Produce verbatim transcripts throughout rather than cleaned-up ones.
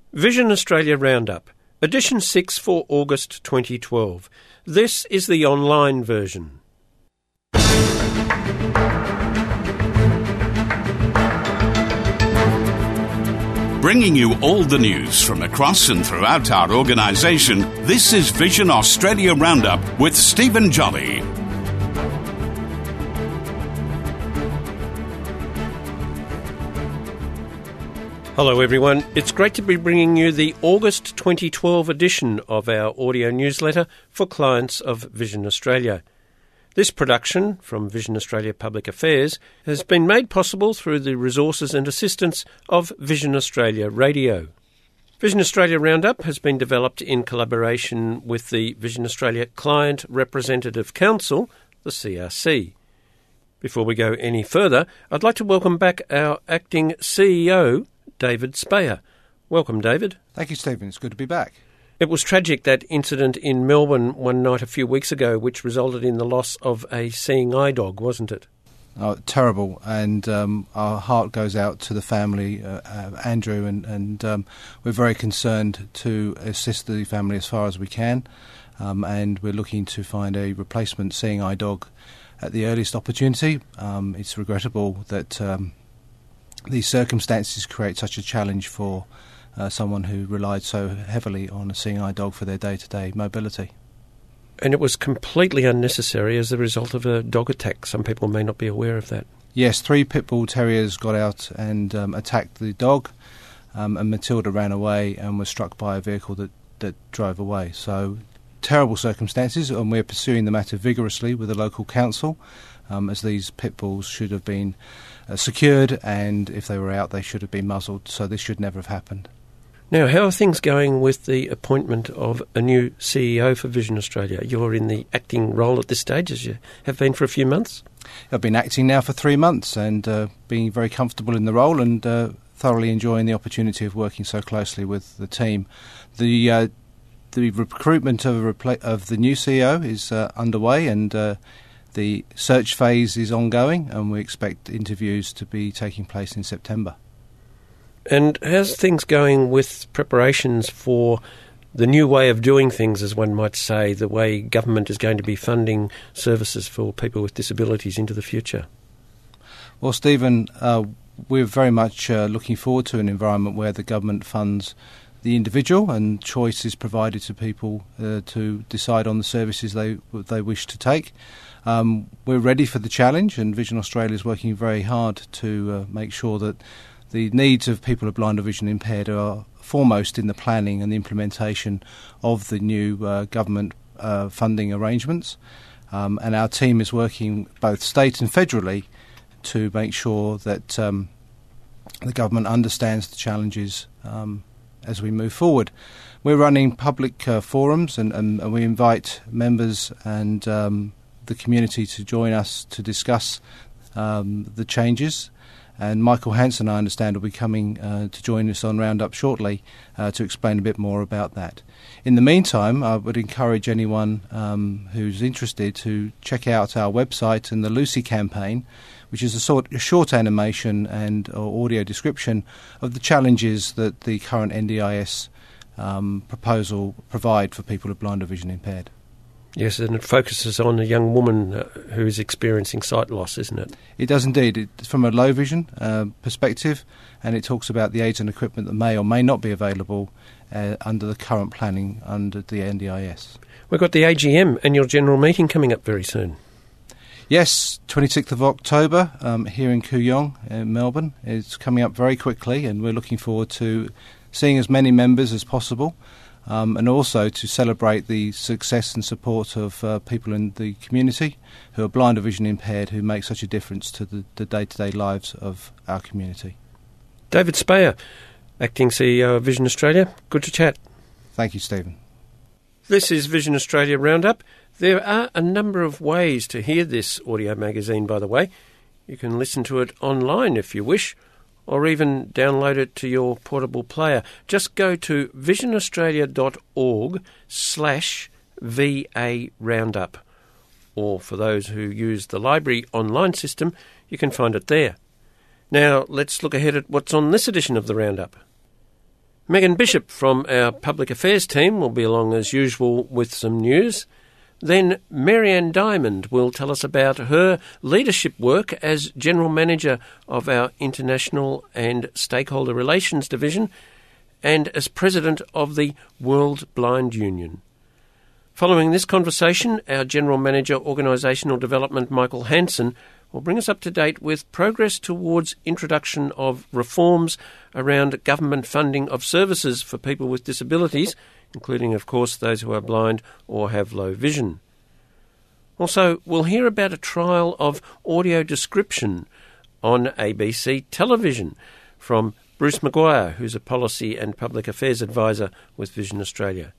Vision Australia Roundup, Edition six for August twenty twelve. This is the online version. Bringing you all the news from across and throughout our organisation, this is Vision Australia Roundup with Stephen Jolly. Hello everyone, it's great to be bringing you the August twenty twelve edition of our audio newsletter for clients of Vision Australia. This production from Vision Australia Public Affairs has been made possible through the resources and assistance of Vision Australia Radio. Vision Australia Roundup has been developed in collaboration with the Vision Australia Client Representative Council, the C R C. Before we go any further, I'd like to welcome back our Acting C E O, David Speyer. Welcome, David. Thank you, Stephen. It's good to be back. It was tragic, that incident in Melbourne one night a few weeks ago, which resulted in the loss of a seeing eye dog, wasn't it? Oh, terrible. And um, our heart goes out to the family, uh, uh, Andrew, and, and um, we're very concerned to assist the family as far as we can. Um, and we're looking to find a replacement seeing eye dog at the earliest opportunity. Um, it's regrettable that Um, These circumstances create such a challenge for uh, someone who relied so heavily on a seeing eye dog for their day-to-day mobility. And it was completely unnecessary as a result of a dog attack. Some people may not be aware of that. Yes, three pit bull terriers got out and um, attacked the dog, um, and Matilda ran away and was struck by a vehicle that, that drove away. So terrible circumstances, and we're pursuing the matter vigorously with the local council, um, as these pit bulls should have been Uh, secured, and if they were out they should have been muzzled, so this should never have happened. Now, how are things going with the appointment of a new C E O for Vision Australia? You're in the acting role at this stage, as you have been for a few months. I've been acting now for three months and uh, being very comfortable in the role and uh, thoroughly enjoying the opportunity of working so closely with the team. The uh, the recruitment of, a repla- of the new C E O is uh, underway, and uh, the search phase is ongoing, and we expect interviews to be taking place in September. And how's things going with preparations for the new way of doing things, as one might say, the way government is going to be funding services for people with disabilities into the future? Well, Stephen, uh, we're very much uh, looking forward to an environment where the government funds the individual and choice is provided to people uh, to decide on the services they they wish to take. Um, we're ready for the challenge, and Vision Australia is working very hard to uh, make sure that the needs of people with blind or vision impaired are foremost in the planning and the implementation of the new uh, government uh, funding arrangements. Um, and our team is working both state and federally to make sure that um, the government understands the challenges um, as we move forward. We're running public uh, forums, and, and, and we invite members and um, the community to join us to discuss um, the changes. And Michael Hansen, I understand, will be coming uh, to join us on Roundup shortly uh, to explain a bit more about that. In the meantime, I would encourage anyone um, who's interested to check out our website and the Lucy campaign, which is a, sort, a short animation and or audio description of the challenges that the current N D I S um, proposal provide for people with blind or vision impaired. Yes, and it focuses on a young woman uh, who is experiencing sight loss, isn't it? It does indeed. It's from a low vision uh, perspective, and it talks about the aids and equipment that may or may not be available uh, under the current planning under the N D I S. We've got the A G M, annual general meeting, coming up very soon. Yes, twenty-sixth of October um, here in Kooyong in Melbourne. It's coming up very quickly, and we're looking forward to seeing as many members as possible. Um, and also to celebrate the success and support of uh, people in the community who are blind or vision impaired, who make such a difference to the, the day-to-day lives of our community. David Speyer, Acting C E O of Vision Australia, good to chat. Thank you, Stephen. This is Vision Australia Roundup. There are a number of ways to hear this audio magazine, by the way. You can listen to it online if you wish, or even download it to your portable player. Just go to visionaustralia.org slash VA Roundup. Or for those who use the library online system, you can find it there. Now, let's look ahead at what's on this edition of the Roundup. Megan Bishop from our Public Affairs team will be along as usual with some news. Then Marianne Diamond will tell us about her leadership work as General Manager of our International and Stakeholder Relations Division and as President of the World Blind Union. Following this conversation, our General Manager Organisational Development, Michael Hansen, will bring us up to date with progress towards introduction of reforms around government funding of services for people with disabilities, including, of course, those who are blind or have low vision. Also, we'll hear about a trial of audio description on A B C television from Bruce Maguire, who's a Policy and Public Affairs Advisor with Vision Australia.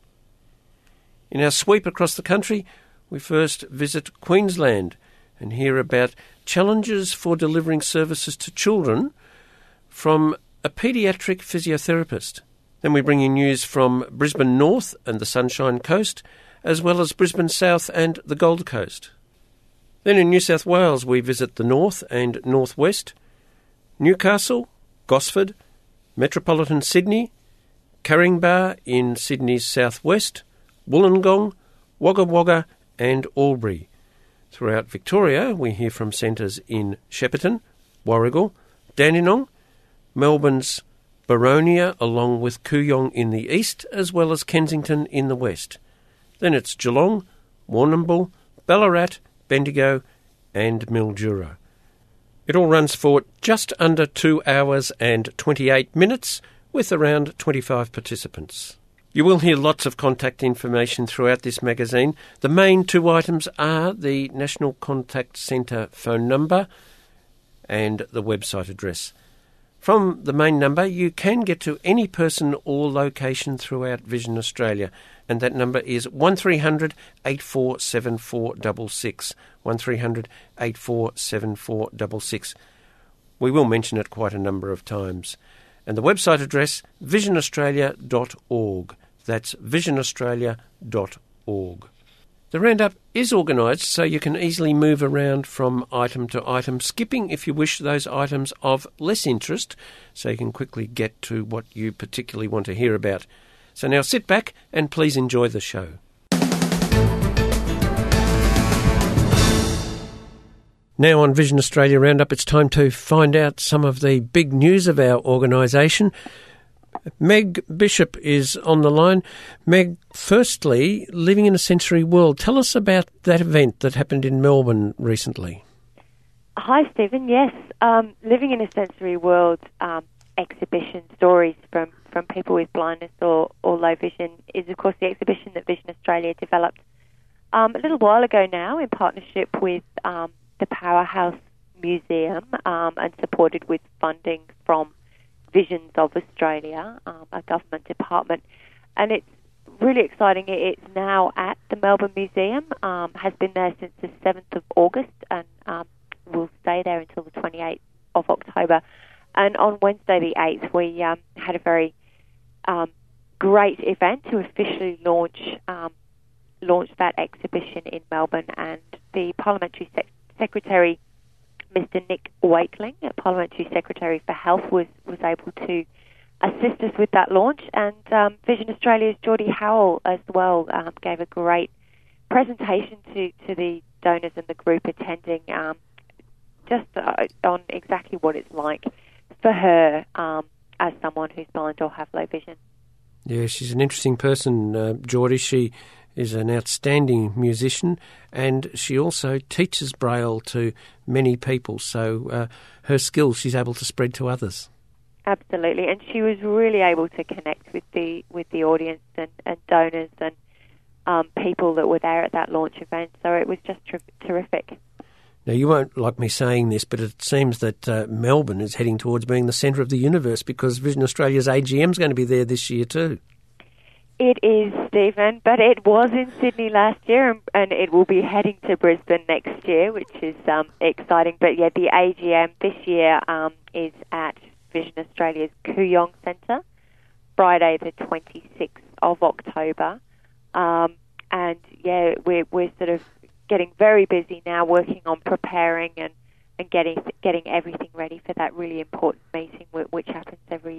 In our sweep across the country, we first visit Queensland and hear about challenges for delivering services to children from a paediatric physiotherapist. Then we bring you news from Brisbane North and the Sunshine Coast, as well as Brisbane South and the Gold Coast. Then in New South Wales we visit the North and North West, Newcastle, Gosford, Metropolitan Sydney, Caringbah in Sydney's southwest, Wollongong, Wagga Wagga and Albury. Throughout Victoria, we hear from centres in Shepparton, Warragul, Dandenong, Melbourne's Boronia, along with Kooyong in the east, as well as Kensington in the west. Then it's Geelong, Warrnambool, Ballarat, Bendigo and Mildura. It all runs for just under two hours and twenty-eight minutes, with around twenty-five participants. You will hear lots of contact information throughout this magazine. The main two items are the National Contact Centre phone number and the website address. From the main number, you can get to any person or location throughout Vision Australia, and that number is one three hundred, eight four seven four six six, one three hundred, eight four seven four six six. We will mention it quite a number of times. And the website address, vision australia dot org. That's vision australia dot org. The roundup is organised so you can easily move around from item to item, skipping, if you wish, those items of less interest, so you can quickly get to what you particularly want to hear about. So now sit back and please enjoy the show. Now on Vision Australia Roundup, it's time to find out some of the big news of our organisation. Meg Bishop is on the line. Meg, firstly, Living in a Sensory World. Tell us about that event that happened in Melbourne recently. Hi, Stephen. Yes, um, Living in a Sensory World um, exhibition, stories from, from people with blindness or, or low vision, is, of course, the exhibition that Vision Australia developed um, a little while ago now in partnership with um, the Powerhouse Museum um, and supported with funding from Visions of Australia, um, a government department. And it's really exciting. It's now at the Melbourne Museum, um, has been there since the seventh of August and um, will stay there until the twenty-eighth of October. And on Wednesday the eighth, we um, had a very um, great event to officially launch um, launch that exhibition in Melbourne. And the Parliamentary Sec- Secretary, Mister Nick Wakeling, Parliamentary Secretary for Health, was, was able to assist us with that launch. And um, Vision Australia's Geordie Howell as well um, gave a great presentation to, to the donors and the group attending, um, just uh, on exactly what it's like for her um, as someone who's blind or have low vision. Yeah, she's an interesting person, uh, Geordie. She is an outstanding musician, and she also teaches Braille to many people, so uh, her skills she's able to spread to others. Absolutely, and she was really able to connect with the with the audience and, and donors and um, people that were there at that launch event, so it was just ter- terrific. Now, you won't like me saying this, but it seems that uh, Melbourne is heading towards being the centre of the universe, because Vision Australia's A G M is going to be there this year too. It is, Stephen, but it was in Sydney last year, and, and it will be heading to Brisbane next year, which is um, exciting. But yeah, the A G M this year um, is at Vision Australia's Kooyong Centre, Friday the twenty-sixth of October. Um, and yeah, we're, we're sort of getting very busy now, working on preparing and, and getting getting everything ready for that really important meeting, which happens every year.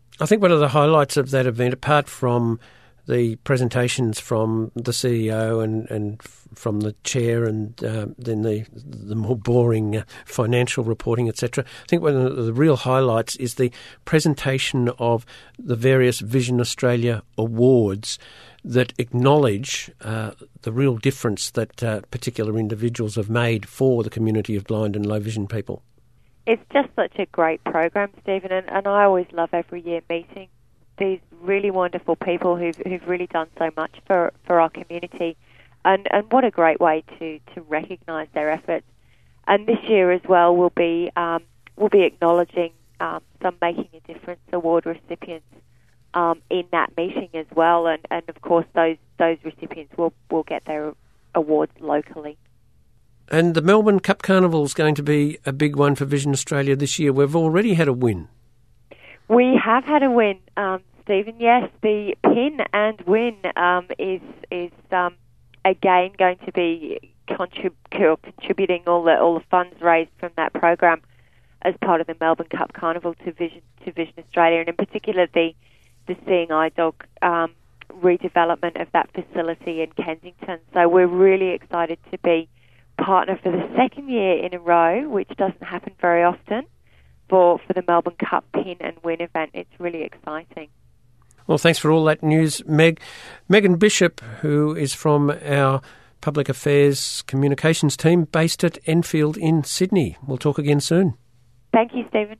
I think one of the highlights of that event, apart from the presentations from the C E O and, and from the chair and uh, then the the more boring uh, financial reporting, et cetera, I think one of the real highlights is the presentation of the various Vision Australia awards that acknowledge uh, the real difference that uh, particular individuals have made for the community of blind and low vision people. It's just such a great program, Stephen, and, and I always love every year meeting these really wonderful people who've, who've really done so much for, for our community. And, and what a great way to, to recognise their efforts. And this year as well, we'll be, um, we'll be acknowledging um, some Making a Difference award recipients um, in that meeting as well. And, and of course, those, those recipients will, will get their awards locally. And the Melbourne Cup Carnival is going to be a big one for Vision Australia this year. We've already had a win. We have had a win, um, Stephen. Yes, the pin and win um, is is um, again going to be contrib- contributing all the all the funds raised from that program as part of the Melbourne Cup Carnival to Vision to Vision Australia, and in particular the the Seeing Eye Dog um, redevelopment of that facility in Kensington. So we're really excited to be partner for the second year in a row, which doesn't happen very often, for, for the Melbourne Cup Pin and Win event. It's really exciting. Well, thanks for all that news, Meg. Megan Bishop, who is from our Public Affairs Communications team based at Enfield in Sydney. We'll talk again soon. Thank you, Stephen.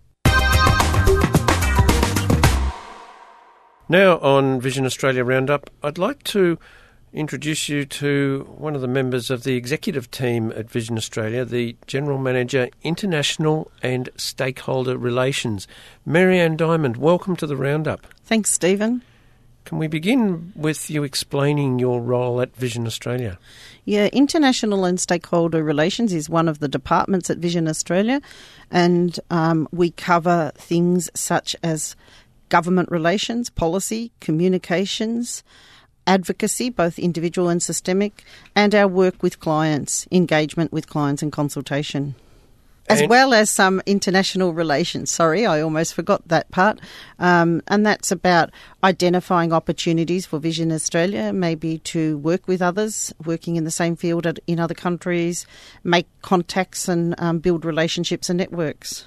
Now on Vision Australia Roundup, I'd like to introduce you to one of the members of the executive team at Vision Australia, the General Manager, International and Stakeholder Relations. Marianne Diamond, welcome to the Roundup. Thanks, Stephen. Can we begin with you explaining your role at Vision Australia? Yeah, International and Stakeholder Relations is one of the departments at Vision Australia, and um, we cover things such as government relations, policy, communications, advocacy, both individual and systemic, and our work with clients, engagement with clients and consultation, as and well as some international relations. Sorry, I almost forgot that part. Um, and that's about identifying opportunities for Vision Australia, maybe to work with others working in the same field at, in other countries, make contacts and um, build relationships and networks.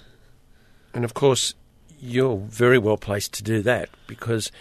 And of course, you're very well placed to do that, because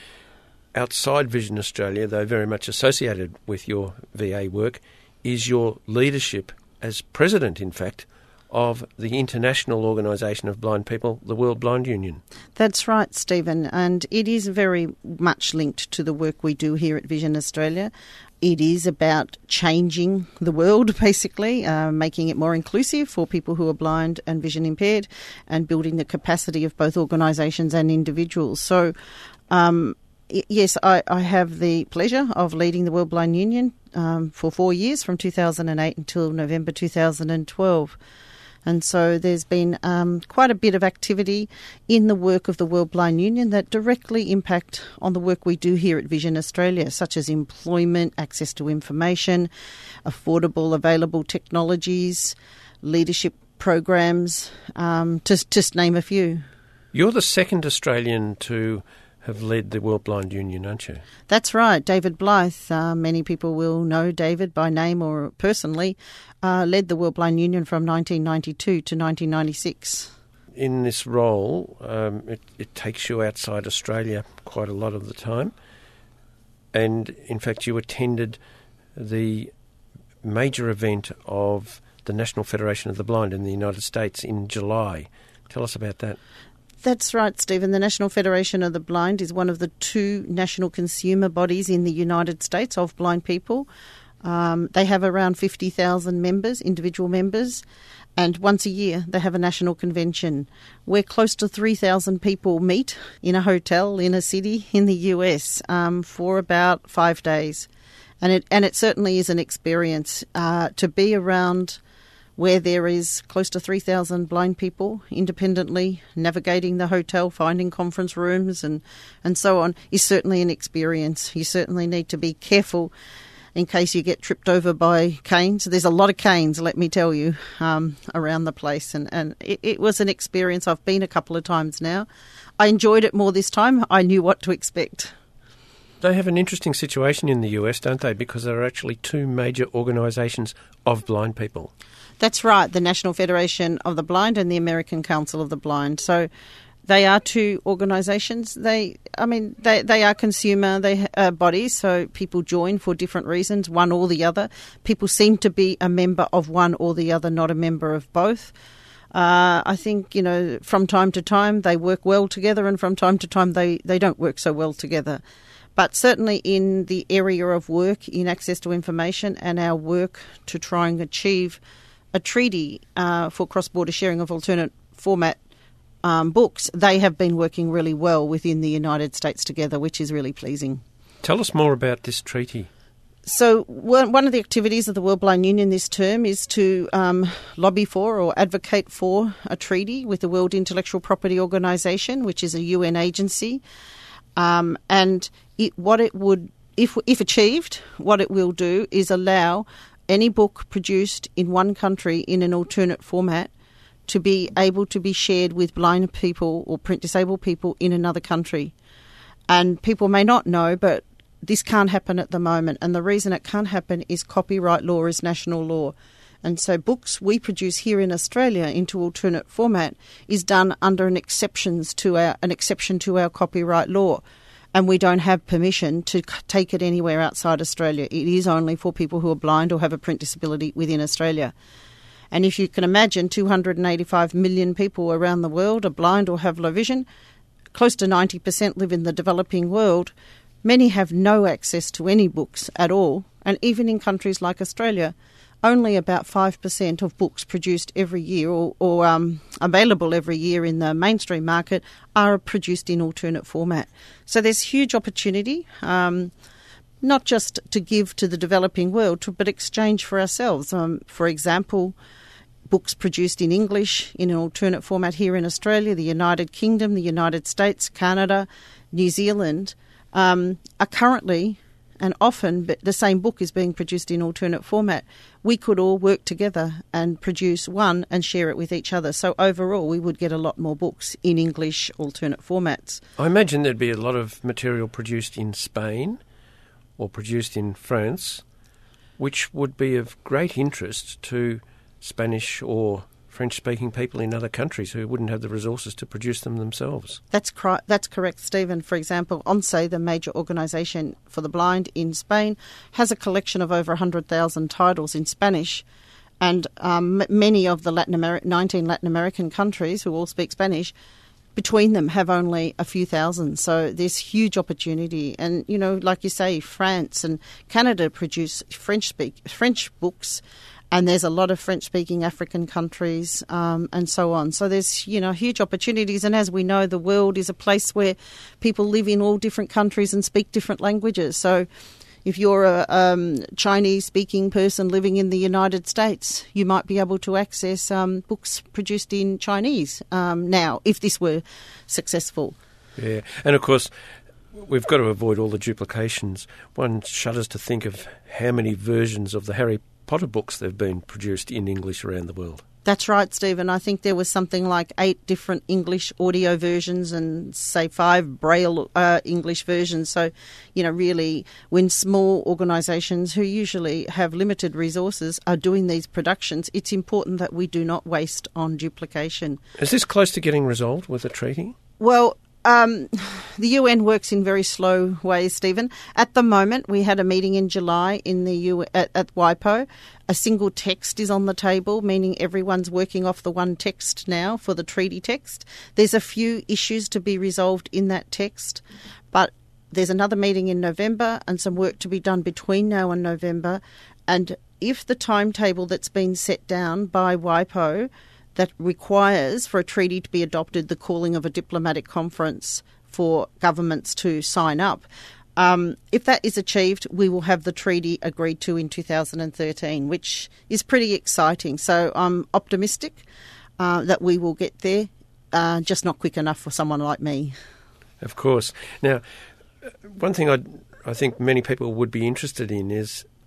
outside Vision Australia, though very much associated with your V A work, is your leadership as president, in fact, of the international organisation of blind people, the World Blind Union. That's right, Stephen, and it is very much linked to the work we do here at Vision Australia. It is about changing the world, basically, uh, making it more inclusive for people who are blind and vision impaired, and building the capacity of both organisations and individuals. So, um, yes, I, I have the pleasure of leading the World Blind Union um, for four years, from two thousand eight until November two thousand twelve. And so there's been um, quite a bit of activity in the work of the World Blind Union that directly impact on the work we do here at Vision Australia, such as employment, access to information, affordable, available technologies, leadership programs, um, to just name a few. You're the second Australian to have led the World Blind Union, aren't you? That's right. David Blythe, uh, many people will know David by name or personally, uh, led the World Blind Union from nineteen ninety-two to nineteen ninety-six. In this role, um, it, it takes you outside Australia quite a lot of the time. And in fact, you attended the major event of the National Federation of the Blind in the United States in July. Tell us about that. That's right, Stephen. The National Federation of the Blind is one of the two national consumer bodies in the United States of blind people. Um, they have around fifty thousand members, individual members, and once a year they have a national convention where close to three thousand people meet in a hotel in a city in the U S um, for about five days. And it, and it certainly is an experience uh, to be around where there is close to three thousand blind people independently navigating the hotel, finding conference rooms and, and so on, is certainly an experience. You certainly need to be careful in case you get tripped over by canes. There's a lot of canes, let me tell you, um, around the place. And, and it, it was an experience. I've been a couple of times now. I enjoyed it more this time. I knew what to expect. They have an interesting situation in the U S, don't they? Because there are actually two major organisations of blind people. That's right, the National Federation of the Blind and the American Council of the Blind. So they are two organisations. They, I mean, they, they are consumer they uh, bodies, so people join for different reasons, one or the other. People seem to be a member of one or the other, not a member of both. Uh, I think, you know, from time to time they work well together, and from time to time they, they don't work so well together. But certainly in the area of work, in access to information, and our work to try and achieve a treaty uh, for cross-border sharing of alternate format Um, books, they have been working really well within the United States together, which is really pleasing. Tell us more about this treaty. So one of the activities of the World Blind Union this term is to um, lobby for or advocate for a treaty with the World Intellectual Property Organisation, which is a U N agency. Um, and it, what it would, if if achieved, what it will do is allow any book produced in one country in an alternate format to be able to be shared with blind people or print disabled people in another country. And people may not know, but this can't happen at the moment. And the reason it can't happen is copyright law is national law. And so books we produce here in Australia into alternate format is done under an exceptions to our an exception to our copyright law. And we don't have permission to take it anywhere outside Australia. It is only for people who are blind or have a print disability within Australia. And if you can imagine, two hundred eighty-five million people around the world are blind or have low vision. Close to ninety percent live in the developing world. Many have no access to any books at all. And even in countries like Australia, only about five percent of books produced every year or, or um, available every year in the mainstream market are produced in alternate format. So there's huge opportunity, um, not just to give to the developing world, but exchange for ourselves. Um, for example, books produced in English in an alternate format here in Australia, the United Kingdom, the United States, Canada, New Zealand, um, are currently and often but the same book is being produced in alternate format. We could all work together and produce one and share it with each other. So overall, we would get a lot more books in English alternate formats. I imagine there'd be a lot of material produced in Spain or produced in France, which would be of great interest to Spanish or French-speaking people in other countries who wouldn't have the resources to produce them themselves. That's cor- that's correct, Stephen. For example, ONCE, the major organisation for the blind in Spain, has a collection of over one hundred thousand titles in Spanish, and um, many of the Latin Ameri- nineteen Latin American countries who all speak Spanish, between them have only a few thousand. So there's huge opportunity. And, you know, like you say, France and Canada produce French speak French books, and there's a lot of French-speaking African countries um, and so on. So there's, you know, huge opportunities. And as we know, the world is a place where people live in all different countries and speak different languages. So if you're a um, Chinese-speaking person living in the United States, you might be able to access um, books produced in Chinese um, now, if this were successful. Yeah, and of course, we've got to avoid all the duplications. One shudders to think of how many versions of the Harry Potter books that have been produced in English around the world. That's right, Stephen. I think there was something like eight different English audio versions and, say, five Braille uh, English versions. So, you know, really, when small organisations who usually have limited resources are doing these productions, it's important that we do not waste on duplication. Is this close to getting resolved with a treaty? Well, Um, the U N works in very slow ways, Stephen. At the moment, we had a meeting in July in the U at, at WIPO. A single text is on the table, meaning everyone's working off the one text now for the treaty text. There's a few issues to be resolved in that text, but there's another meeting in November and some work to be done between now and November. And if the timetable that's been set down by WIPO that requires for a treaty to be adopted the calling of a diplomatic conference for governments to sign up. Um, if that is achieved, we will have the treaty agreed to in two thousand thirteen, which is pretty exciting. So I'm optimistic uh, that we will get there, uh, just not quick enough for someone like me. Of course. Now, one thing I'd, I think many people would be interested in is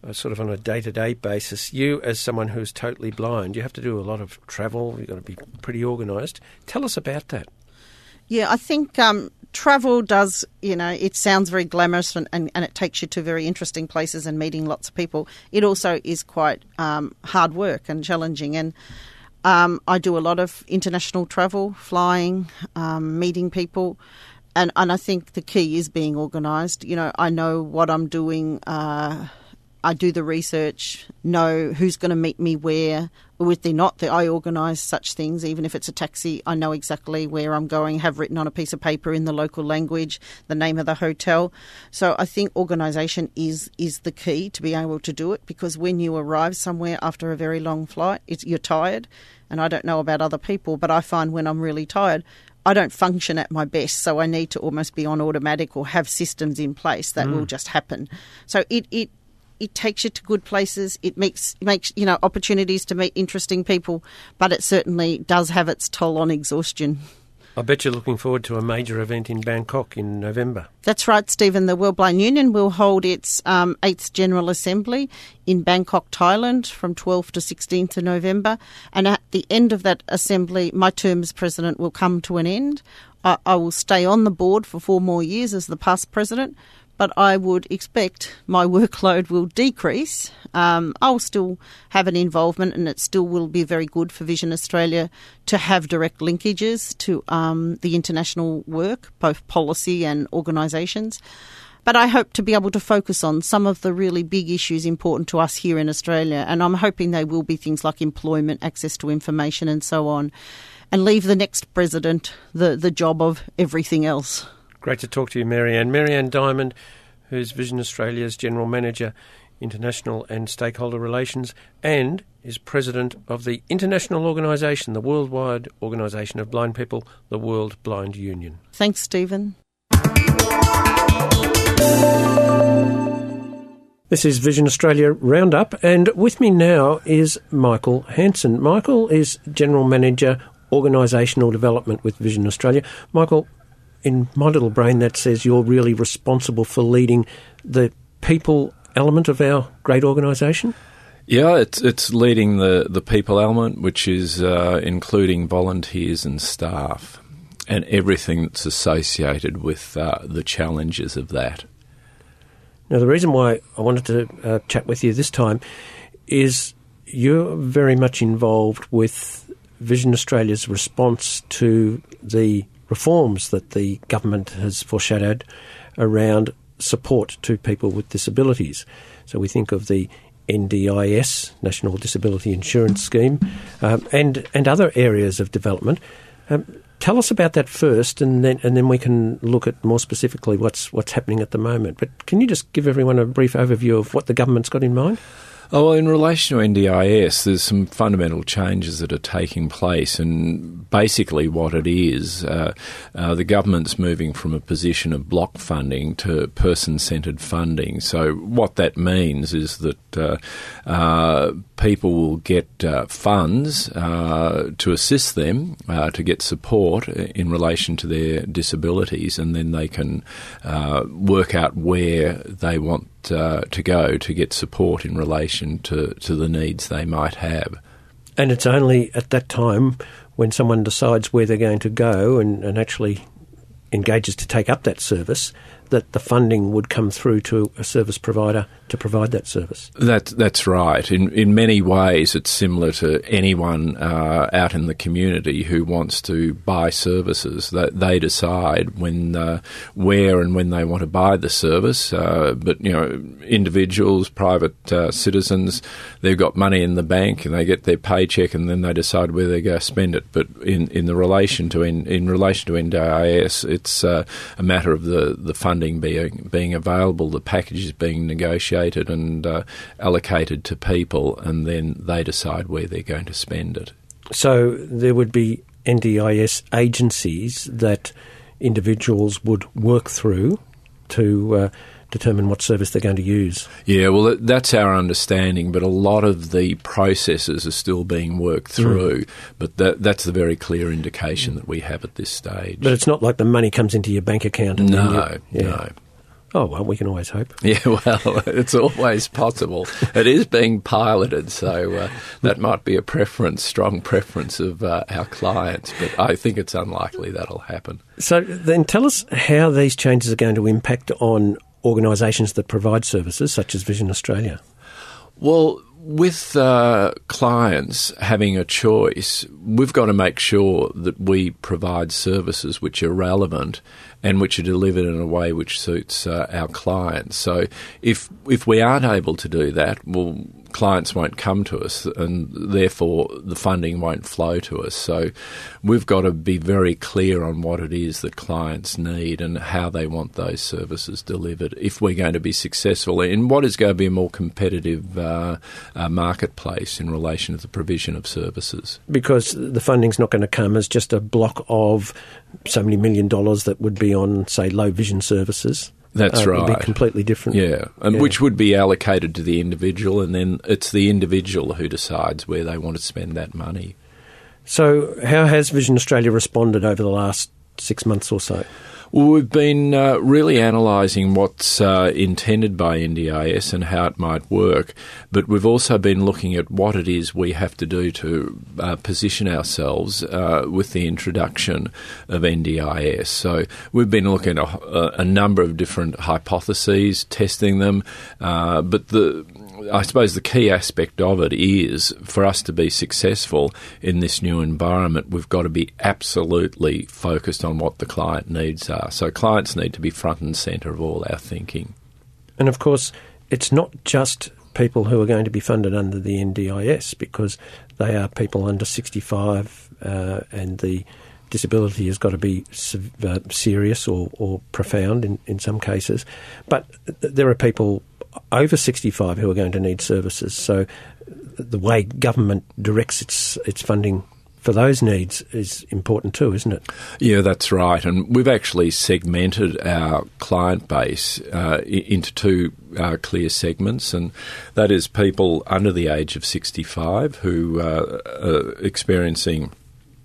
uh, sort of on a day-to-day basis. You, as someone who's totally blind, you have to do a lot of travel. You've got to be pretty organised. Tell us about that. Yeah, I think um, travel does, you know, it sounds very glamorous and, and, and it takes you to very interesting places and meeting lots of people. It also is quite um, hard work and challenging. And um, I do a lot of international travel, flying, um, meeting people. And, and I think the key is being organised. You know, I know what I'm doing. Uh, I do the research, know who's going to meet me where, or if they're not, I organise such things. Even if it's a taxi, I know exactly where I'm going, have written on a piece of paper in the local language the name of the hotel. So I think organisation is is the key to be able to do it, because when you arrive somewhere after a very long flight, it's, you're tired. And I don't know about other people, but I find when I'm really tired, I don't function at my best, so I need to almost be on automatic or have systems in place that mm. will just happen. So it, it It takes you to good places. It makes makes you know opportunities to meet interesting people, but it certainly does have its toll on exhaustion. I bet you're looking forward to a major event in Bangkok in November. That's right, Stephen. The World Blind Union will hold its um, eighth General Assembly in Bangkok, Thailand, from twelfth to sixteenth of November. And at the end of that assembly, my term as president will come to an end. I, I will stay on the board for four more years as the past president, but I would expect my workload will decrease. Um, I'll still have an involvement, and it still will be very good for Vision Australia to have direct linkages to um, the international work, both policy and organisations. But I hope to be able to focus on some of the really big issues important to us here in Australia, and I'm hoping they will be things like employment, access to information and so on, and leave the next president the, the job of everything else. Great to talk to you, Marianne. Marianne Diamond, who's Vision Australia's General Manager, International and Stakeholder Relations, and is President of the international organisation, the worldwide organisation of blind people, the World Blind Union. Thanks, Stephen. This is Vision Australia Roundup, and with me now is Michael Hansen. Michael is General Manager, Organisational Development with Vision Australia. Michael, in my little brain that says you're really responsible for leading the people element of our great organisation? Yeah, it's it's leading the, the people element, which is uh, including volunteers and staff and everything that's associated with uh, the challenges of that. Now, the reason why I wanted to uh, chat with you this time is you're very much involved with Vision Australia's response to the reforms that the government has foreshadowed around support to people with disabilities. So we think of the N D I S, National Disability Insurance Scheme, um, and and other areas of development. Um, tell us about that first, and then and then we can look at more specifically what's what's happening at the moment. But can you just give everyone a brief overview of what the government's got in mind? Oh, well, in relation to N D I S, there's some fundamental changes that are taking place, and basically what it is, uh, uh, the government's moving from a position of block funding to person-centred funding. So what that means is that uh, uh, people will get uh, funds uh, to assist them, uh, to get support in relation to their disabilities, and then they can uh, work out where they want Uh, to go to get support in relation to, to the needs they might have. And it's only at that time when someone decides where they're going to go and, and actually engages to take up that service that the funding would come through to a service provider to provide that service. That, that's right. In in many ways, it's similar to anyone uh, out in the community who wants to buy services. That they decide when, uh, where, and when they want to buy the service. Uh, but you know, individuals, private uh, citizens, they've got money in the bank and they get their paycheck, and then they decide where they're going to spend it. But in, in the relation to in, in relation to N D I S, it's uh, a matter of the the funding being being available, the packages being negotiated and uh, allocated to people, and then they decide where they're going to spend it. So there would be N D I S agencies that individuals would work through to uh, determine what service they're going to use. Yeah, well, that's our understanding, but a lot of the processes are still being worked through, mm. but that, that's the very clear indication that we have at this stage. But it's not like the money comes into your bank account. And no, then you, yeah. no. Oh, well, we can always hope. Yeah, well, it's always possible. It is being piloted, so uh, that might be a preference, strong preference of uh, our clients, but I think it's unlikely that'll happen. So then tell us how these changes are going to impact on organisations that provide services, such as Vision Australia. Well, with uh, clients having a choice, we've got to make sure that we provide services which are relevant and which are delivered in a way which suits uh, our clients. So if if we aren't able to do that, well, clients won't come to us, and therefore the funding won't flow to us. So we've got to be very clear on what it is that clients need and how they want those services delivered if we're going to be successful in what is going to be a more competitive uh, uh, marketplace in relation to the provision of services. Because the funding's not going to come as just a block of so many million dollars that would be on, say, low vision services. That's uh, right. It would be completely different. Yeah, and yeah. which would be allocated to the individual, and then it's the individual who decides where they want to spend that money. So how has Vision Australia responded over the last six months or so? Well, we've been uh, really analysing what's uh, intended by N D I S and how it might work, but we've also been looking at what it is we have to do to uh, position ourselves uh, with the introduction of N D I S. So we've been looking at a, a number of different hypotheses, testing them, uh, but the I suppose the key aspect of it is for us to be successful in this new environment, we've got to be absolutely focused on what the client needs are. So clients need to be front and centre of all our thinking. And of course, it's not just people who are going to be funded under the N D I S, because they are people under sixty-five uh, and the disability has got to be uh, serious or, or profound in, in some cases. But there are people over sixty-five who are going to need services. So the way government directs its its funding for those needs is important too, isn't it? Yeah, that's right. And we've actually segmented our client base uh, into two uh, clear segments, and that is people under the age of sixty-five who uh, are experiencing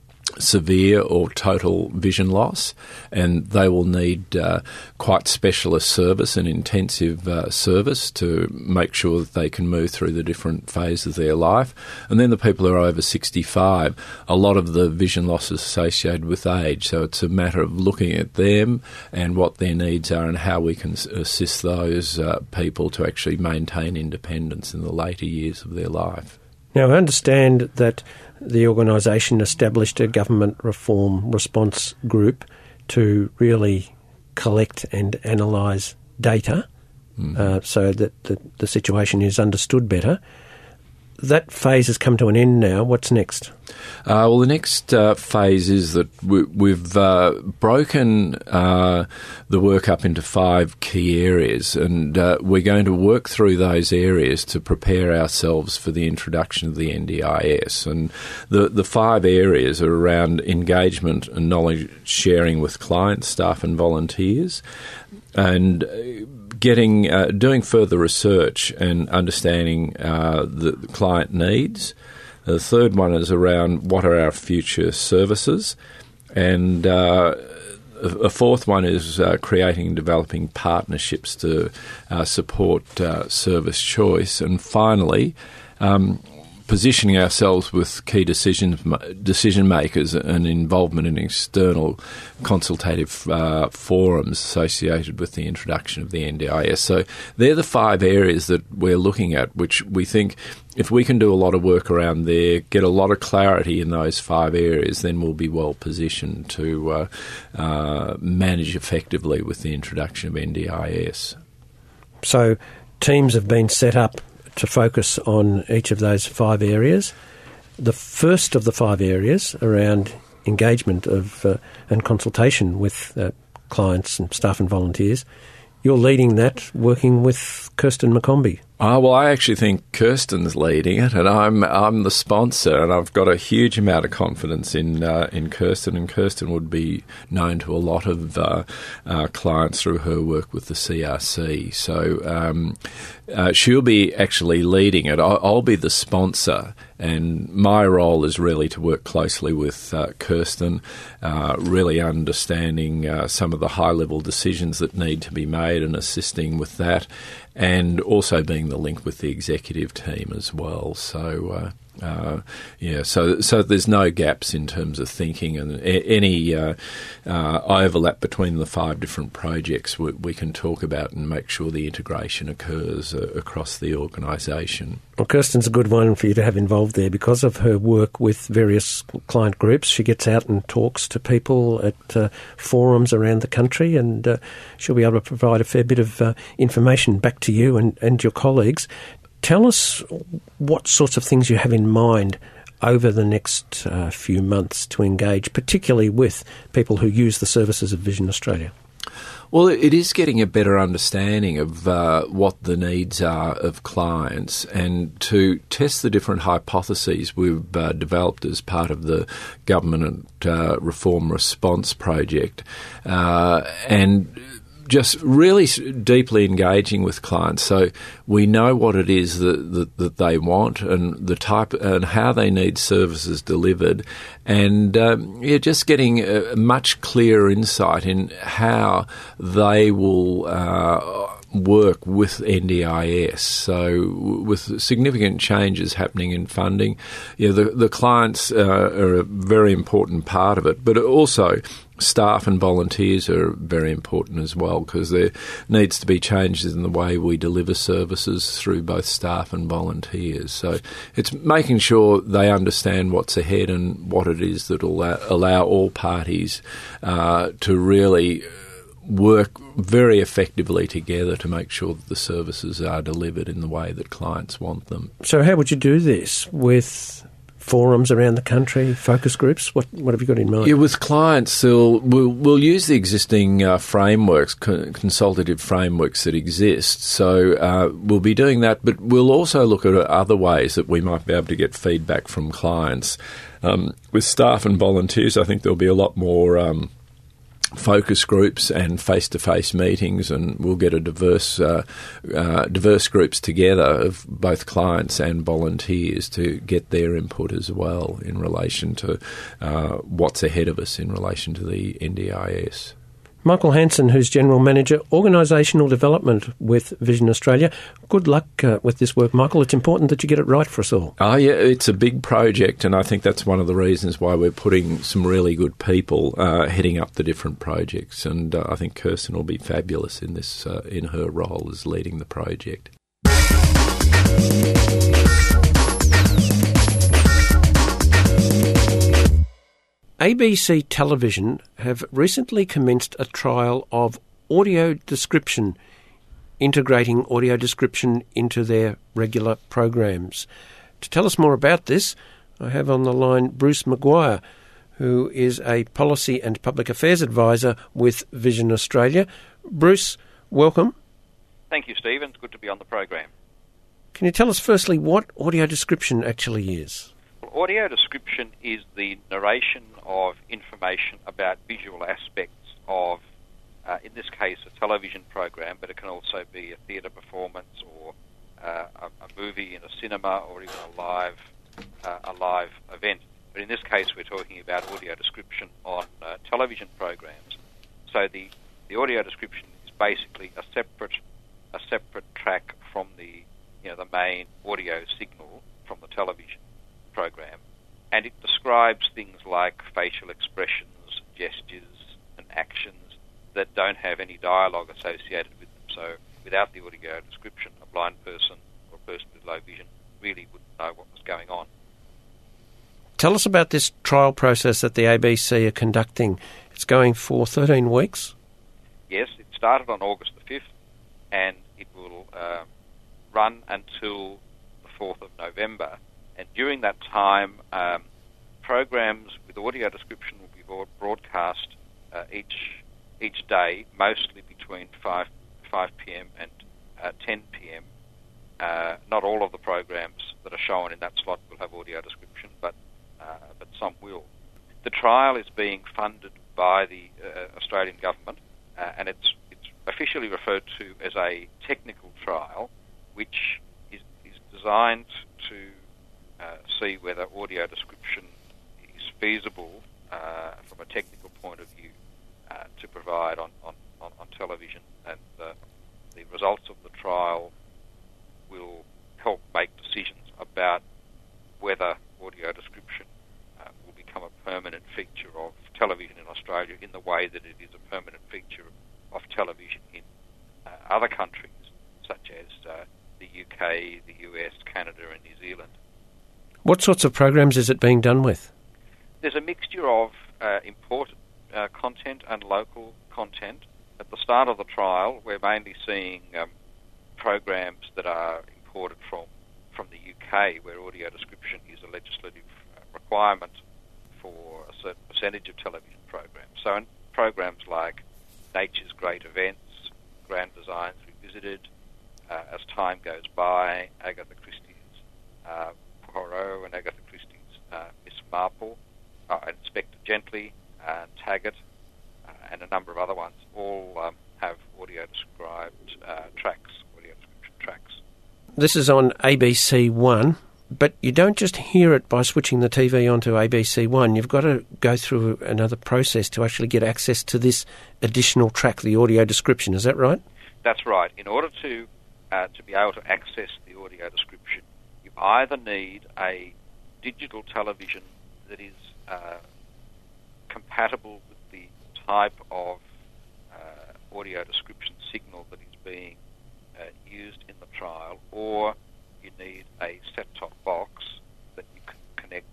severe or total vision loss, and they will need uh, quite specialist service and intensive uh, service to make sure that they can move through the different phases of their life. And then the people who are over sixty-five, a lot of the vision loss is associated with age, so it's a matter of looking at them and what their needs are and how we can assist those uh, people to actually maintain independence in the later years of their life. Now, I understand that the organisation established a government reform response group to really collect and analyse data mm. uh, so that the, the situation is understood better. That phase has come to an end now. What's next? Uh, well, the next uh, phase is that we, we've uh, broken uh, the work up into five key areas, and uh, we're going to work through those areas to prepare ourselves for the introduction of the N D I S. And the, the five areas are around engagement and knowledge sharing with clients, staff and volunteers, and getting uh, doing further research and understanding uh, the client needs. The third one is around what are our future services, and uh, a fourth one is uh, creating and developing partnerships to uh, support uh, service choice, and finally um, positioning ourselves with key decision decision makers and involvement in external consultative uh, forums associated with the introduction of the N D I S. So they're the five areas that we're looking at, which we think if we can do a lot of work around there, get a lot of clarity in those five areas, then we'll be well positioned to uh, uh, manage effectively with the introduction of N D I S. So teams have been set up to focus on each of those five areas. The first of the five areas around engagement of uh, and consultation with uh, clients and staff and volunteers, you're leading that, working with Kirsten McCombie. Oh, well, I actually think Kirsten's leading it, and I'm I'm the sponsor, and I've got a huge amount of confidence in uh, in Kirsten, and Kirsten would be known to a lot of uh, uh, clients through her work with the C R C. So um, uh, she'll be actually leading it. I'll, I'll be the sponsor, And my role is really to work closely with uh, Kirsten, uh, really understanding uh, some of the high-level decisions that need to be made and assisting with that, and also being the link with the executive team as well. So, uh, uh, yeah, so so there's no gaps in terms of thinking, and a- any uh, uh, overlap between the five different projects we, we can talk about and make sure the integration occurs uh, across the organisation. Well, Kirsten's a good one for you to have involved there because of her work with various client groups. She gets out and talks to people at uh, forums around the country, and uh, she'll be able to provide a fair bit of uh, information back to you and, and your colleagues. Tell us what sorts of things you have in mind over the next uh, few months to engage, particularly with people who use the services of Vision Australia. Well, it is getting a better understanding of uh, what the needs are of clients, and to test the different hypotheses we've uh, developed as part of the Government uh, Reform Response Project, uh, and just really deeply engaging with clients, so we know what it is that, that, that they want and the type and how they need services delivered, and um, yeah, just getting a much clearer insight in how they will uh, work with N D I S. So with significant changes happening in funding, yeah, the, the clients uh, are a very important part of it, but also staff and volunteers are very important as well, because there needs to be changes in the way we deliver services through both staff and volunteers. So it's making sure they understand what's ahead and what it is that will allow, allow all parties uh, to really work very effectively together to make sure that the services are delivered in the way that clients want them. So how would you do this with forums around the country, focus groups? What what have you got in mind? Yeah, with clients, we'll, we'll, we'll use the existing uh, frameworks, co- consultative frameworks that exist. So uh, we'll be doing that, but we'll also look at other ways that we might be able to get feedback from clients. Um, with staff and volunteers, I think there'll be a lot more Um, focus groups and face-to-face meetings, and we'll get a diverse uh, uh, diverse groups together of both clients and volunteers to get their input as well in relation to uh, what's ahead of us in relation to the N D I S. Michael Hansen, who's General Manager, Organisational Development with Vision Australia. Good luck uh, with this work, Michael. It's important that you get it right for us all. Oh, yeah, it's a big project, and I think that's one of the reasons why we're putting some really good people uh, heading up the different projects, and uh, I think Kirsten will be fabulous in this uh, in her role as leading the project. A B C Television have recently commenced a trial of audio description, integrating audio description into their regular programs. To tell us more about this, I have on the line Bruce Maguire, who is a Policy and Public Affairs Advisor with Vision Australia. Bruce, welcome. Thank you, Stephen. It's good to be on the program. Can you tell us firstly what audio description actually is? Audio description is the narration of information about visual aspects of, uh, in this case, a television program, but it can also be a theatre performance or uh, a, a movie in a cinema or even a live uh, a live event. But in this case, we're talking about audio description on uh, television programs. So the, the audio description is basically a separate a separate track from the you know the main audio signal from the television program, and it describes things like facial expressions, gestures and actions that don't have any dialogue associated with them. So without the audio description, a blind person or a person with low vision really wouldn't know what was going on. Tell us about this trial process that the A B C are conducting. It's going for thirteen weeks. Yes, it started on August the fifth, and it will uh, run until the fourth of November. And during that time, um, programs with audio description will be broadcast uh, each each day, mostly between five p.m. and uh, ten p.m. Uh, not all of the programs that are shown in that slot will have audio description, but uh, but some will. The trial is being funded by the uh, Australian government, uh, and it's it's officially referred to as a technical trial, which is, is designed to Uh, see whether audio description is feasible uh, from a technical point of view uh, to provide on, on, on, on television. And uh, the results of the trial will help make decisions about whether audio description uh, will become a permanent feature of television in Australia in the way that it is a permanent feature of television in uh, other countries, such as uh, the U K, the U S, Canada and New Zealand. What sorts of programs is it being done with? There's a mixture of uh, imported uh, content and local content. At the start of the trial, we're mainly seeing um, programs that are imported from, from the U K, where audio description is a legislative uh, requirement for a certain percentage of television programs. So in programs like Nature's Great Events, Grand Designs Revisited, uh, As Time Goes By, Agatha Christie's uh, Poirot and Agatha Christie's uh, Miss Marple, uh, Inspector Gently, uh, Taggart, uh, and a number of other ones, all um, have audio-described uh, tracks, audio-description tracks. This is on A B C One, but you don't just hear it by switching the T V onto A B C One. You've got to go through another process to actually get access to this additional track, the audio description. Is that right? That's right. In order to uh, to be able to access the audio description, you either need a digital television that is uh, compatible with the type of uh, audio description signal that is being uh, used in the trial, or you need a set-top box that you can connect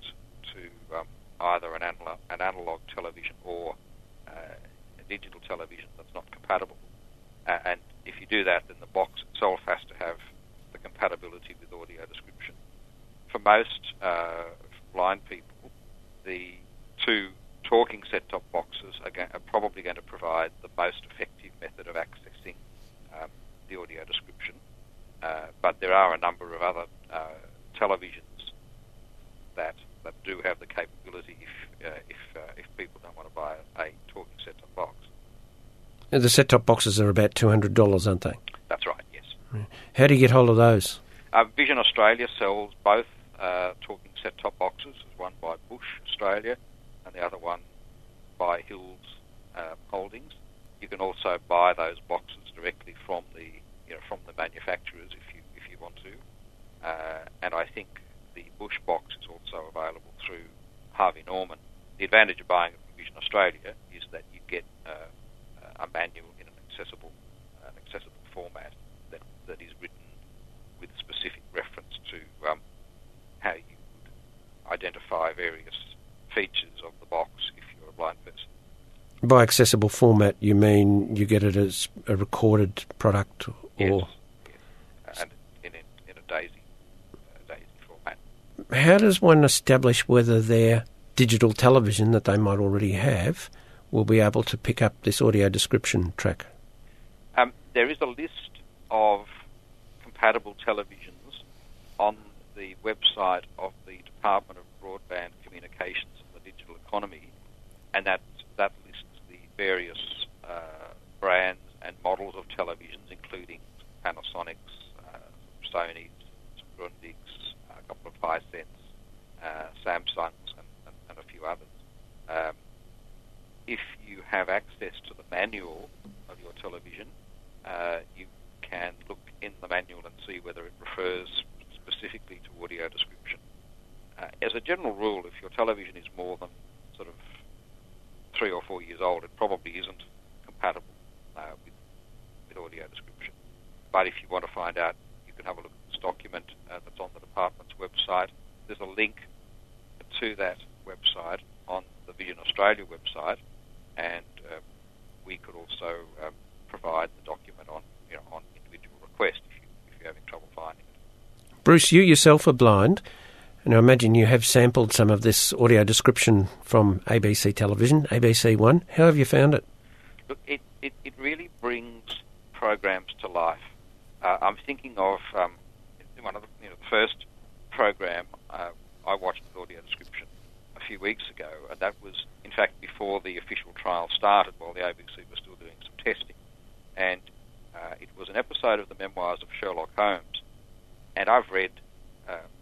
to um, either an analog, an analog television or uh, a digital television that's not compatible. Uh, and if you do that, then the box itself has to have the compatibility with audio description. For most uh, blind people, the two talking set-top boxes are, go- are probably going to provide the most effective method of accessing um, the audio description. Uh, but there are a number of other uh, televisions that that do have the capability if uh, if uh, if people don't want to buy a, a talking set-top box. And the set-top boxes are about two hundred dollars, aren't they? That's right, yes. How do you get hold of those? Uh, Vision Australia sells both uh, talking set-top boxes. There's one by Bush Australia and the other one by Hills uh, Holdings. You can also buy those boxes directly from the you know from the manufacturers if you if you want to. Uh, and I think the Bush box is also available through Harvey Norman. The advantage of buying it from Vision Australia is that you get uh, a manual in an accessible an accessible format that, that is written with specific reference to um, how you would identify various features of the box if you're a blind person. By accessible format, you mean you get it as a recorded product, or yes, yes. and in, in, in a DAISY, uh, DAISY format. How does one establish whether their digital television that they might already have will be able to pick up this audio description track? Um, there is a list of compatible televisions on the website of the Department of Broadband Communications and the Digital Economy, and that that lists the various uh, brands and models of televisions, including Panasonics, uh, Sony's, Grundig's, a couple of Hisense, uh, Samsungs, and, and, and a few others. Um, if you have access to the manual of your television, uh, you can look in the manual and see whether it refers specifically to audio description. Uh, as a general rule, if your television is more than sort of three or four years old, it probably isn't compatible uh, with, with audio description. But if you want to find out, you can have a look at this document uh, that's on the department's website. There's a link to that website on the Vision Australia website, and uh, we could also um, provide the document on you know on individual request if, you, if you're having trouble finding it. Bruce, you yourself are blind, and I imagine you have sampled some of this audio description from A B C Television, A B C One. How have you found it? Look, it, it, it really brings programs to life. Uh, I'm thinking of um, one of the, you know, the first program uh, I watched with audio description a few weeks ago, and that was, in fact, before the official trial started, while the A B C was still doing some testing. And uh, it was an episode of the Memoirs of Sherlock Holmes, and I've read uh,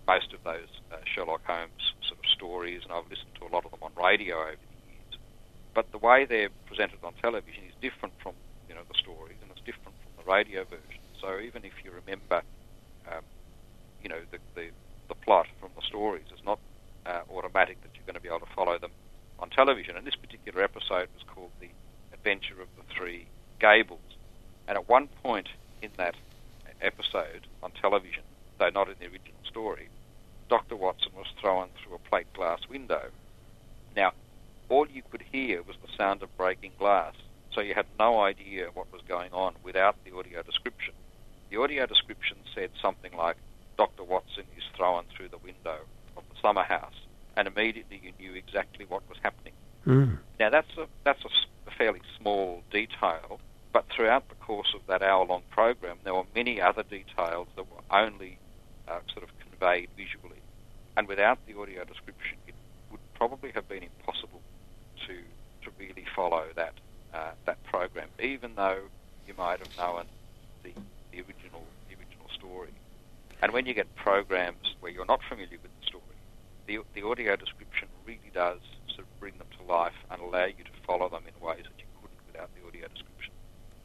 most of those uh, Sherlock Holmes sort of stories, and I've listened to a lot of them on radio over the years. But the way they're presented on television is different from, you know, the stories, and it's different from the radio version. So even if you remember, um, you know, the, the the plot from the stories, it's not uh, automatic that you're going to be able to follow them on television. And this particular episode was called The Adventure of the Three Gables. And at one point in that episode on television, though not in the original story, Doctor Watson was thrown through a plate glass window. Now, all you could hear was the sound of breaking glass, so you had no idea what was going on without the audio description. The audio description said something like, Doctor Watson is thrown through the window of the summer house, and immediately you knew exactly what was happening. Mm. Now, that's a, that's a, a fairly small detail, but throughout the course of that hour-long program, there were many other details that were only uh, sort of conveyed visually. And without the audio description, it would probably have been impossible to to really follow that uh, that program, even though you might have known the, the original the original story. And when you get programs where you're not familiar with the story, the the audio description really does sort of bring them to life and allow you to follow them in ways that you couldn't without the audio description.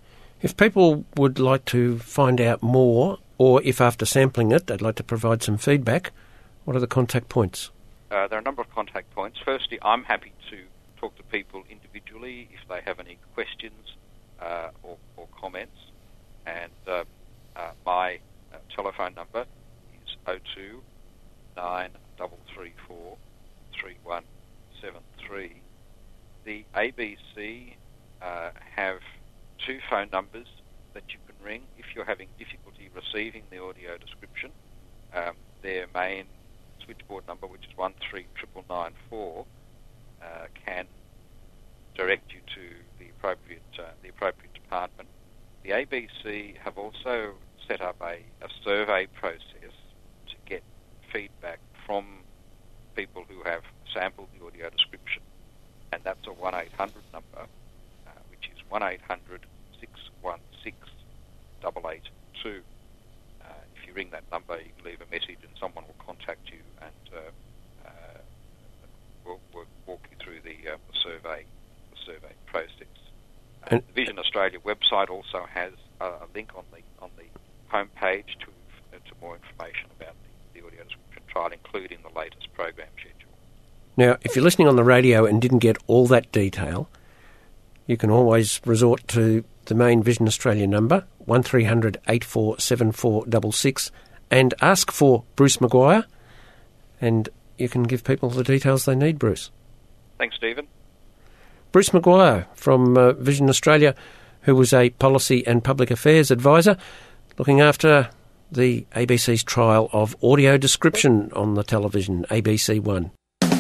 If people would like to find out more, or if after sampling it they'd like to provide some feedback, what are the contact points? Uh, there are a number of contact points. Firstly, I'm happy to talk to people individually if they have any questions uh, or, or comments. And uh, uh, my uh, telephone number is oh two nine three three four three one seven three. The A B C uh, have two phone numbers that you can ring if you're having difficulty receiving the audio description. Um, their main switchboard number, which is one three nine nine nine four, uh, can direct you to the appropriate uh, the appropriate department. The A B C have also set up a, a survey process to get feedback from people who have sampled the audio description, and that's a one eight hundred number, uh, which is one eight hundred six one six eight eight two. Uh, if you ring that number, you can leave a message and someone will contact you and uh, uh, we'll, we'll walk you through the, uh, the survey the survey process. Uh, and the Vision Australia website also has a, a link on the on the homepage to uh, to more information about the, the audio description trial, including the latest program schedule. Now, if you're listening on the radio and didn't get all that detail, you can always resort to the main Vision Australia number, one three hundred eight four seven four six six, and ask for Bruce Maguire, and you can give people the details they need, Bruce. Thanks, Stephen. Bruce Maguire from uh, Vision Australia, who was a Policy and Public Affairs Advisor, looking after the A B C's trial of audio description on the television, A B C One.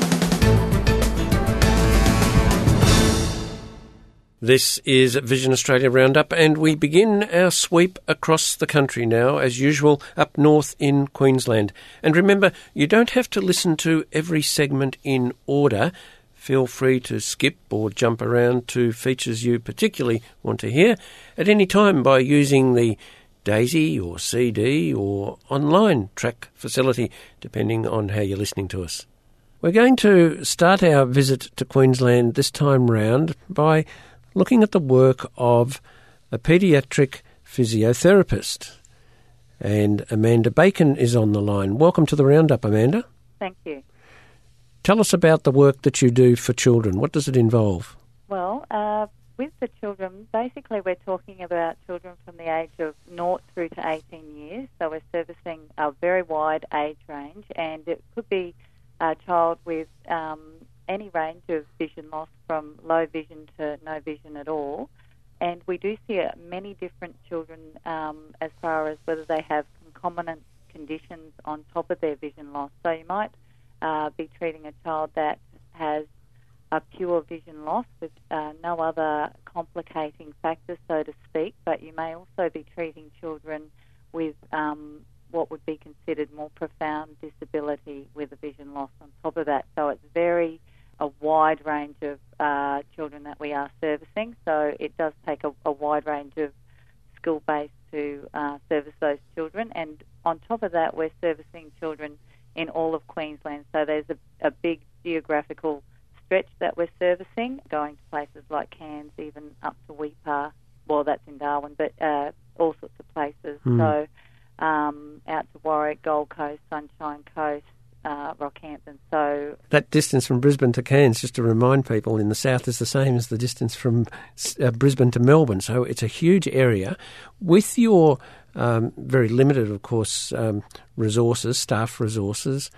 This is Vision Australia Roundup, and we begin our sweep across the country now, as usual, up north in Queensland. And remember, you don't have to listen to every segment in order. Feel free to skip or jump around to features you particularly want to hear at any time by using the Daisy or C D or online track facility, depending on how you're listening to us. We're going to start our visit to Queensland this time round by looking at the work of a paediatric physiotherapist. And Amanda Bacon is on the line. Welcome to the Roundup, Amanda. Thank you. Tell us about the work that you do for children. What does it involve? Well, uh, with the children, basically we're talking about children from the age of zero through to eighteen years. So we're servicing a very wide age range, and it could be a child with um, any range of vision loss from low vision to no vision at all. And we do see uh, many different children um, as far as whether they have concomitant conditions on top of their vision loss. So you might uh, be treating a child that has a pure vision loss with uh, no other complicating factors, so to speak, but you may also be treating children with um, what would be considered more profound disability with a vision loss on top of that. So it's very a wide range of uh, children that we are servicing. So it does take a, a wide range of skill base to uh, service those children. And on top of that, we're servicing children in all of Queensland. So there's a, a big geographical stretch that we're servicing, going to places like Cairns, even up to Weipa. Well, that's in Darwin, but uh, all sorts of places. Mm. So um, out to Warwick, Gold Coast, Sunshine Coast, uh, Rockhampton. So that distance from Brisbane to Cairns, just to remind people, in the south is the same as the distance from uh, Brisbane to Melbourne. So it's a huge area. With your um, very limited, of course, um, resources, staff resources,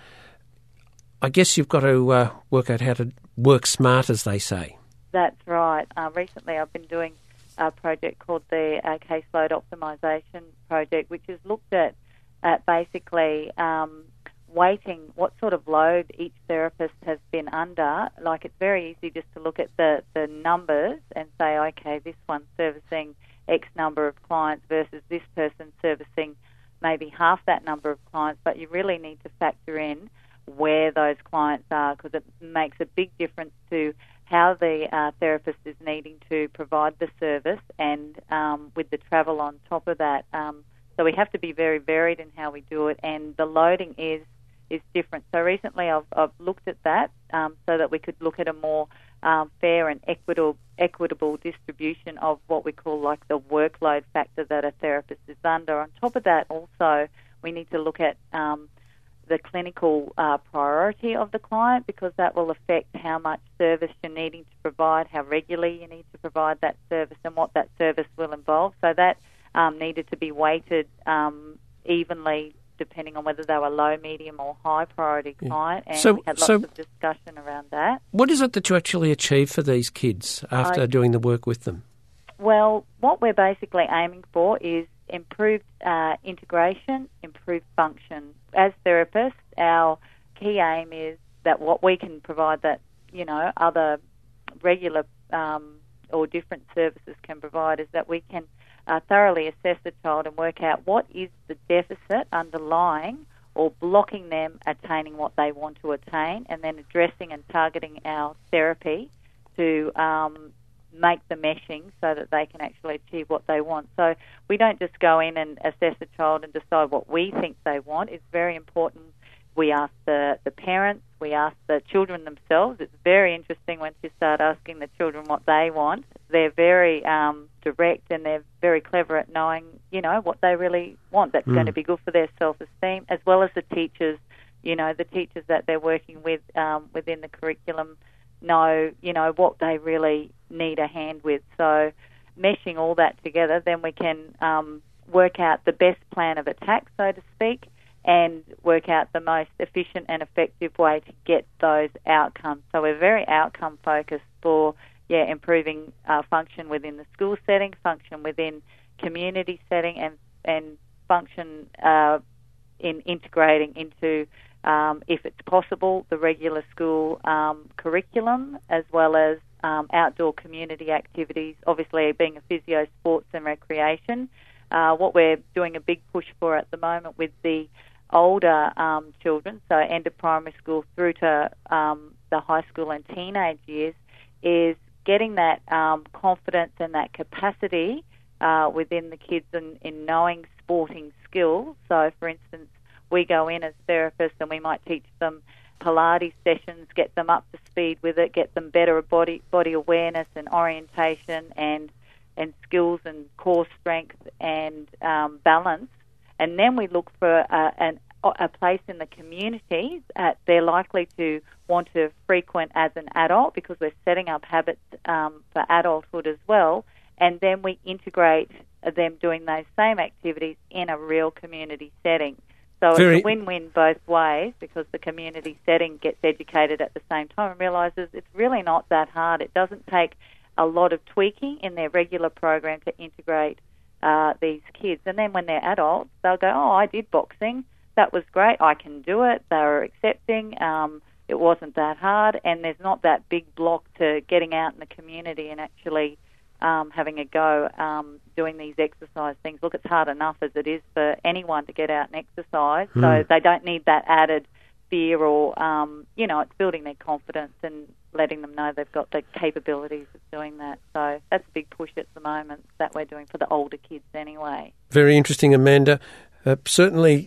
I guess you've got to uh, work out how to work smart, as they say. That's right. Uh, recently I've been doing a project called the uh, Caseload Optimisation Project, which has looked at, at basically um, weighting what sort of load each therapist has been under. Like, it's very easy just to look at the, the numbers and say, okay, this one's servicing X number of clients versus this person servicing maybe half that number of clients, but you really need to factor in where those clients are, because it makes a big difference to how the uh, therapist is needing to provide the service, and um, with the travel on top of that. Um, so we have to be very varied in how we do it, and the loading is is different. So recently I've, I've looked at that um, so that we could look at a more um, fair and equitable equitable distribution of what we call like the workload factor that a therapist is under. On top of that, also, we need to look at um, the clinical uh, priority of the client, because that will affect how much service you're needing to provide, how regularly you need to provide that service, and what that service will involve. So that um, needed to be weighted um, evenly, depending on whether they were low, medium or high priority client, and so, we had lots so of discussion around that. What is it that you actually achieve for these kids after I, doing the work with them? Well, what we're basically aiming for is improved uh, integration, improved function. As therapists, our key aim is that what we can provide that, you know, other regular um, or different services can provide is that we can uh, thoroughly assess the child and work out what is the deficit underlying or blocking them attaining what they want to attain, and then addressing and targeting our therapy to um, make the meshing so that they can actually achieve what they want. So we don't just go in and assess a child and decide what we think they want. It's very important. We ask the, the parents, we ask the children themselves. It's very interesting once you start asking the children what they want. They're very um, direct, and they're very clever at knowing, you know, what they really want that's mm. going to be good for their self-esteem, as well as the teachers, you know, the teachers that they're working with um, within the curriculum know, you know, what they really need a hand with. So meshing all that together, then we can um, work out the best plan of attack, so to speak, and work out the most efficient and effective way to get those outcomes. So we're very outcome focused for, yeah, improving uh, function within the school setting, function within community setting, and, and function uh, in integrating into Um, if it's possible, the regular school um, curriculum, as well as um, outdoor community activities, obviously being a physio, sports and recreation. Uh, what we're doing a big push for at the moment with the older um, children, so end of primary school through to um, the high school and teenage years, is getting that um, confidence and that capacity uh, within the kids in, in knowing sporting skills. So, for instance, we go in as therapists and we might teach them Pilates sessions, get them up to speed with it, get them better body body awareness and orientation and and skills and core strength and um, balance. And then we look for a, an, a place in the community that they're likely to want to frequent as an adult, because we're setting up habits um, for adulthood as well. And then we integrate them doing those same activities in a real community setting. So Very it's a win-win both ways, because the community setting gets educated at the same time and realises it's really not that hard. It doesn't take a lot of tweaking in their regular program to integrate uh, these kids. And then when they're adults, they'll go, oh, I did boxing. That was great. I can do it. They were accepting. Um, it wasn't that hard. And there's not that big block to getting out in the community and actually Um, having a go um, doing these exercise things. Look, it's hard enough as it is for anyone to get out and exercise, mm. so they don't need that added fear or, um, you know, it's building their confidence and letting them know they've got the capabilities of doing that. So that's a big push at the moment that we're doing for the older kids anyway. Very interesting, Amanda. Uh, certainly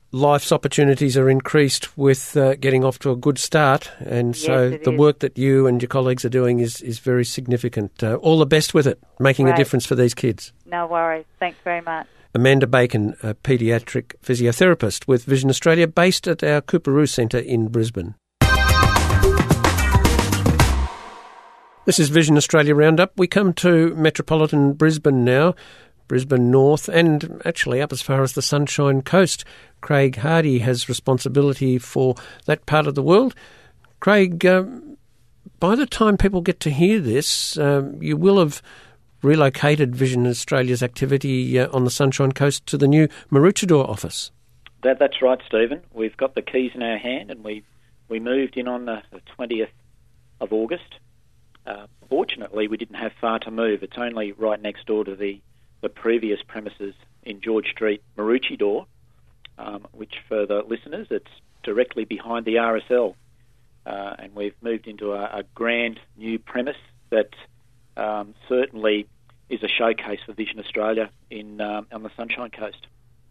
life's opportunities are increased with uh, getting off to a good start, and Yes, so it the is. work that you and your colleagues are doing is, is very significant. Uh, all the best with it, making a Great. difference for these kids. No worries. Thanks very much. Amanda Bacon, a paediatric physiotherapist with Vision Australia, based at our Coorparoo Centre in Brisbane. This is Vision Australia Roundup. We come to metropolitan Brisbane now, Brisbane North, and actually up as far as the Sunshine Coast. Craig Hardy has responsibility for that part of the world. Craig, um, by the time people get to hear this, um, you will have relocated Vision Australia's activity uh, on the Sunshine Coast to the new Maroochydore office. That, that's right, Stephen. We've got the keys in our hand, and we we moved in on the, the twentieth of August. Uh, fortunately, we didn't have far to move. It's only right next door to the, the previous premises in George Street, Maroochydore, um, which for the listeners, it's directly behind the R S L. Uh, and we've moved into a, a grand new premise that um, certainly is a showcase for Vision Australia in um, on the Sunshine Coast.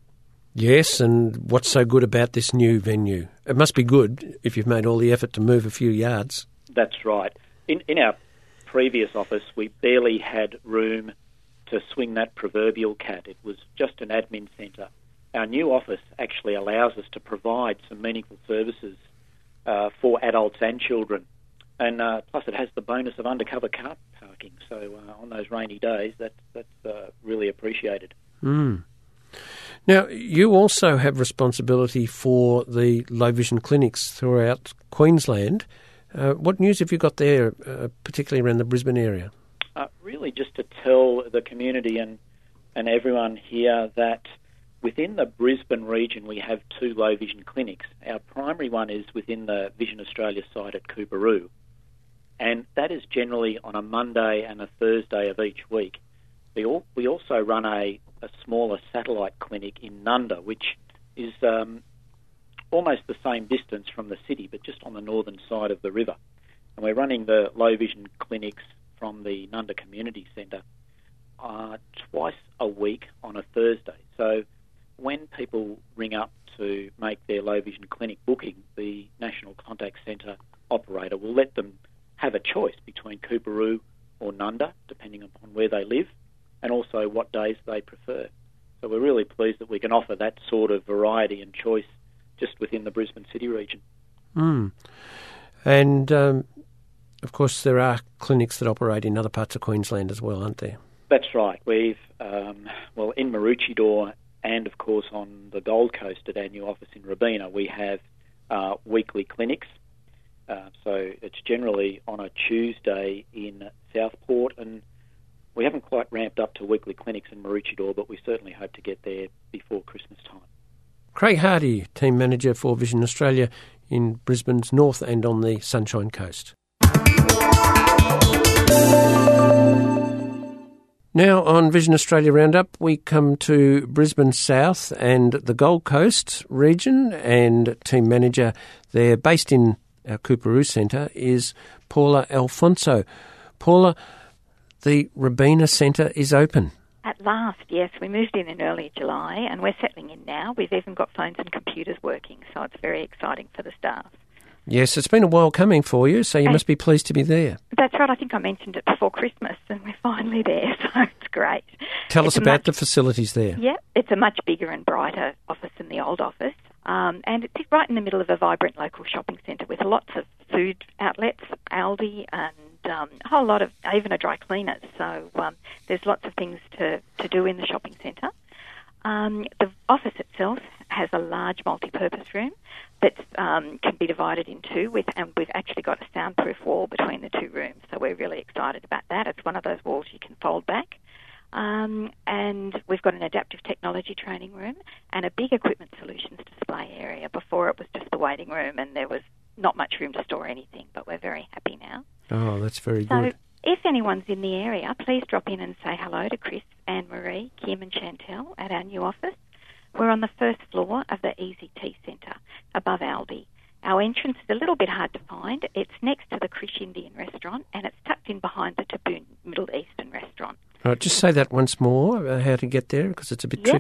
Yes, and what's so good about this new venue? It must be good if you've made all the effort to move a few yards. That's right. In, in our previous office, we barely had room to swing that proverbial cat. It was just an admin centre. Our new office actually allows us to provide some meaningful services uh, for adults and children. And uh, plus it has the bonus of undercover car parking. So uh, on those rainy days, that's, that's uh, really appreciated. Mm. Now, you also have responsibility for the low vision clinics throughout Queensland. Uh, what news have you got there, uh, particularly around the Brisbane area? Uh, really just to tell the community and, and everyone here that within the Brisbane region we have two low vision clinics. Our primary one is within the Vision Australia site at Coorparoo, and that is generally on a Monday and a Thursday of each week. We, all, we also run a, a smaller satellite clinic in Nunda, which is um, almost the same distance from the city, but just on the northern side of the river. And we're running the low vision clinics from the Nunda Community Centre uh, twice a week on a Thursday. So when people ring up to make their low vision clinic booking, the National Contact Centre operator will let them have a choice between Coorparoo or Nunda, depending upon where they live, and also what days they prefer. So we're really pleased that we can offer that sort of variety and choice just within the Brisbane city region. Mm. And, um, of course, there are clinics that operate in other parts of Queensland as well, aren't there? That's right. We've, um, well, in Maroochydore and, of course, on the Gold Coast at our new office in Robina, we have uh, weekly clinics. Uh, so it's generally on a Tuesday in Southport, and we haven't quite ramped up to weekly clinics in Maroochydore, but we certainly hope to get there before Christmas time. Craig Hardy, Team Manager for Vision Australia in Brisbane's north and on the Sunshine Coast. Now on Vision Australia Roundup, we come to Brisbane South and the Gold Coast region, and Team Manager there, based in our Coorparoo Centre, is Paula Alfonso. Paula, the Robina Centre is open. At last, yes. We moved in in early July and we're settling in now. We've even got phones and computers working, so it's very exciting for the staff. Yes, it's been a while coming for you, so you and must be pleased to be there. That's right. I think I mentioned it before Christmas and we're finally there, so it's great. Tell it's us about much, the facilities there. Yeah, it's a much bigger and brighter office than the old office. Um, and it's right in the middle of a vibrant local shopping centre with lots of food outlets, Aldi, and um, a whole lot of, even a dry cleaners. So um, there's lots of things to, to do in the shopping centre. Um, the office itself has a large multi-purpose room that um, can be divided in two, with, and we've actually got a soundproof wall between the two rooms. So we're really excited about that. It's one of those walls you can fold back. Um, and we've got an adaptive technology training room and a big equipment solutions display area. Before it was just the waiting room and there was not much room to store anything, but we're very happy now. Oh, that's very so good. If anyone's in the area, please drop in and say hello to Chris, Anne-Marie, Kim and Chantel at our new office. We're on the first floor of the Easy Tea Centre above Aldi. Our entrance is a little bit hard to find. It's next to the Krish Indian restaurant and it's tucked in behind the Taboo Middle Eastern restaurant. All right, just say that once more, uh, how to get there, because it's a bit yep. tricky.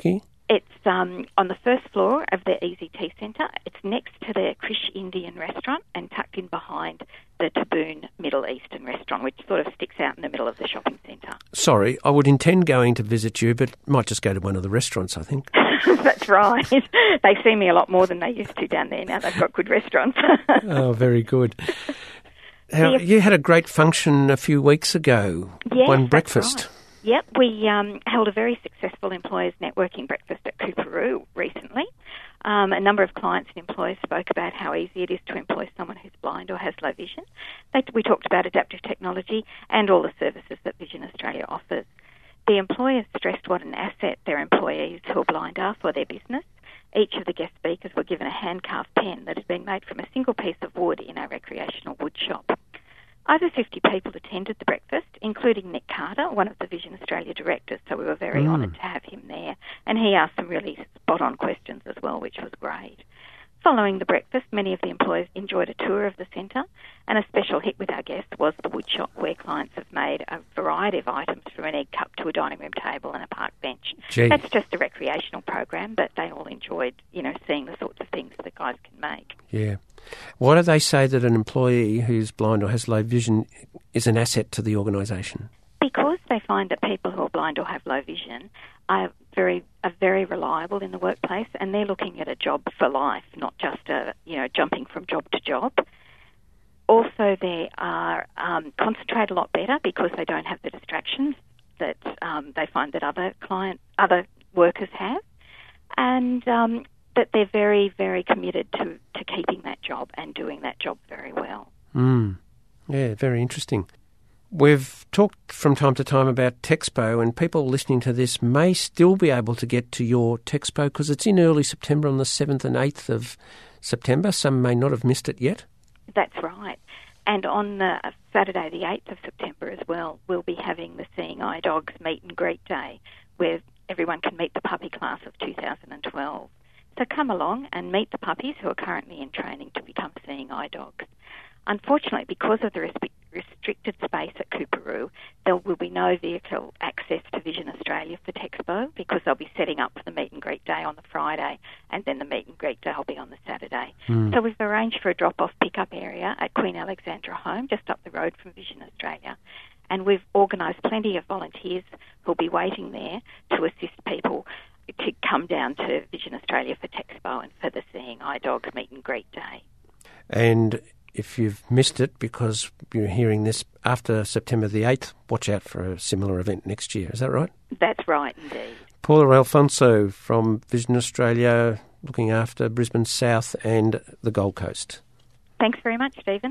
It's um, on the first floor of the Easy Tea Centre. It's next to the Krish Indian restaurant and tucked in behind the Taboon Middle Eastern restaurant, which sort of sticks out in the middle of the shopping centre. Sorry, I would intend going to visit you, but might just go to one of the restaurants, I think. That's right. They see me a lot more than they used to down there. Now they've got good restaurants. Oh, very good. Now, you had a great function a few weeks ago, yes, one breakfast. Right. Yep, we um, held a very successful employers networking breakfast at Coorparoo recently. Um, a number of clients and employers spoke about how easy it is to employ someone who's blind or has low vision. They, we talked about adaptive technology and all the services that Vision Australia offers. The employers stressed what an asset their employees who are blind are for their business. Each of the guest speakers were given a hand-carved pen that had been made from a single piece of wood in our recreational wood shop. Over fifty people attended the breakfast, including Nick Carter, one of the Vision Australia directors, so we were very mm. honoured to have him there. And he asked some really spot-on questions as well, which was great. Following the breakfast, many of the employees enjoyed a tour of the centre, and a special hit with our guests was the wood shop, where clients have made a variety of items from an egg cup to a dining room table and a park bench. Gee. That's just a recreational program, but they all enjoyed, you know, seeing the sorts of things that guys can make. Yeah. Why do they say that an employee who's blind or has low vision is an asset to the organisation? Because they find that people who are blind or have low vision are very are very reliable in the workplace, and they're looking at a job for life, not just a you know jumping from job to job. Also, they are um, concentrate a lot better because they don't have the distractions that um, they find that other client other workers have, and um, that they're very very committed to, to keeping that job and doing that job very well. Mm. Yeah, very interesting. We've talked from time to time about Texpo, and people listening to this may still be able to get to your Texpo because it's in early September on the seventh and eighth of September. Some may not have missed it yet. That's right. And on the Saturday, the eighth of September as well, we'll be having the Seeing Eye Dogs Meet and Greet Day, where everyone can meet the puppy class of two thousand twelve. So come along and meet the puppies who are currently in training to become Seeing Eye Dogs. Unfortunately, because of the resp- restricted space at Coorparoo, there will be no vehicle access to Vision Australia for Texpo because they'll be setting up for the meet and greet day on the Friday, and then the meet and greet day will be on the Saturday. Mm. So we've arranged for a drop-off pickup area at Queen Alexandra Home, just up the road from Vision Australia. And we've organised plenty of volunteers who'll be waiting there to assist people to come down to Vision Australia for Texpo and for the Seeing Eye Dogs Meet and Greet Day. And if you've missed it because you're hearing this after September the eighth, watch out for a similar event next year. Is that right? That's right, indeed. Paula Alfonso from Vision Australia, looking after Brisbane South and the Gold Coast. Thanks very much, Stephen.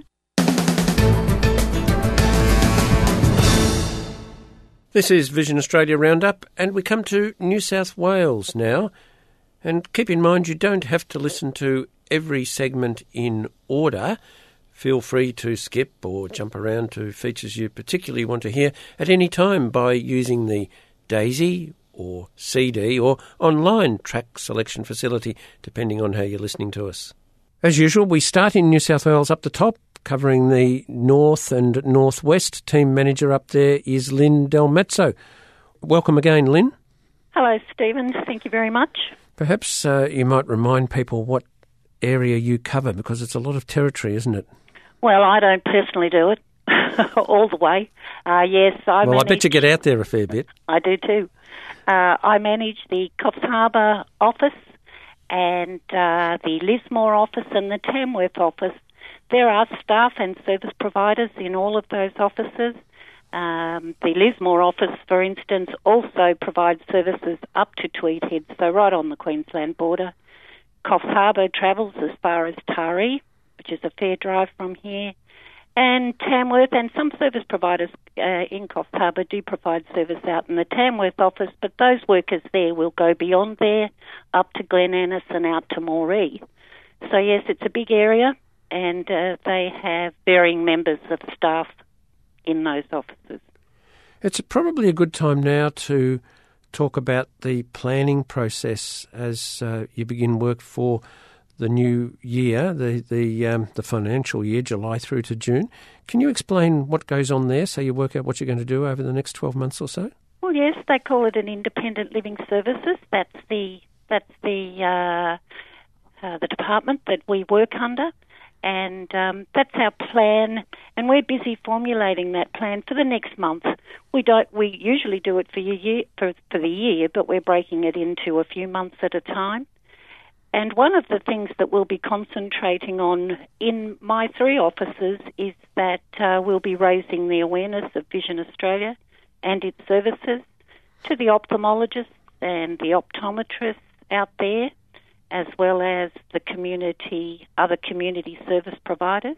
This is Vision Australia Roundup, and we come to New South Wales now. And keep in mind, you don't have to listen to every segment in order. Feel free to skip or jump around to features you particularly want to hear at any time by using the DAISY or C D or online track selection facility, depending on how you're listening to us. As usual, we start in New South Wales up the top, covering the north and northwest. Team manager up there is Lynn Del Mazzo. Welcome again, Lynn. Hello, Stephen. Thank you very much. Perhaps uh, you might remind people what area you cover, because it's a lot of territory, isn't it? Well, I don't personally do it all the way. Uh, yes, I Well, manage, I bet you get out there a fair bit. I do too. Uh, I manage the Coffs Harbour office and uh, the Lismore office and the Tamworth office. There are staff and service providers in all of those offices. Um, the Lismore office, for instance, also provides services up to Tweed Head, so right on the Queensland border. Coffs Harbour travels as far as Taree, which is a fair drive from here. And Tamworth and some service providers uh, in Coffs Harbour do provide service out in the Tamworth office, but those workers there will go beyond there, up to Glen Innes and out to Moree. So yes, it's a big area, and uh, they have varying members of staff in those offices. It's probably a good time now to talk about the planning process as uh, you begin work for the new year, the the um, the financial year, July through to June. Can you explain what goes on there so you work out what you're going to do over the next twelve months or so? Well, yes, they call it an independent living services. That's the that's the uh, uh, the department that we work under, and um, that's our plan. And we're busy formulating that plan for the next month. We don't. We usually do it for your year for for the year, but we're breaking it into a few months at a time. And one of the things that we'll be concentrating on in my three offices is that uh, we'll be raising the awareness of Vision Australia and its services to the ophthalmologists and the optometrists out there, as well as the community, other community service providers.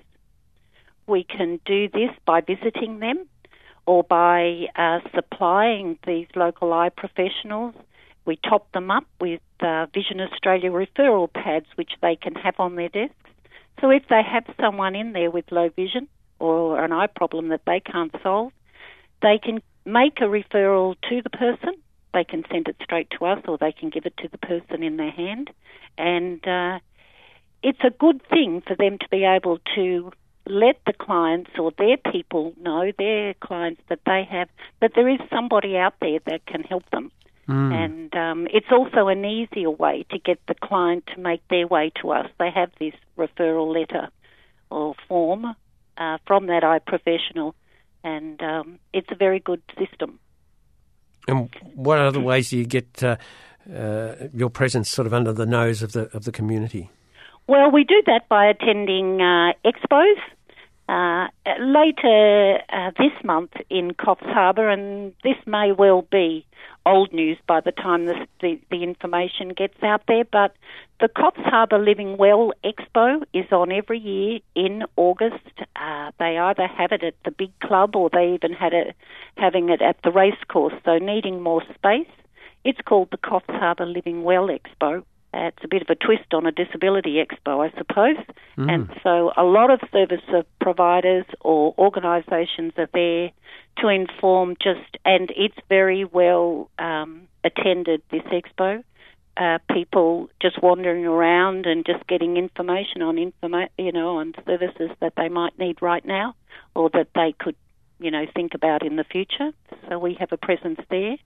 We can do this by visiting them or by uh, supplying these local eye professionals. We top them up with uh, Vision Australia referral pads, which they can have on their desks. So if they have someone in there with low vision or an eye problem that they can't solve, they can make a referral to the person. They can send it straight to us, or they can give it to the person in their hand. And uh, it's a good thing for them to be able to let the clients or their people know, their clients that they have, that there is somebody out there that can help them. Mm. And um, it's also an easier way to get the client to make their way to us. They have this referral letter or form uh, from that eye professional, and um, it's a very good system. And what other ways do you get uh, uh, your presence sort of under the nose of the of the community? Well, we do that by attending uh, expos. Uh, later uh, this month in Coffs Harbour, and this may well be old news by the time this, the, the information gets out there, but the Coffs Harbour Living Well Expo is on every year in August. Uh, they either have it at the big club or they even had it having it at the racecourse, so needing more space. It's called the Coffs Harbour Living Well Expo. Uh, it's a bit of a twist on a disability expo, I suppose. Mm. And so a lot of service providers or organisations are there to inform just, and it's very well um, attended, this expo. Uh, people just wandering around and just getting information on, informa- you know, on services that they might need right now or that they could, you know, think about in the future. So we have a presence there.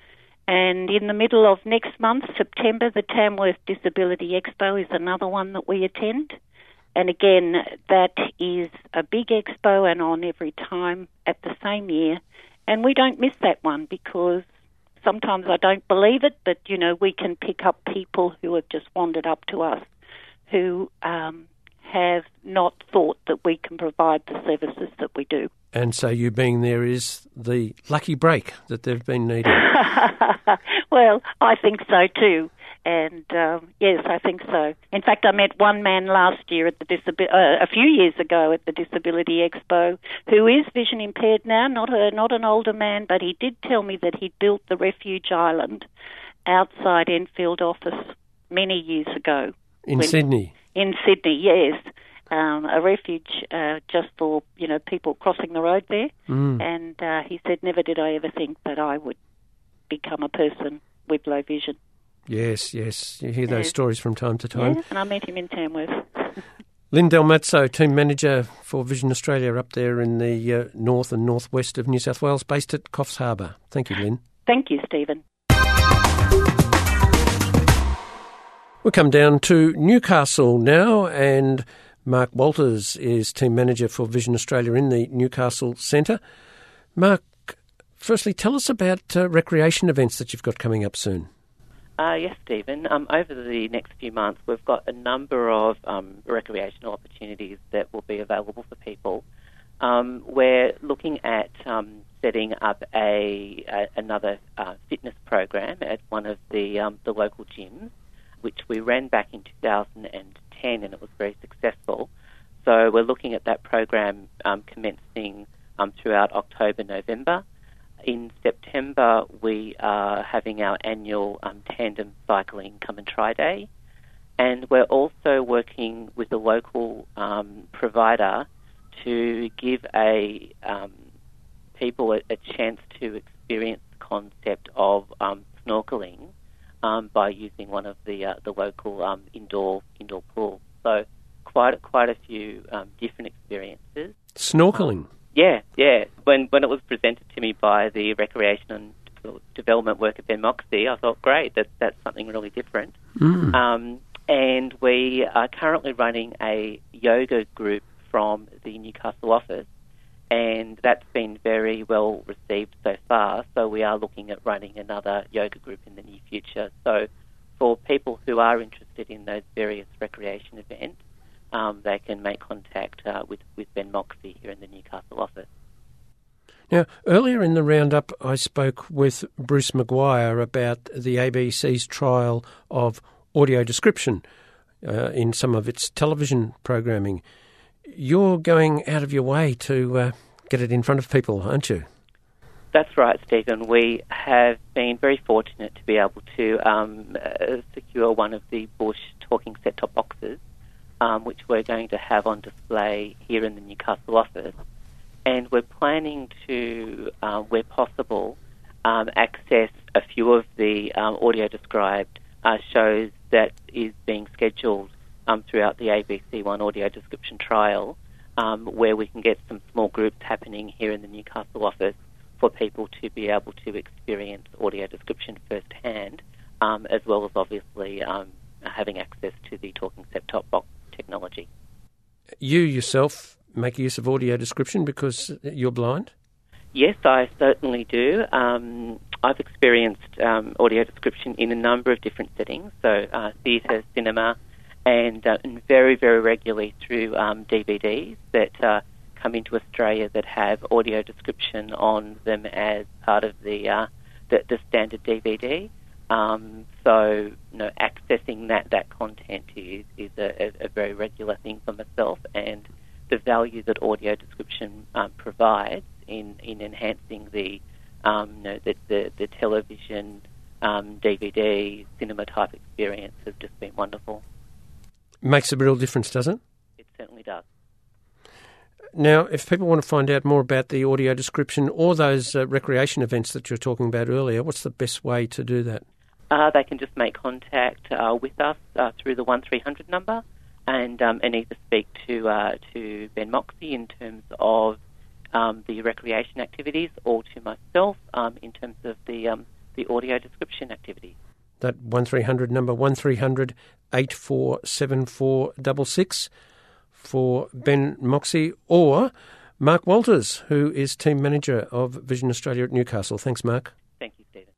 And in the middle of next month, September, the Tamworth Disability Expo is another one that we attend. And again, that is a big expo and on every time at the same year. And we don't miss that one because sometimes I don't believe it, but, you know, we can pick up people who have just wandered up to us who um, have not thought that we can provide the services that we do. And so you being there is the lucky break that they've been needing. Well, I think so too. And um, yes, I think so. In fact, I met one man last year at the disabi- uh, a few years ago at the Disability Expo, who is vision impaired now. Not a not an older man, but he did tell me that he built the refuge island outside Enfield office many years ago. In when, Sydney. In Sydney, yes. Um, a refuge uh, just for, you know, people crossing the road there. Mm. And uh, he said, never did I ever think that I would become a person with low vision. Yes, yes. You hear those yes. stories from time to time. Yes, and I met him in Tamworth. Lynn Delmazzo, Team Manager for Vision Australia up there in the uh, north and northwest of New South Wales, based at Coffs Harbour. Thank you, Lynn. Thank you, Stephen. We'll come down to Newcastle now, and Mark Walters is Team Manager for Vision Australia in the Newcastle Centre. Mark, firstly, tell us about uh, recreation events that you've got coming up soon. Uh, yes, Stephen. Um, over the next few months, we've got a number of um, recreational opportunities that will be available for people. Um, we're looking at um, setting up a, a another uh, fitness program at one of the um, the local gyms, which we ran back in two thousand ten, and it was very successful. So we're looking at that program um, commencing um, throughout October, November. In September, we are having our annual um, tandem cycling come and try day, and we're also working with a local um, provider to give a um, people a, a chance to experience the concept of um, snorkeling um, by using one of the uh, the local um, indoor indoor pools. So quite quite a few um, different experiences. Snorkeling. Um, Yeah, yeah. When when it was presented to me by the Recreation and for development work at Ben Moxie, I thought, great, that, that's something really different. Mm. Um, and we are currently running a yoga group from the Newcastle office, and that's been very well received so far. So we are looking at running another yoga group in the near future. So for people who are interested in those various recreation events, um, they can make contact uh, with, with Ben Moxie here in the Newcastle office. Now, earlier in the roundup, I spoke with Bruce Maguire about the A B C's trial of audio description uh, in some of its television programming. You're going out of your way to uh, get it in front of people, aren't you? That's right, Stephen. We have been very fortunate to be able to um, uh, secure one of the Bush talking set-top boxes, um, which we're going to have on display here in the Newcastle office. And we're planning to, uh, where possible, um, access a few of the um, audio-described uh, shows that is being scheduled um, throughout the A B C One audio description trial, um, where we can get some small groups happening here in the Newcastle office for people to be able to experience audio description firsthand, um, as well as obviously um, having access to the talking set-top box technology. You yourself make use of audio description because you're blind? Yes, I certainly do. Um, I've experienced um, audio description in a number of different settings, so uh, theatre, cinema, and, uh, and very, very regularly through um, D V Ds that uh, come into Australia that have audio description on them as part of the uh, the, the standard D V D. Um, so, you know, accessing that, that content is, is a, a very regular thing for myself, and the value that audio description um, provides in, in enhancing the, um, you know, the, the, the television, um, D V D, cinema type experience has just been wonderful. Makes a real difference, doesn't it? It certainly does. Now, if people want to find out more about the audio description or those uh, recreation events that you were talking about earlier, what's the best way to do that? Uh, they can just make contact uh, with us uh, through the one three hundred number, and um, and either speak to uh, to Ben Moxie in terms of um, the recreation activities, or to myself um, in terms of the um, the audio description activities. That one three hundred number, one three hundred eight four seven four six six for Ben Moxie or Mark Walters, who is Team Manager of Vision Australia at Newcastle. Thanks, Mark. Thank you, Stephen.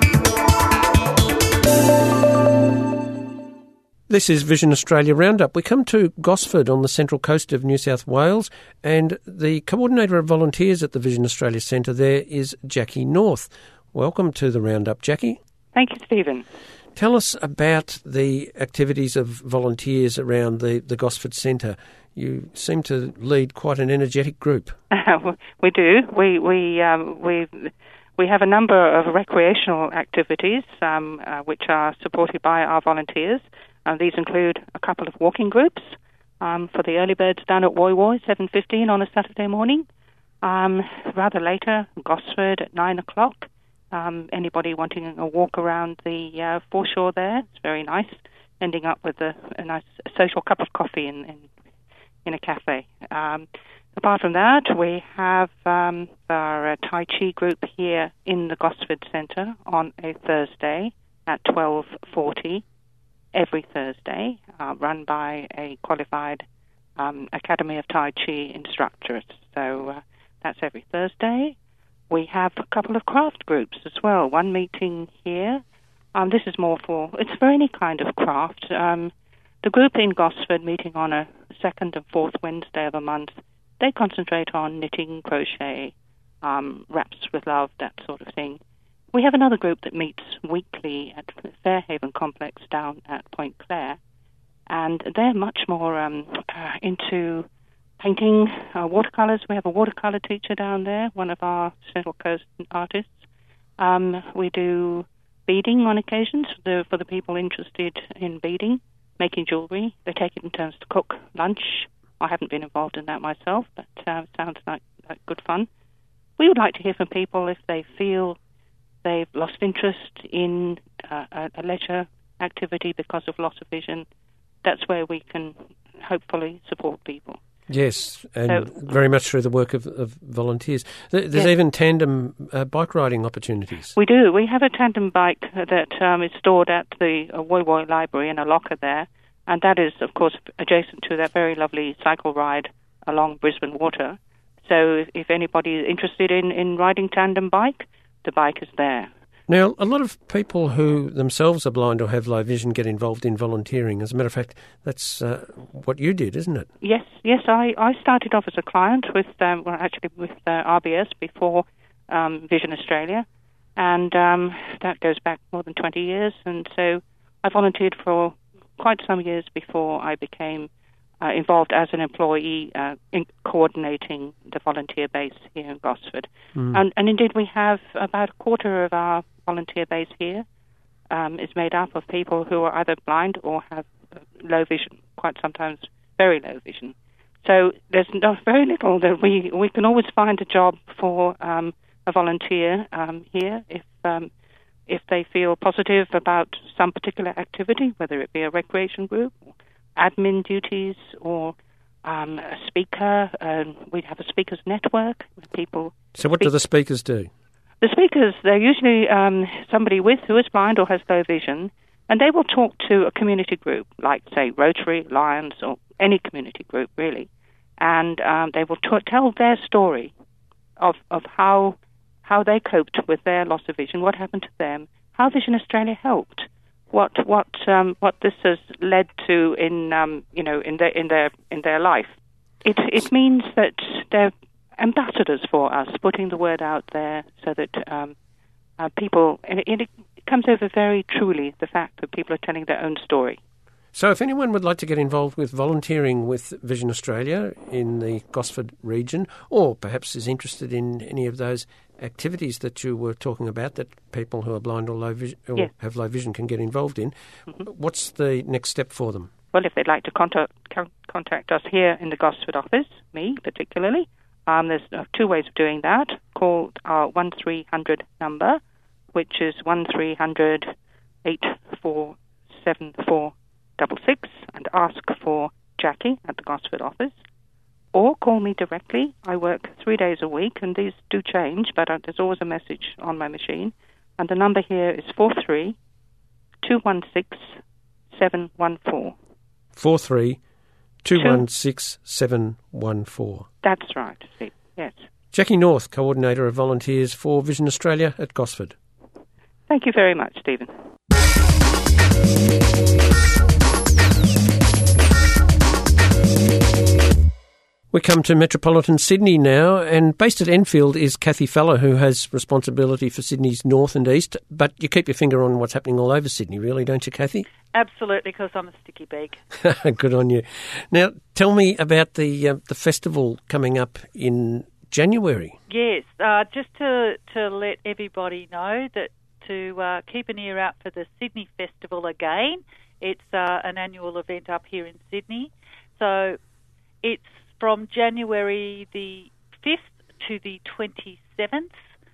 This is Vision Australia Roundup. We come to Gosford on the central coast of New South Wales, and the coordinator of volunteers at the Vision Australia Centre there is Jackie North. Welcome to the Roundup, Jackie. Thank you, Stephen. Tell us about the activities of volunteers around the, the Gosford Centre. You seem to lead quite an energetic group. Uh, we do. We we um, we we have a number of recreational activities um, uh, which are supported by our volunteers. Uh, these include a couple of walking groups um, for the early birds down at Woy Woy, seven fifteen on a Saturday morning. Um, rather later, Gosford at nine o'clock. Um, anybody wanting a walk around the uh, foreshore there, it's very nice, ending up with a, a nice social cup of coffee in in, in a cafe. Um, apart from that, we have um, our uh, Tai Chi group here in the Gosford Centre on a Thursday at twelve forty, every Thursday, uh, run by a qualified um, Academy of Tai Chi instructors. So uh, that's every Thursday. We have a couple of craft groups as well. One meeting here. Um, this is more for, it's for any kind of craft. Um, the group in Gosford meeting on a second and fourth Wednesday of a month, they concentrate on knitting, crochet, um, wraps with love, that sort of thing. We have another group that meets weekly at Fairhaven Complex down at Point Clare, and they're much more um, uh, into painting, uh, watercolours. We have a watercolour teacher down there, one of our Central Coast artists. Um, we do beading on occasions for the, for the people interested in beading, making jewellery. They take it in turns to cook lunch. I haven't been involved in that myself, but uh, it sounds like, like good fun. We would like to hear from people if they feel they've lost interest in uh, a, a leisure activity because of loss of vision. That's where we can hopefully support people. Yes, and So- very much through the work of, of volunteers. There- There's Yeah. even tandem uh, bike riding opportunities. We do. We have a tandem bike that um, is stored at the uh, Woy Woy Library in a locker there, and that is, of course, adjacent to that very lovely cycle ride along Brisbane Water. So if, if anybody is interested in, in riding tandem bike, the bike is there. Now, a lot of people who themselves are blind or have low vision get involved in volunteering. As a matter of fact, that's uh, what you did, isn't it? Yes, yes. I, I started off as a client with, um, well, actually with uh, R B S before um, Vision Australia, and um, that goes back more than twenty years. And so I volunteered for quite some years before I became uh, involved as an employee uh, in coordinating the volunteer base here in Gosford. Mm. And, and indeed, we have about a quarter of our volunteer base here um, is made up of people who are either blind or have uh, low vision, quite sometimes very low vision. So there's not very little that we we can always find a job for um, a volunteer um, here if um, if they feel positive about some particular activity, whether it be a recreation group, or admin duties, or um, a speaker. Um, we have a speakers network with people. So what do the speakers do? The speakers, they're usually um, somebody with who is blind or has low vision, and they will talk to a community group, like, say, Rotary, Lions, or any community group, really. And um, they will t- tell their story of, of how how they coped with their loss of vision, what happened to them, how Vision Australia helped, what what um, what this has led to in um, you know in their in their in their life. It it means that they're ambassadors for us, putting the word out there so that um, uh, people, and it, it comes over very truly, the fact that people are telling their own story. So if anyone would like to get involved with volunteering with Vision Australia in the Gosford region, or perhaps is interested in any of those activities that you were talking about that people who are blind or low vision or Yes. have low vision can get involved in, Mm-hmm. what's the next step for them? Well, if they'd like to contact con- contact us here in the Gosford office, me particularly, um, there's uh, two ways of doing that. Call our one three hundred number, which is one three hundred eight four seven four double six, and ask for Jackie at the Gosford office. Or call me directly. I work three days a week, and these do change, but uh, there's always a message on my machine. And the number here is four three two one six seven one four. Four three two one six seven one four. That's right, Steve. Yes. Jackie North, Coordinator of Volunteers for Vision Australia at Gosford. Thank you very much, Stephen. We come to metropolitan Sydney now, and based at Enfield is Kathy Feller, who has responsibility for Sydney's north and east, but you keep your finger on what's happening all over Sydney, really, don't you, Kathy? Absolutely, because I'm a sticky beak. Good on you. Now, tell me about the uh, the festival coming up in January. Yes, uh, just to, to let everybody know that to uh, keep an ear out for the Sydney Festival again. It's uh, an annual event up here in Sydney. So it's from January the fifth to the twenty-seventh,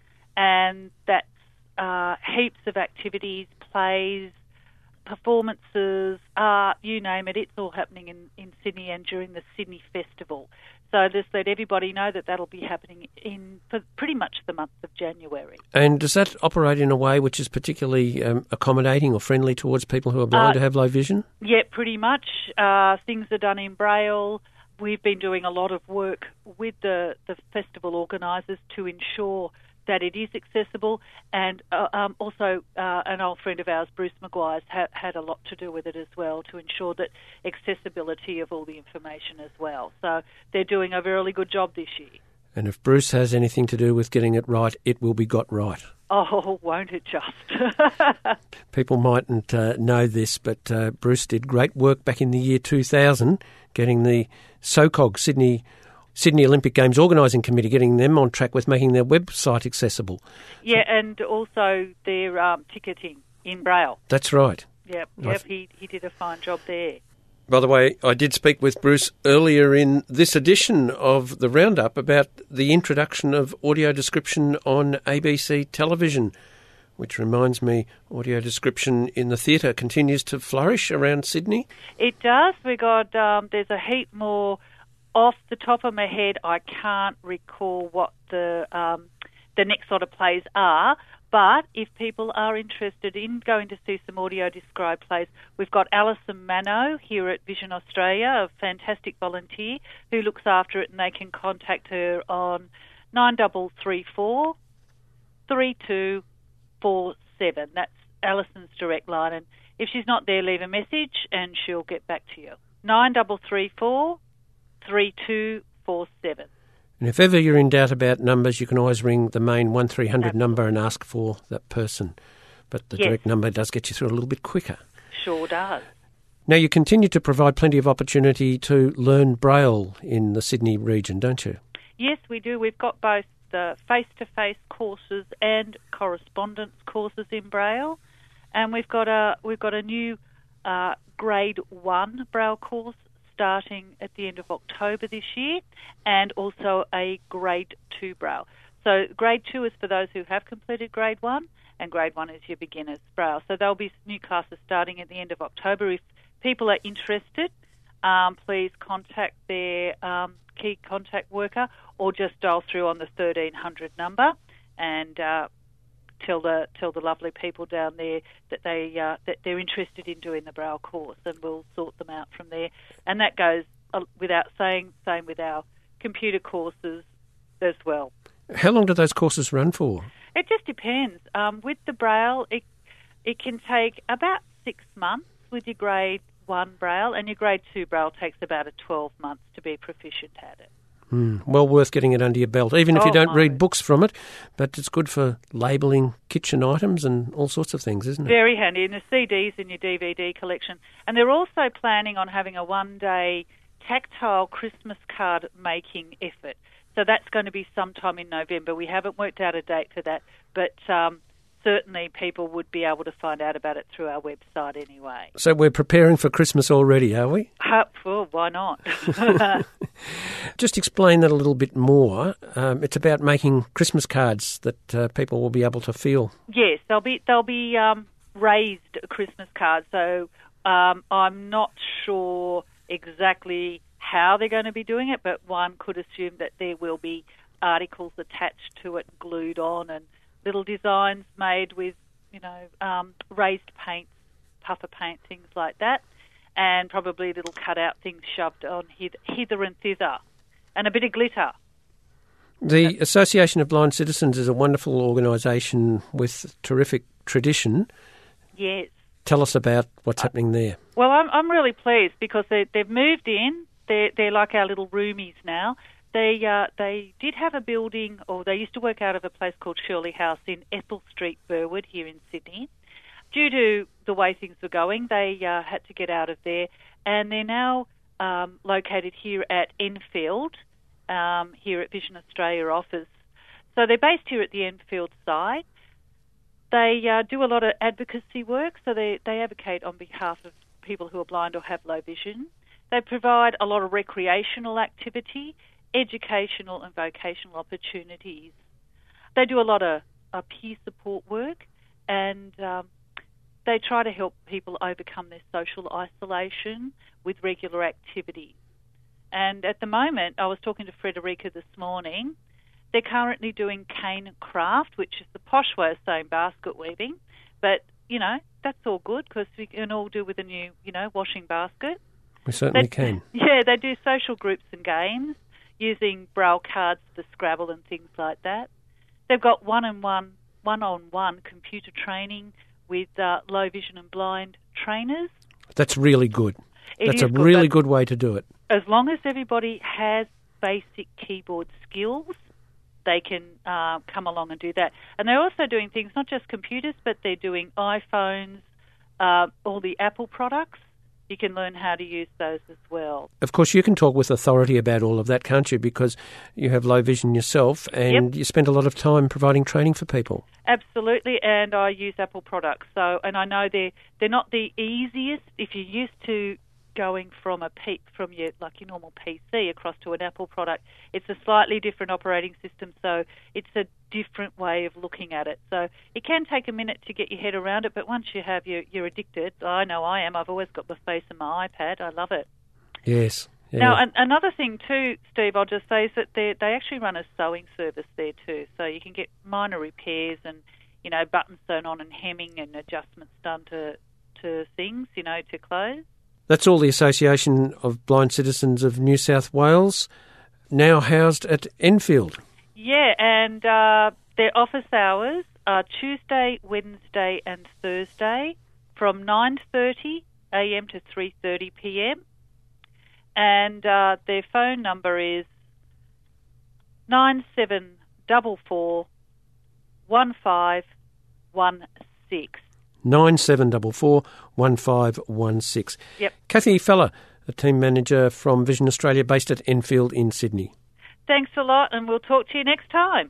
and that's uh, heaps of activities, plays, performances, art, you name it. It's all happening in, in Sydney and during the Sydney Festival. So just let everybody know that that'll be happening in for pretty much the month of January. And does that operate in a way which is particularly um, accommodating or friendly towards people who are blind Uh, or have low vision? Yeah, pretty much. Uh, things are done in Braille. We've been doing a lot of work with the, the festival organisers to ensure that it is accessible, and uh, um, also uh, an old friend of ours, Bruce Maguire's, ha- had a lot to do with it as well to ensure that accessibility of all the information as well. So they're doing a really good job this year. And if Bruce has anything to do with getting it right, it will be got right. Oh, won't it just? People mightn't uh, know this, but uh, Bruce did great work back in the year two thousand, getting the SOCOG, Sydney Sydney Olympic Games Organising Committee, getting them on track with making their website accessible. Yeah, and also their um, ticketing in Braille. That's right. Yep, I yep, th- he, he did a fine job there. By the way, I did speak with Bruce earlier in this edition of the Roundup about the introduction of audio description on A B C television, which reminds me, audio description in the theatre continues to flourish around Sydney. It does. We got um, there's a heap more off the top of my head, I can't recall what the um, the next lot of plays are. But if people are interested in going to see some audio described plays, we've got Alison Mano here at Vision Australia, a fantastic volunteer who looks after it, and they can contact her on nine double three four three two four seven. That's Alison's direct line, and if she's not there, leave a message and she'll get back to you. Nine double three four three two four seven. And if ever you're in doubt about numbers, you can always ring the main one three hundred number and ask for that person. But the yes. direct number does get you through a little bit quicker. Sure does. Now, you continue to provide plenty of opportunity to learn Braille in the Sydney region, don't you? Yes, we do. We've got both the face-to-face courses and correspondence courses in Braille, and we've got a we've got a new uh, grade one Braille course starting at the end of October this year, and also a grade two Braille. So grade two is for those who have completed grade one, and grade one is your beginner's Braille. So there'll be new classes starting at the end of October. If people are interested, um, please contact their um, key contact worker, or just dial through on the thirteen hundred number and uh, tell the tell the lovely people down there that they uh, that they're interested in doing the Braille course, and we'll sort them out from there. And that goes uh, without saying. Same with our computer courses as well. How long do those courses run for? It just depends. Um, with the Braille, it it can take about six months with your grade one Braille, and your grade two Braille takes about a twelve months to be proficient at it. Mm, well worth getting it under your belt, even if oh, you don't my. read books from it, but it's good for labelling kitchen items and all sorts of things, isn't it? Very handy in the C Ds in your D V D collection. And they're also planning on having a one-day tactile Christmas card making effort. So that's going to be sometime in November. We haven't worked out a date for that, but um, certainly people would be able to find out about it through our website anyway. So we're preparing for Christmas already, are we? Uh, well, why not? Just explain that a little bit more. Um, it's about making Christmas cards that uh, people will be able to feel. Yes, they'll be they'll be um, raised Christmas cards. So um, I'm not sure exactly how they're going to be doing it, but one could assume that there will be articles attached to it, glued on, and little designs made with, you know, um, raised paints, puffer paint, things like that, and probably little cut-out things shoved on hither and thither, and a bit of glitter. The Association of Blind Citizens is a wonderful organisation with terrific tradition. Yes. Tell us about what's happening there. Well, I'm I'm really pleased because they, they've moved in. They're, they're like our little roomies now. They uh, they did have a building, or they used to work out of a place called Shirley House in Ethel Street, Burwood, here in Sydney. Due to the way things were going, they uh, had to get out of there, and they're now um, located here at Enfield, um, here at Vision Australia office. So they're based here at the Enfield site. They uh, do a lot of advocacy work, so they, they advocate on behalf of people who are blind or have low vision. They provide a lot of recreational activity, educational and vocational opportunities. They do a lot of uh, peer support work, and um, they try to help people overcome their social isolation with regular activities. And at the moment, I was talking to Frederica this morning, they're currently doing cane craft, which is the posh way of saying basket weaving, but, you know, that's all good because we can all do with a new, you know, washing basket. We certainly they, can. Yeah, they do social groups and games using Braille cards for Scrabble and things like that. They've got one-on-one, one-on-one computer training with uh, low vision and blind trainers. That's really good. It That's is a good, really good way to do it. As long as everybody has basic keyboard skills, they can uh, come along and do that. And they're also doing things, not just computers, but they're doing iPhones, uh, all the Apple products. You can learn how to use those as well. Of course, you can talk with authority about all of that, can't you? Because you have low vision yourself and Yep. you spend a lot of time providing training for people. Absolutely, and I use Apple products. So, and I know they're they're not the easiest. If you're used to going from a P, from your like your normal P C across to an Apple product, it's a slightly different operating system. So it's a different way of looking at it. So it can take a minute to get your head around it, but once you have, you're, you're addicted. I know I am. I've always got my face in my iPad. I love it. Yes, Yeah. Now, an, another thing too, Steve, I'll just say is that they they actually run a sewing service there too, so you can get minor repairs and, you know, buttons sewn on and hemming and adjustments done to to things, you know, to clothes. That's all the Association of Blind Citizens of New South Wales, now housed at Enfield. Yeah, and uh, their office hours are Tuesday, Wednesday and Thursday from nine thirty a m to three thirty p m And uh, their phone number is nine seven four four, one five one six. nine seven four four, one five one six. Yep. Kathy Feller, a team manager from Vision Australia based at Enfield in Sydney. Thanks a lot, and we'll talk to you next time.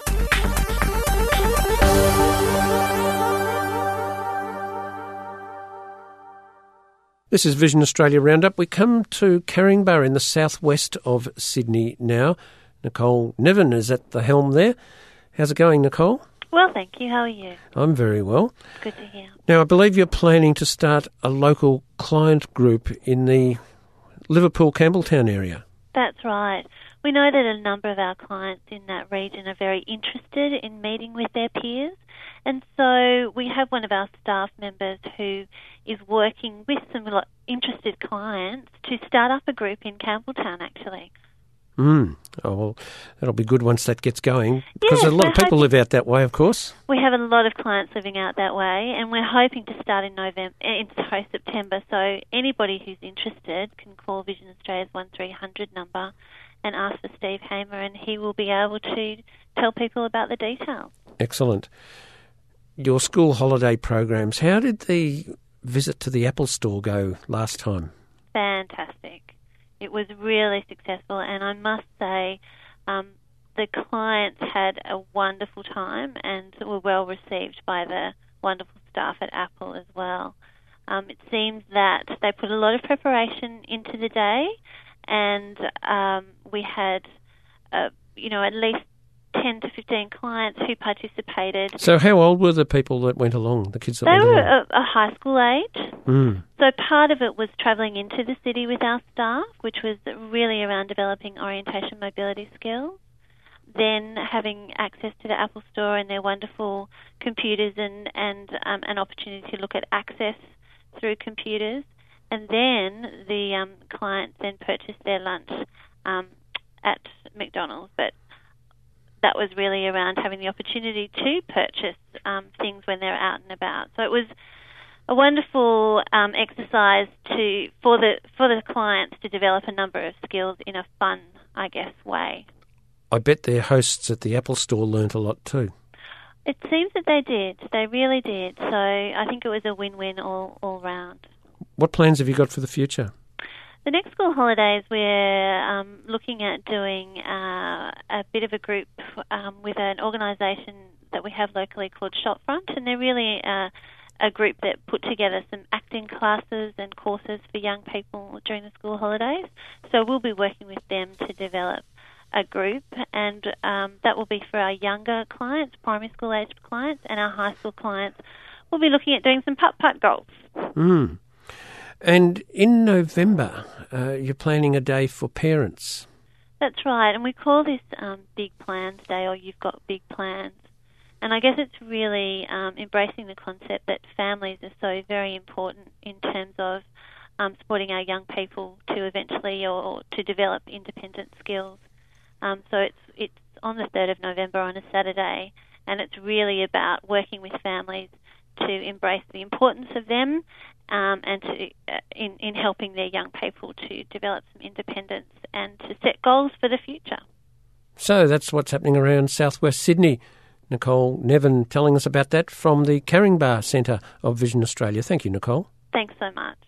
This is Vision Australia Roundup. We come to Caringbah in the southwest of Sydney now. Nicole Nevin is at the helm there. How's it going, Nicole? Well, thank you. How are you? I'm very well. Good to hear. Now, I believe you're planning to start a local client group in the Liverpool-Campbelltown area. That's right. We know that a number of our clients in that region are very interested in meeting with their peers, and so we have one of our staff members who is working with some interested clients to start up a group in Campbelltown, actually. Mm. Oh, well, that'll be good once that gets going, because yes, a lot of people live out that way, of course. We have a lot of clients living out that way, and we're hoping to start in November, in sorry, September. So anybody who's interested can call Vision Australia's one three hundred number and ask for Steve Hamer, and he will be able to tell people about the details. Excellent. Your school holiday programs, how did the visit to the Apple Store go last time? Fantastic. It was really successful, and I must say um, the clients had a wonderful time and were well received by the wonderful staff at Apple as well. Um, it seems that they put a lot of preparation into the day, and um, we had, uh, you know, at least ten to fifteen clients who participated. So how old were the people that went along, the kids that they went along? along? They were a, a high school age. Mm. So part of it was travelling into the city with our staff, which was really around developing orientation mobility skills. Then having access to the Apple Store and their wonderful computers and, and um, an opportunity to look at access through computers. And then the um, clients then purchased their lunch um, at McDonald's. But that was really around having the opportunity to purchase um, things when they're out and about. So it was a wonderful um, exercise to for the for the clients to develop a number of skills in a fun, I guess, way. I bet their hosts at the Apple Store learnt a lot too. It seems that they did. They really did. So I think it was a win-win all, all round. What plans have you got for the future? The next school holidays, we're um, looking at doing uh, a bit of a group um, with an organisation that we have locally called Shopfront, and they're really uh, a group that put together some acting classes and courses for young people during the school holidays. So we'll be working with them to develop a group, and um, that will be for our younger clients, primary school aged clients, and our high school clients. We'll be looking at doing some putt-putt golf. Mm. And in November, uh, you're planning a day for parents. That's right, and we call this um, Big Plans Day, or You've Got Big Plans. And I guess it's really um, embracing the concept that families are so very important in terms of um, supporting our young people to eventually or to develop independent skills. Um, so it's it's on the third of November on a Saturday, and it's really about working with families to embrace the importance of them um, and to uh, in, in helping their young people to develop some independence and to set goals for the future. So that's what's happening around southwest Sydney. Nicole Nevin telling us about that from the Caringbah Centre of Vision Australia. Thank you, Nicole. Thanks so much.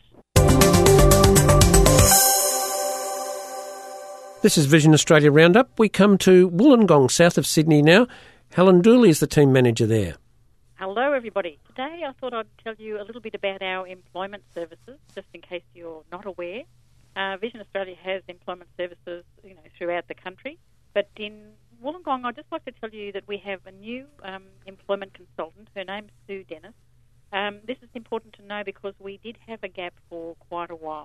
This is Vision Australia Roundup. We come to Wollongong, south of Sydney now. Helen Dooley is the team manager there. Hello, everybody. Today I thought I'd tell you a little bit about our employment services, just in case you're not aware. Uh, Vision Australia has employment services, you know, throughout the country, but in Wollongong, I'd just like to tell you that we have a new um, employment consultant. Her name's Sue Dennis. Um, this is important to know because we did have a gap for quite a while.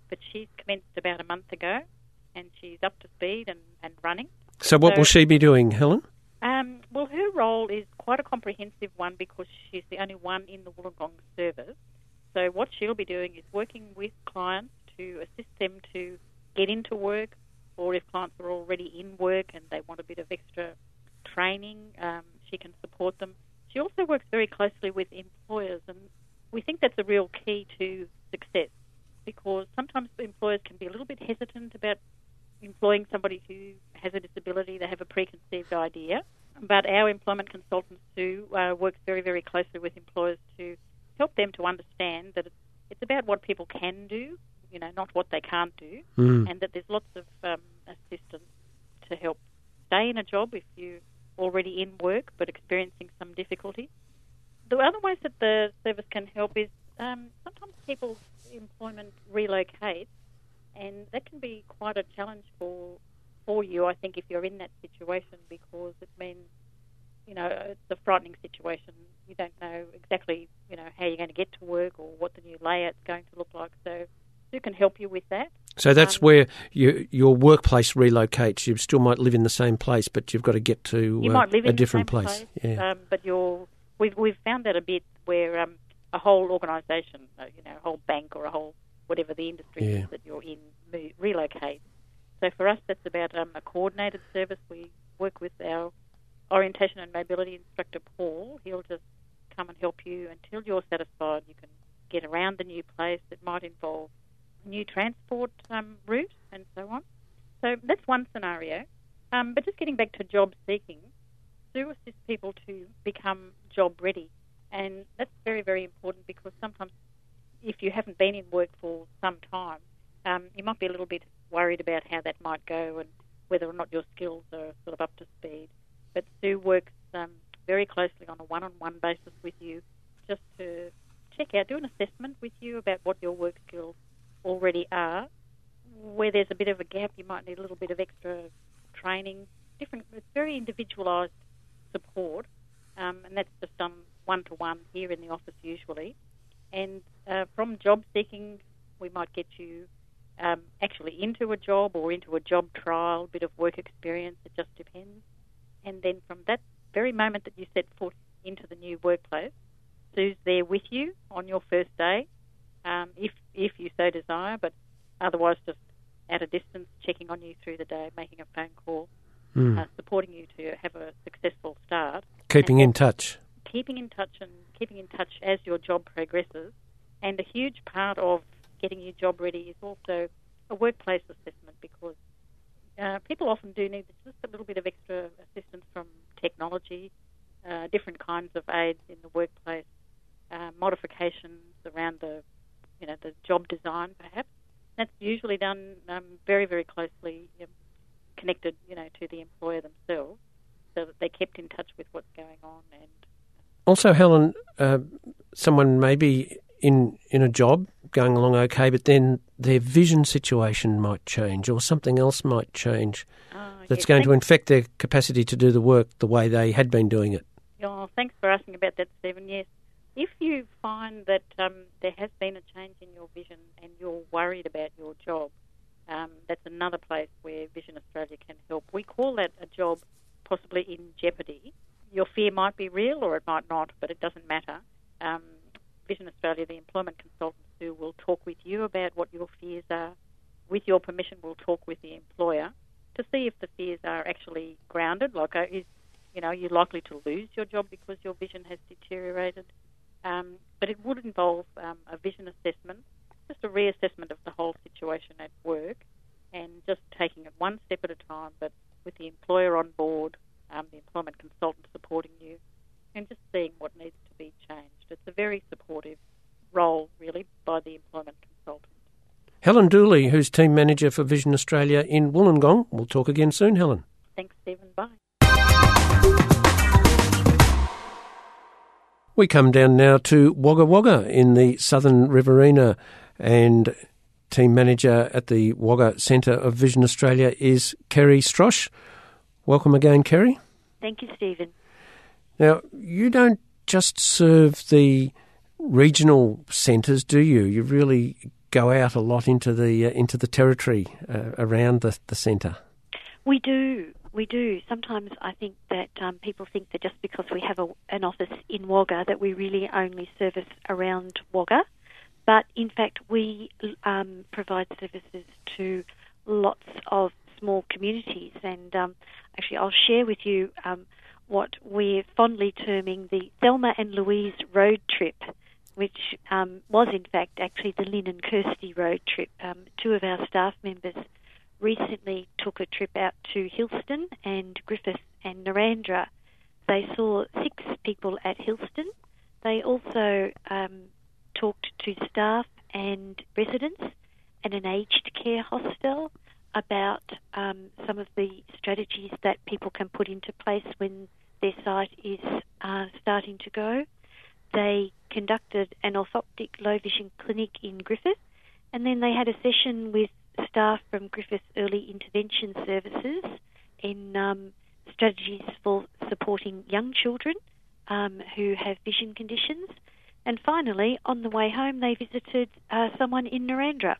but she's commenced about a month ago, and she's up to speed and, and running. So what So- will she be doing, Helen? Um, well, her role is quite a comprehensive one because she's the only one in the Wollongong service. So what she'll be doing is working with clients to assist them to get into work, or if clients are already in work and they want a bit of extra training, um, she can support them. She also works very closely with employers, and we think that's a real key to success because sometimes employers can be a little bit hesitant about employing somebody who has a disability. They have a preconceived idea. But our employment consultant, Sue, uh, works very, very closely with employers to help them to understand that it's, it's about what people can do, you know, not what they can't do, Mm. and that there's lots of um, assistance to help stay in a job if you're already in work but experiencing some difficulty. The other ways that the service can help is um, sometimes people's employment relocates, and that can be quite a challenge for for you, I think, if you're in that situation, because it means, you know, it's a frightening situation. You don't know exactly, you know, how you're going to get to work or what the new layout's going to look like. So Sue can help you with that. So that's Um, where you, your workplace relocates. You still might live in the same place, but you've got to get to You uh, might live a in different the same place. place, Yeah. um, but you're, we've, we've found that a bit where um, a whole organisation, uh, you know, a whole bank or a whole whatever the industry Yeah. is that you're in, mo- relocate. So for us, that's about um, a coordinated service. We work with our orientation and mobility instructor, Paul. He'll just come and help you until you're satisfied. You can get around the new place. It might involve a new transport um, route and so on. So that's one scenario. Um, but just getting back to job seeking, Sue assists people to become job ready. And that's very, very important because sometimes if you haven't been in work for some time, um, you might be a little bit worried about how that might go and whether or not your skills are sort of up to speed. But Sue works um, very closely on a one-on-one basis with you just to check out, do an assessment with you about what your work skills already are. Where there's a bit of a gap, you might need a little bit of extra training. Different, it's very individualised support, um, and that's just done one-to-one here in the office usually. And uh, from job seeking, we might get you um, actually into a job or into a job trial, bit of work experience, it just depends. And then from that very moment that you set foot into the new workplace, Sue's there with you on your first day, um, if if you so desire, but otherwise just at a distance, checking on you through the day, making a phone call, Mm. uh, supporting you to have a successful start. Keeping And in touch. Keeping in touch and keeping in touch as your job progresses. And a huge part of getting you job ready is also a workplace assessment because uh, people often do need just a little bit of extra assistance from technology, uh, different kinds of aids in the workplace, uh, modifications around the, you know, the job design perhaps. That's usually done um, very, very closely um, connected, you know, to the employer themselves, so that they're kept in touch with what's going on. And Also, Helen, uh, someone may be in, in a job going along okay, but then their vision situation might change or something else might change Oh, that's yes, going to thanks. infect their capacity to do the work the way they had been doing it. Oh, thanks for asking about that, Stephen. Yes, if you find that um, there has been a change in your vision and you're worried about your job, um, that's another place where Vision Australia can help. We call that a job possibly in jeopardy. Your fear might be real or it might not, but it doesn't matter. Um, Vision Australia, the employment consultants who will talk with you about what your fears are. With your permission, we'll talk with the employer to see if the fears are actually grounded, like uh, is, you know, you're likely to lose your job because your vision has deteriorated. Um, but it would involve um, a vision assessment, just a reassessment of the whole situation at work, and just taking it one step at a time, but with the employer on board, um, the employment consultant supporting you, and just seeing what needs to be changed. It's a very supportive role, really, by the employment consultant. Helen Dooley, who's Team Manager for Vision Australia in Wollongong. We'll talk again soon, Helen. Thanks, Stephen. Bye. We come down now to Wagga Wagga in the Southern Riverina, and Team Manager at the Wagga Centre of Vision Australia is Kerry Strosh. Welcome again, Kerry. Thank you, Stephen. Now, you don't just serve the regional centres, do you? You really go out a lot into the uh, into the territory uh, around the, the centre. We do, we do. Sometimes I think that um, people think that just because we have a, an office in Wagga that we really only service around Wagga. But in fact, we um, provide services to lots of small communities. And um, actually, I'll share with you um, what we're fondly terming the Thelma and Louise road trip, which um, was in fact actually the Lynn and Kirsty road trip. Um, two of our staff members recently took a trip out to Hillston and Griffith and Narrandera. They saw six people at Hillston. They also um, talked to staff and residents at an aged care hostel about um, some of the strategies that people can put into place when their sight is uh, starting to go. They conducted an orthoptic low vision clinic in Griffith, and then they had a session with staff from Griffith Early Intervention Services in um, strategies for supporting young children um, who have vision conditions. And finally, on the way home, they visited uh, someone in Narrandera.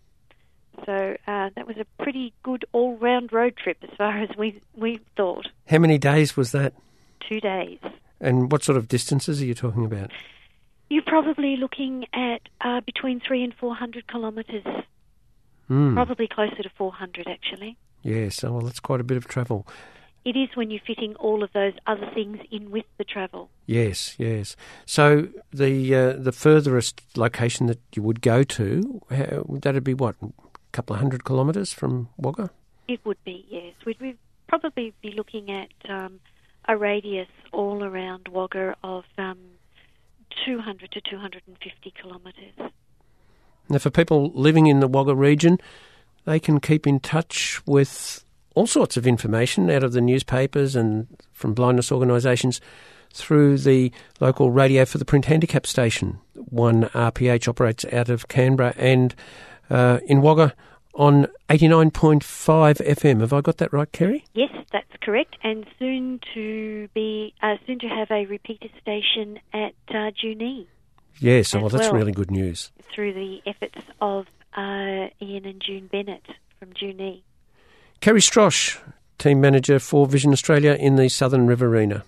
So uh, that was a pretty good all-round road trip as far as we we thought. How many days was that? Two days. And what sort of distances are you talking about? You're probably looking at uh, between three and four hundred kilometres. Mm. Probably closer to four hundred, actually. Yes, oh, well, that's quite a bit of travel. It is when you're fitting all of those other things in with the travel. Yes, yes. So the uh, the furthest location that you would go to, how, that'd be what, a couple of hundred kilometres from Wagga? It would be, yes. We'd, we'd probably be looking at um, a radius all around Wagga of um, two hundred to two hundred fifty kilometres. Now, for people living in the Wagga region, they can keep in touch with all sorts of information out of the newspapers and from blindness organisations through the local Radio for the Print Handicap station. One R P H operates out of Canberra and uh, in Wagga on eighty-nine point five F M. Have I got that right, Kerry? Yes, that's correct, and soon to be uh, soon to have a repeater station at uh, Junee. Yes, oh, well, that's well, really good news. Through the efforts of uh, Ian and June Bennett from Junee. Kerry Strosh, Team Manager for Vision Australia in the Southern Riverina.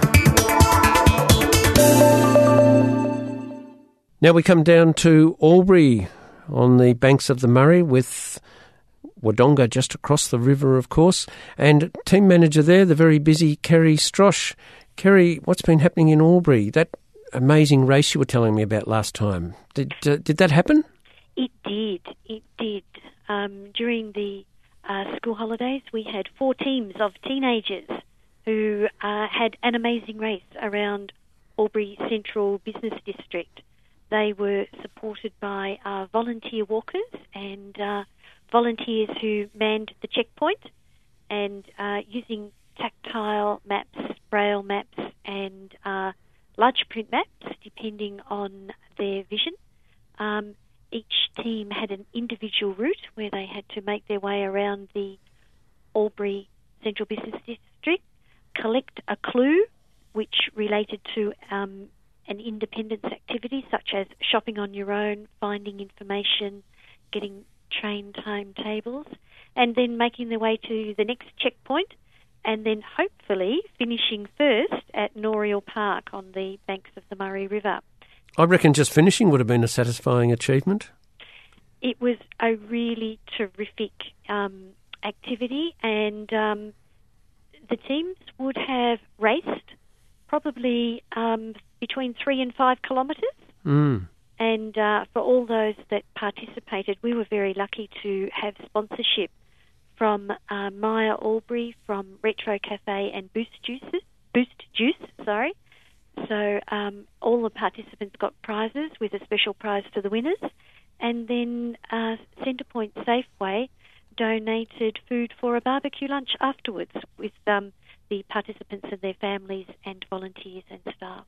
Now we come down to Albury on the banks of the Murray with Wodonga just across the river, of course, and Team Manager there, the very busy Kerry Strosh. Kerry, what's been happening in Albury? That amazing race you were telling me about last time. Did uh, did that happen? It did. It did. Um, during the uh, school holidays, we had four teams of teenagers who uh, had an amazing race around Albury Central Business District. They were supported by uh, volunteer walkers and uh, volunteers who manned the checkpoint and uh, using tactile maps, braille maps and uh, large print maps, depending on their vision. Um, each team had an individual route where they had to make their way around the Albury Central Business District, collect a clue which related to um, an independence activity such as shopping on your own, finding information, getting train timetables, and then making their way to the next checkpoint, and then hopefully finishing first at Noriel Park on the banks of the Murray River. I reckon just finishing would have been a satisfying achievement. It was a really terrific um, activity, and um, the teams would have raced probably um, between three and five kilometres. Mm. And uh, for all those that participated, we were very lucky to have sponsorship from uh, Maya Albury, from Retro Cafe and Boost Juices, Boost Juice, sorry. So um, all the participants got prizes with a special prize to the winners. And then uh, Centrepoint Safeway donated food for a barbecue lunch afterwards with um, the participants and their families and volunteers and staff.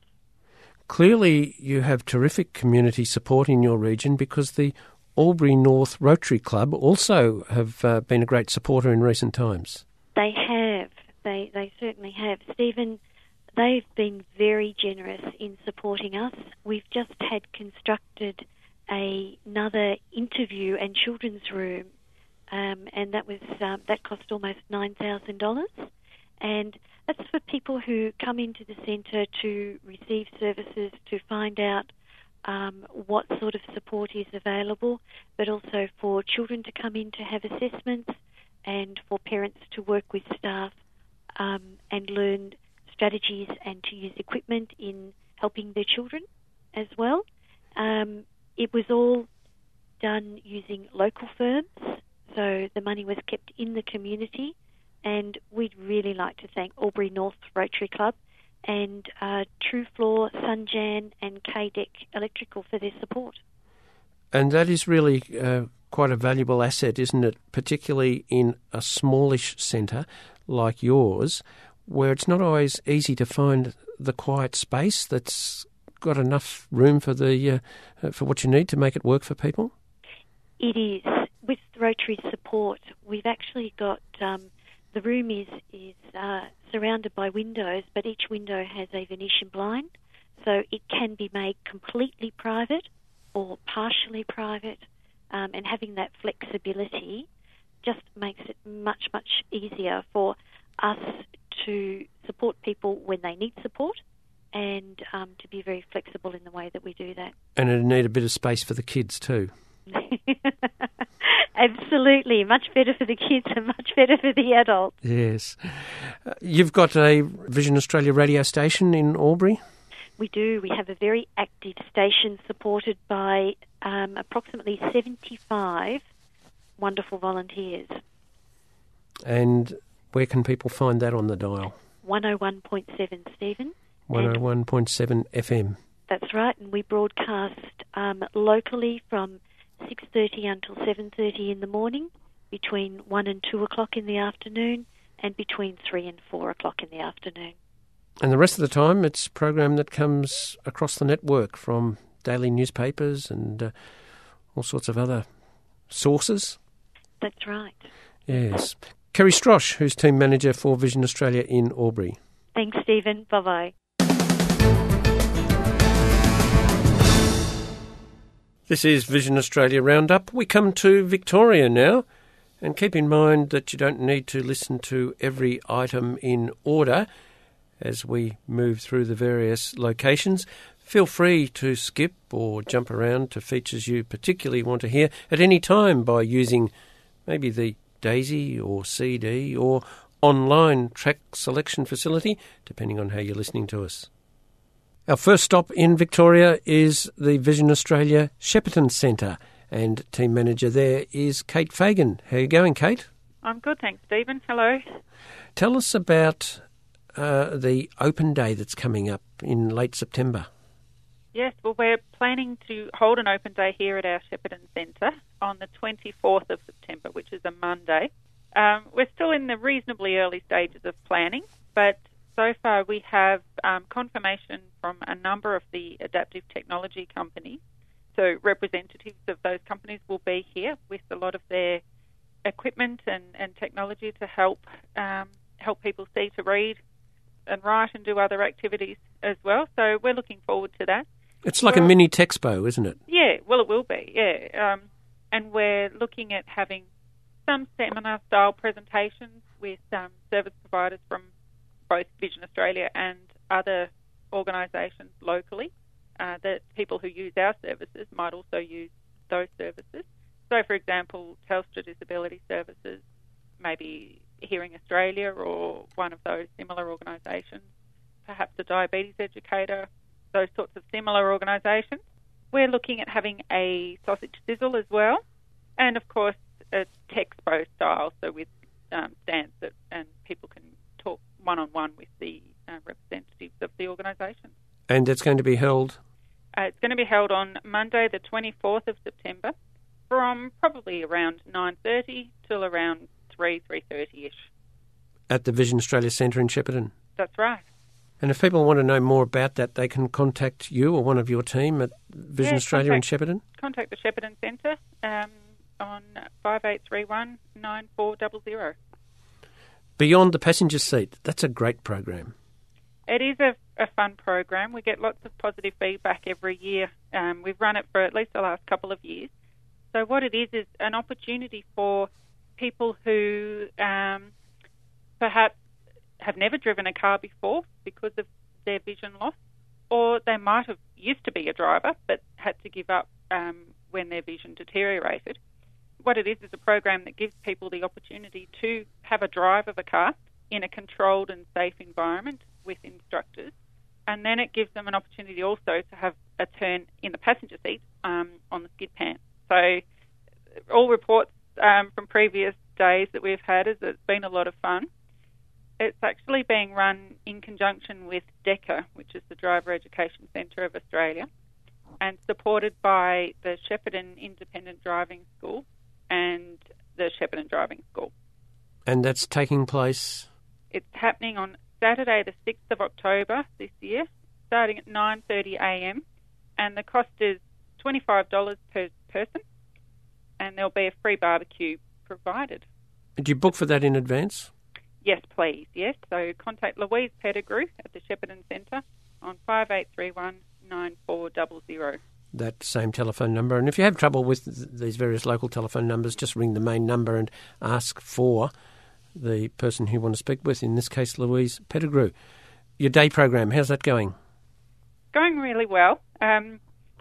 Clearly you have terrific community support in your region because the Albury North Rotary Club also have uh, been a great supporter in recent times. They have. They they certainly have. Stephen, they've been very generous in supporting us. We've just had constructed a, another interview and children's room, um, and that was um, that cost almost nine thousand dollars. And that's for people who come into the centre to receive services, to find out um, what sort of support is available, but also for children to come in to have assessments and for parents to work with staff um, and learn strategies and to use equipment in helping their children as well. Um, it was all done using local firms, so the money was kept in the community, and we'd really like to thank Albury North Rotary Club and uh, True Floor, Sunjan and K-Dec Electrical for their support. And that is really uh, quite a valuable asset, isn't it? Particularly in a smallish centre like yours, where it's not always easy to find the quiet space that's got enough room for the uh, for what you need to make it work for people. It is. With Rotary support, we've actually got um, the room is is uh, surrounded by windows, but each window has a Venetian blind, so it can be made completely private or partially private, um, and having that flexibility just makes it much, much easier for us to support people when they need support and um, to be very flexible in the way that we do that. And it'll need a bit of space for the kids too. Absolutely. Much better for the kids and much better for the adults. Yes. Uh, you've got a Vision Australia radio station in Albury? We do. We have a very active station supported by um, approximately seventy-five wonderful volunteers. And where can people find that on the dial? one oh one point seven, Stephen. one oh one point seven F M. That's right, and we broadcast um, locally from six thirty until seven thirty in the morning, between one and two o'clock in the afternoon, and between three and four o'clock in the afternoon. And the rest of the time, it's a program that comes across the network from daily newspapers and uh, all sorts of other sources. That's right. Yes. Kerry Strosh, who's team manager for Vision Australia in Albury. Thanks, Stephen. Bye-bye. This is Vision Australia Roundup. We come to Victoria now, and keep in mind that you don't need to listen to every item in order as we move through the various locations. Feel free to skip or jump around to features you particularly want to hear at any time by using maybe the Daisy or C D or online track selection facility, depending on how you're listening to us. Our first stop in Victoria is the Vision Australia Shepparton Centre, and team manager there is Kate Fagan. How are you going, Kate? I'm good, thanks, Stephen. Hello. Tell us about uh, the open day that's coming up in late September. Yes, well, we're planning to hold an open day here at our Shepparton Centre on the twenty-fourth of September, which is a Monday. Um, we're still in the reasonably early stages of planning, but so far we have um, confirmation from a number of the adaptive technology companies. So representatives of those companies will be here with a lot of their equipment and, and technology to help um, help people see to read and write and do other activities as well. So we're looking forward to that. It's like well, a mini Texpo, isn't it? Yeah, well, it will be, yeah. Um, and we're looking at having some seminar-style presentations with um, service providers from both Vision Australia and other organisations locally, uh, that people who use our services might also use those services. So, for example, Telstra Disability Services, maybe Hearing Australia or one of those similar organisations, perhaps a diabetes educator, those sorts of similar organisations. We're looking at having a sausage sizzle as well, and of course a Texpo style, so with um, stands that and people can talk one-on-one with the uh, representatives of the organisation. And it's going to be held? Uh, it's going to be held on Monday the twenty-fourth of September from probably around nine thirty till around three, three thirty-ish. At the Vision Australia Centre in Shepparton? That's right. And if people want to know more about that, they can contact you or one of your team at Vision yeah, Australia contact, in Shepparton? Contact the Shepparton Centre um, on five eight three one, nine four zero zero. Beyond the Passenger Seat, that's a great program. It is a a fun program. We get lots of positive feedback every year. Um, we've run it for at least the last couple of years. So what it is is an opportunity for people who um, perhaps have never driven a car before because of their vision loss, or they might have used to be a driver but had to give up um, when their vision deteriorated. What it is is a program that gives people the opportunity to have a drive of a car in a controlled and safe environment with instructors, and then it gives them an opportunity also to have a turn in the passenger seat um, on the skid pan. So all reports um, from previous days that we've had is that it's been a lot of fun. It's actually being run in conjunction with DECA, which is the Driver Education Centre of Australia, and supported by the Shepparton Independent Driving School and the Shepparton Driving School. And that's taking place? It's happening on Saturday the sixth of October this year, starting at nine thirty a m, and the cost is twenty-five dollars per person, and there'll be a free barbecue provided. Do you book for that in advance? Yes, please, yes. So contact Louise Pettigrew at the Shepparton Centre on five eight three one, nine four zero zero. That same telephone number. And if you have trouble with th- these various local telephone numbers, just ring the main number and ask for the person who you want to speak with, in this case, Louise Pettigrew. Your day program, how's that going? Going really well. Um,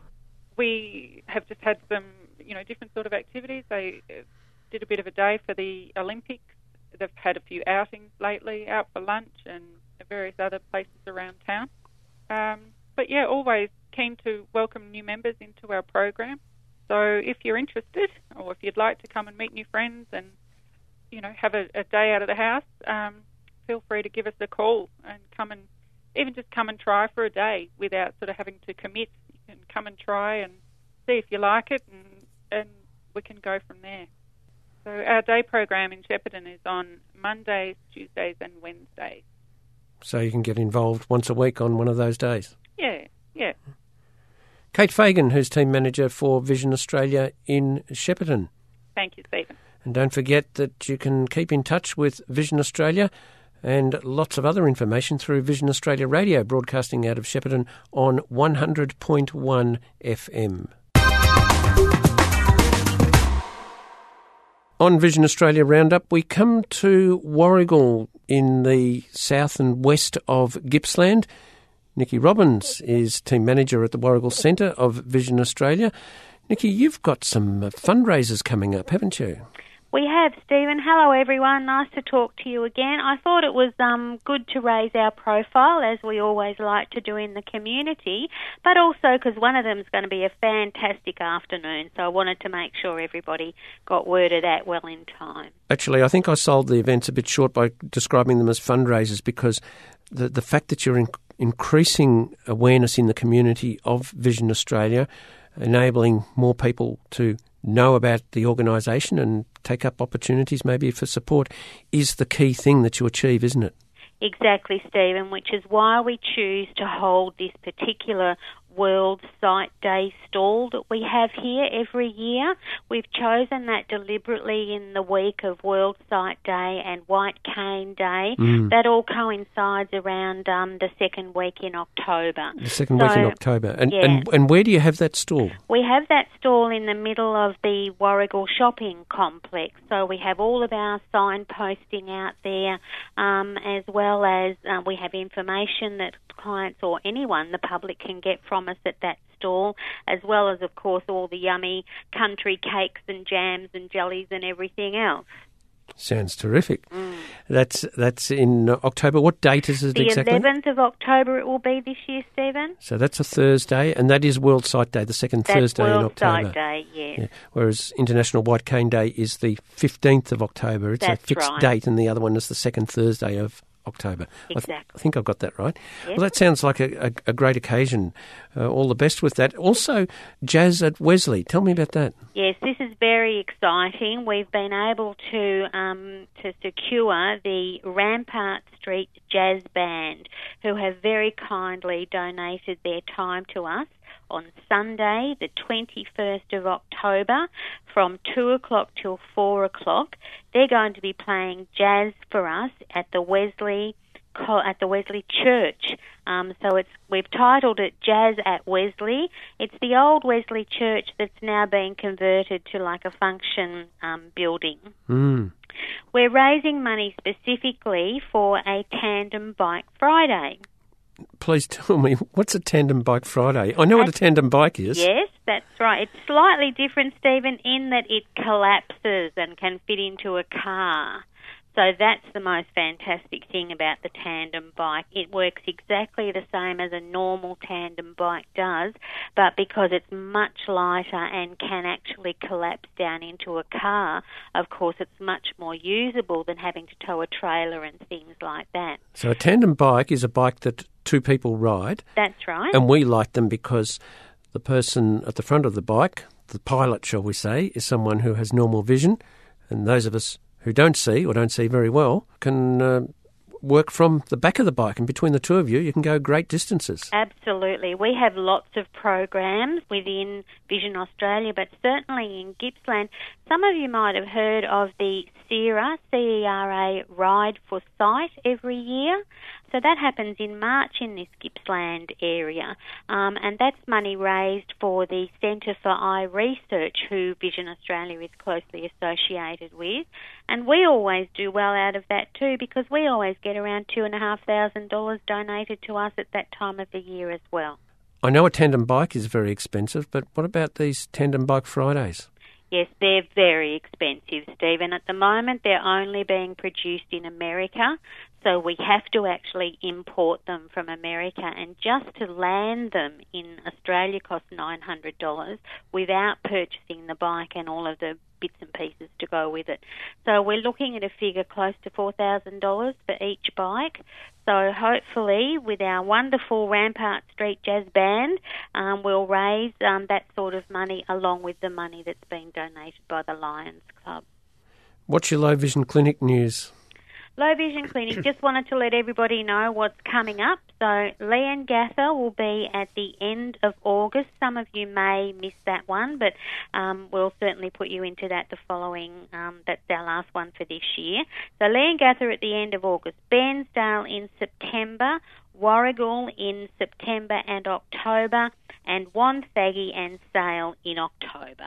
we have just had some, you know, different sort of activities. They did a bit of a day for the Olympics. They've had a few outings lately, out for lunch and various other places around town. Um, but yeah, always keen to welcome new members into our program. So if you're interested, or if you'd like to come and meet new friends and, you know, have a, a day out of the house, um, feel free to give us a call and come and even just come and try for a day without sort of having to commit. You can come and try and see if you like it, and, and we can go from there. So our day program in Shepparton is on Mondays, Tuesdays and Wednesdays. So you can get involved once a week on one of those days? Yeah, yeah. Kate Fagan, who's Team Manager for Vision Australia in Shepparton. Thank you, Stephen. And don't forget that you can keep in touch with Vision Australia and lots of other information through Vision Australia Radio, broadcasting out of Shepparton on one hundred point one F M. On Vision Australia Roundup, we come to Warragul in the south and west of Gippsland. Nikki Robbins is Team Manager at the Warragul Centre of Vision Australia. Nikki, you've got some fundraisers coming up, haven't you? We have, Stephen. Hello, everyone. Nice to talk to you again. I thought it was um, good to raise our profile, as we always like to do in the community, but also because one of them is going to be a fantastic afternoon, so I wanted to make sure everybody got word of that well in time. Actually, I think I sold the events a bit short by describing them as fundraisers, because the, the fact that you're in, increasing awareness in the community of Vision Australia, enabling more people to know about the organisation and take up opportunities maybe for support, is the key thing that you achieve, isn't it? Exactly, Stephen, which is why we choose to hold this particular World Sight Day stall that we have here every year. We've chosen that deliberately in the week of World Sight Day and White Cane Day. Mm. That all coincides around um, the second week in October. The second so, week in October. And, yeah. and and where do you have that stall? We have that stall in the middle of the Warragul shopping complex. So we have all of our signposting out there, um, as well as uh, we have information that clients or anyone, the public, can get from us at that stall, as well as, of course, all the yummy country cakes and jams and jellies and everything else. Sounds terrific. Mm. That's that's in October. What date is it the exactly? The eleventh of October it will be this year, Stephen. So that's a Thursday, and that is World Sight Day, the second that's Thursday World in October. Sight Day, yes. Yeah. Whereas International White Cane Day is the fifteenth of October. It's that's a fixed right. date, and the other one is the second Thursday of October. Exactly. I, th- I think I've got that right. Yep. Well, that sounds like a, a, a great occasion. Uh, all the best with that. Also, Jazz at Wesley. Tell me about that. Yes, this is very exciting. We've been able to um, to secure the Rampart Street Jazz Band, who have very kindly donated their time to us on Sunday, the twenty-first of October, from two o'clock till four o'clock. They're going to be playing jazz for us at the Wesley co- at the Wesley Church. Um, so it's we've titled it Jazz at Wesley. It's the old Wesley Church that's now being converted to like a function um, building. Mm. We're raising money specifically for a Tandem Bike Friday. Please tell me, what's a Tandem Bike Friday? I know what a tandem bike is. Yes, that's right. It's slightly different, Stephen, in that it collapses and can fit into a car. So that's the most fantastic thing about the tandem bike. It works exactly the same as a normal tandem bike does, but because it's much lighter and can actually collapse down into a car, of course it's much more usable than having to tow a trailer and things like that. So a tandem bike is a bike that two people ride. That's right. And we like them because the person at the front of the bike, the pilot, shall we say, is someone who has normal vision, and those of us who don't see or don't see very well can uh, work from the back of the bike, and between the two of you, you can go great distances. Absolutely. We have lots of programs within Vision Australia, but certainly in Gippsland. Some of you might have heard of the C E R A, C E R A Ride for Sight every year. So that happens in March in this Gippsland area, um, and that's money raised for the Centre for Eye Research, who Vision Australia is closely associated with. And we always do well out of that too, because we always get around two and a half thousand dollars donated to us at that time of the year as well. I know a tandem bike is very expensive, but what about these Tandem Bike Fridays? Yes, they're very expensive, Stephen. At the moment, they're only being produced in America, so we have to actually import them from America, and just to land them in Australia costs nine hundred dollars without purchasing the bike and all of the bits and pieces to go with it. So we're looking at a figure close to four thousand dollars for each bike. So hopefully with our wonderful Rampart Street Jazz Band, um, we'll raise um, that sort of money along with the money that's been donated by the Lions Club. What's your low vision clinic news? Low Vision Clinic, just wanted to let everybody know what's coming up. So Leongatha will be at the end of August. Some of you may miss that one, but um, we'll certainly put you into that the following, um, that's our last one for this year. So Leongatha at the end of August, Bairnsdale in September, Warragul in September and October, and Wonthaggi and Sale in October.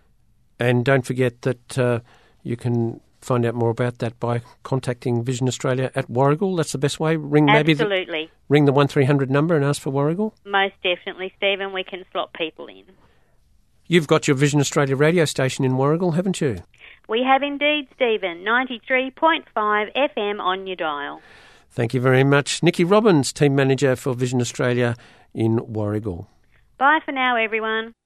And don't forget that uh, you can find out more about that by contacting Vision Australia at Warragul. That's the best way. Ring maybe Absolutely. The, ring the one three hundred number and ask for Warragul. Most definitely, Stephen. We can slot people in. You've got your Vision Australia radio station in Warragul, haven't you? We have indeed, Stephen. ninety-three point five F M on your dial. Thank you very much. Nikki Robbins, Team Manager for Vision Australia in Warragul. Bye for now, everyone.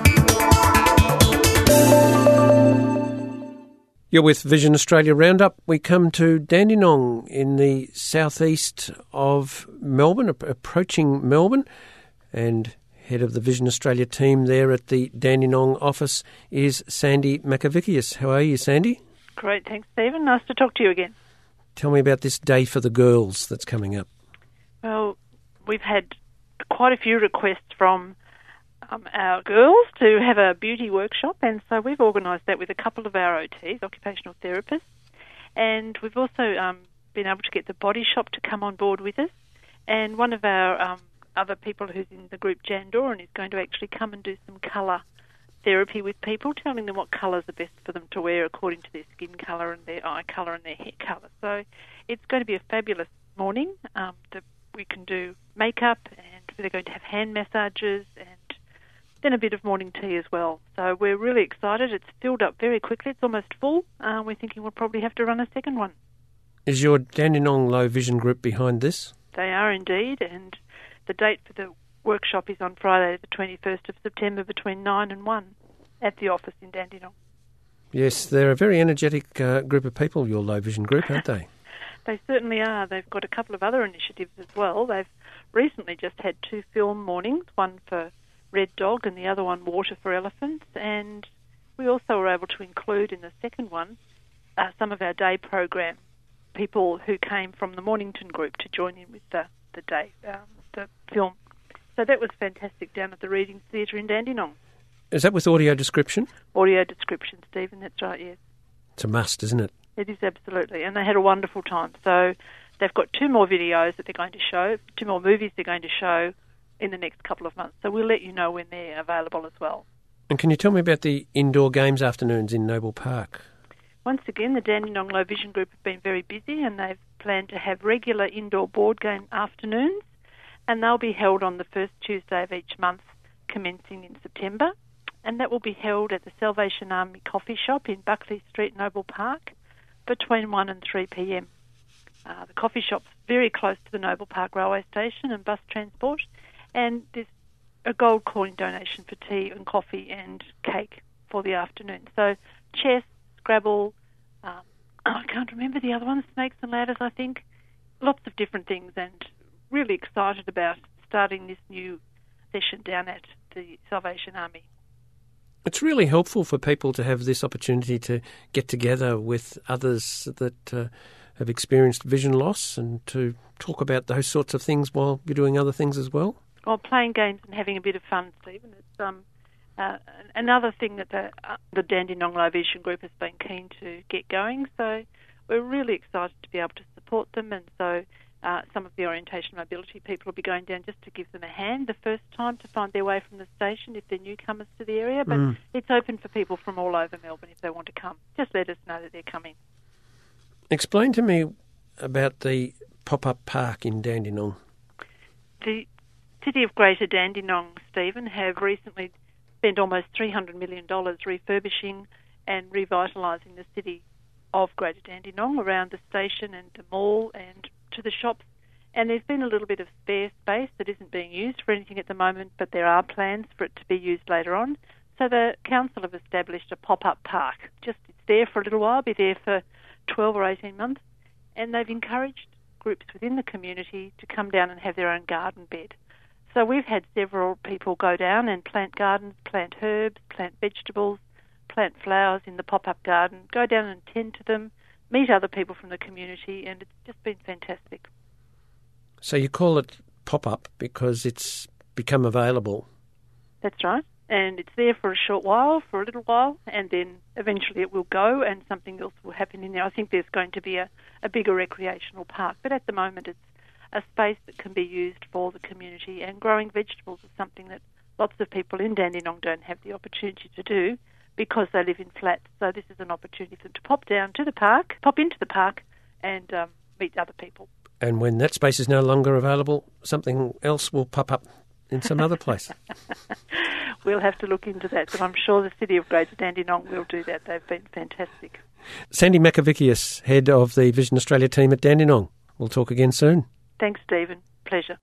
You're with Vision Australia Roundup. We come to Dandenong in the southeast of Melbourne, approaching Melbourne, and head of the Vision Australia team there at the Dandenong office is Sandy Macavicius. How are you, Sandy? Great, thanks, Stephen. Nice to talk to you again. Tell me about this Day for the Girls that's coming up. Well, we've had quite a few requests from Um, our girls to have a beauty workshop, and so we've organised that with a couple of our O Ts, occupational therapists, and we've also um, been able to get the Body Shop to come on board with us, and one of our um, other people who's in the group, Jan Doran, is going to actually come and do some colour therapy with people, telling them what colours are best for them to wear according to their skin colour and their eye colour and their hair colour. So it's going to be a fabulous morning. Um, that we can do makeup, and they're going to have hand massages and then a bit of morning tea as well. So we're really excited. It's filled up very quickly. It's almost full. Uh, we're thinking we'll probably have to run a second one. Is your Dandenong Low Vision group behind this? They are indeed, and the date for the workshop is on Friday the twenty-first of September between nine and one at the office in Dandenong. Yes, they're a very energetic uh, group of people, your Low Vision group, aren't they? They certainly are. They've got a couple of other initiatives as well. They've recently just had two film mornings, one for Red Dog and the other one Water for Elephants, and we also were able to include in the second one uh, some of our day program people who came from the Mornington group to join in with the, the day, um, the film. So that was fantastic down at the Reading Theatre in Dandenong. Is that with audio description? Audio description, Stephen, that's right, yes. It's a must, isn't it? It is, absolutely, and they had a wonderful time. So they've got two more videos that they're going to show, two more movies they're going to show in the next couple of months. So we'll let you know when they're available as well. And can you tell me about the indoor games afternoons in Noble Park? Once again, the Dandenong Low Vision Group have been very busy, and they've planned to have regular indoor board game afternoons, and they'll be held on the first Tuesday of each month, commencing in September. And that will be held at the Salvation Army Coffee Shop in Buckley Street, Noble Park, between one and three p.m. Uh, the coffee shop's very close to the Noble Park railway station and bus transport, and there's a gold coin donation for tea and coffee and cake for the afternoon. So chess, Scrabble, um, I can't remember the other ones, Snakes and Ladders, I think. Lots of different things, and really excited about starting this new session down at the Salvation Army. It's really helpful for people to have this opportunity to get together with others that uh, have experienced vision loss and to talk about those sorts of things while you're doing other things as well. Well, playing games and having a bit of fun, Stephen. It's um, uh, another thing that the, uh, the Dandenong Low Vision Group has been keen to get going. So we're really excited to be able to support them, and so Uh, some of the orientation mobility people will be going down just to give them a hand the first time to find their way from the station if they're newcomers to the area. But Mm. it's open for people from all over Melbourne if they want to come. Just let us know that they're coming. Explain to me about the pop-up park in Dandenong. The City of Greater Dandenong, Stephen, have recently spent almost three hundred million dollars refurbishing and revitalising the city of Greater Dandenong around the station and the mall and to the shops, and there's been a little bit of spare space that isn't being used for anything at the moment, but there are plans for it to be used later on. So the council have established a pop-up park. Just it's there for a little while, be there for twelve or eighteen months, and they've encouraged groups within the community to come down and have their own garden bed. So we've had several people go down and plant gardens, plant herbs, plant vegetables, plant flowers in the pop-up garden, go down and tend to them, meet other people from the community, and it's just been fantastic. So you call it pop-up because it's become available. That's right. And it's there for a short while, for a little while, and then eventually it will go and something else will happen in there. I think there's going to be a, a bigger recreational park, but at the moment it's a space that can be used for the community, and growing vegetables is something that lots of people in Dandenong don't have the opportunity to do because they live in flats. So this is an opportunity for them to pop down to the park, pop into the park and um, meet other people. And when that space is no longer available, something else will pop up in some other place. We'll have to look into that, but I'm sure the City of Greater Dandenong will do that. They've been fantastic. Sandy Macavicius, head of the Vision Australia team at Dandenong. We'll talk again soon. Thanks, Stephen. Pleasure.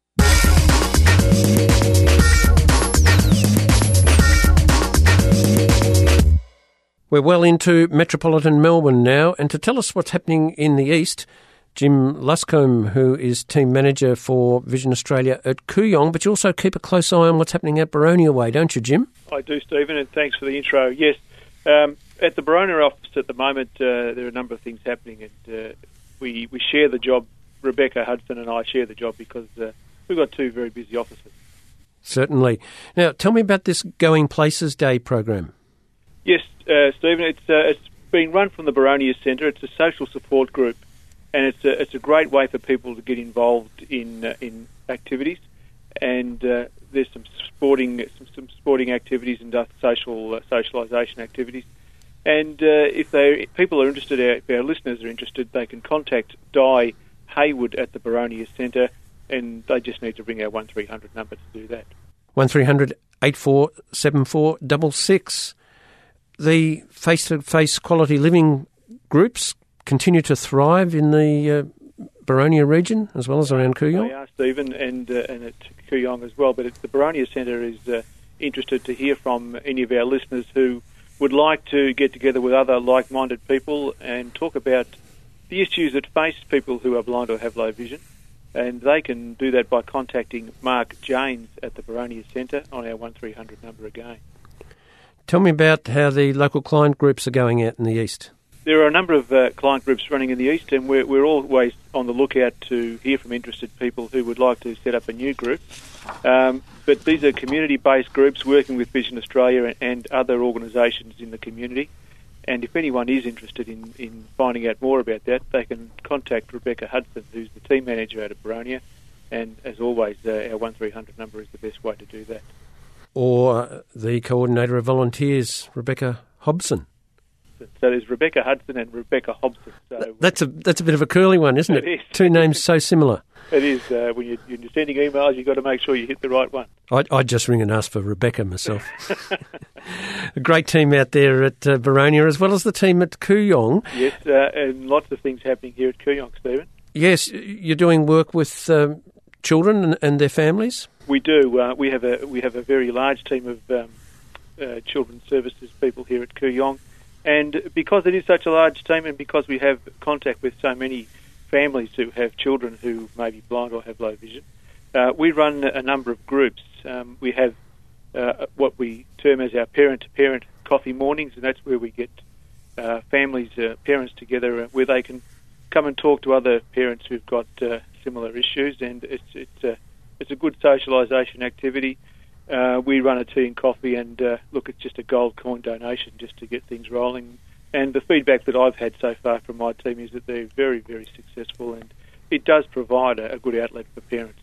We're well into metropolitan Melbourne now, and to tell us what's happening in the east, Jim Luscombe, who is team manager for Vision Australia at Kooyong, but you also keep a close eye on what's happening at Boronia Way, don't you, Jim? I do, Stephen, and thanks for the intro. Yes, um, at the Boronia office at the moment, uh, there are a number of things happening, and uh, we, we share the job. Rebecca Hudson and I share the job because uh, we've got two very busy offices. Certainly. Now, tell me about this Going Places Day program. Yes, uh, Stephen, it's uh, it's been run from the Boronia Centre. It's a social support group, and it's a, it's a great way for people to get involved in uh, in activities. And uh, there's some sporting some, some sporting activities and uh, social uh, socialisation activities. And uh, if they if people are interested, if our listeners are interested, they can contact Di Hayward at the Boronia Centre, and they just need to ring our one three hundred number to do that. one three hundred eight four seven four six six. The face-to-face quality living groups continue to thrive in the uh, Boronia region as well as around Kooyong? They are, Stephen, and, uh, and at Kooyong as well. But it's, the Boronia Centre is uh, interested to hear from any of our listeners who would like to get together with other like-minded people and talk about the issues that face people who are blind or have low vision. And they can do that by contacting Mark Janes at the Boronia Centre on our one three hundred number again. Tell me about how the local client groups are going out in the east. There are a number of uh, client groups running in the east, and we're, we're always on the lookout to hear from interested people who would like to set up a new group. Um, but these are community-based groups working with Vision Australia and, and other organisations in the community. And if anyone is interested in, in finding out more about that, they can contact Rebecca Hudson, who's the team manager out of Boronia. And as always, uh, our one three hundred number is the best way to do that. Or the coordinator of volunteers, Rebecca Hobson. So there's Rebecca Hudson and Rebecca Hobson. So that's a that's a bit of a curly one, isn't it? It is. Two names so similar. It is. Uh, when you're, you're sending emails, you've got to make sure you hit the right one. I'd, I'd just ring and ask for Rebecca myself. A great team out there at uh, Boronia, as well as the team at Kooyong. Yes, uh, and lots of things happening here at Kooyong, Stephen. Yes, you're doing work with um, children and, and their families? We do. Uh, we have a we have a very large team of um, uh, children's services people here at Kooyong. And because it is such a large team and because we have contact with so many families who have children who may be blind or have low vision, uh, we run a number of groups. Um, we have uh, what we term as our parent-to-parent coffee mornings, and that's where we get uh, families, uh, parents together, uh, where they can come and talk to other parents who've got uh, similar issues, and it's it's a, it's a good socialisation activity. Uh, we run a tea and coffee, and uh, look, it's just a gold coin donation just to get things rolling. And the feedback that I've had so far from my team is that they're very, very successful, and it does provide a, a good outlet for parents.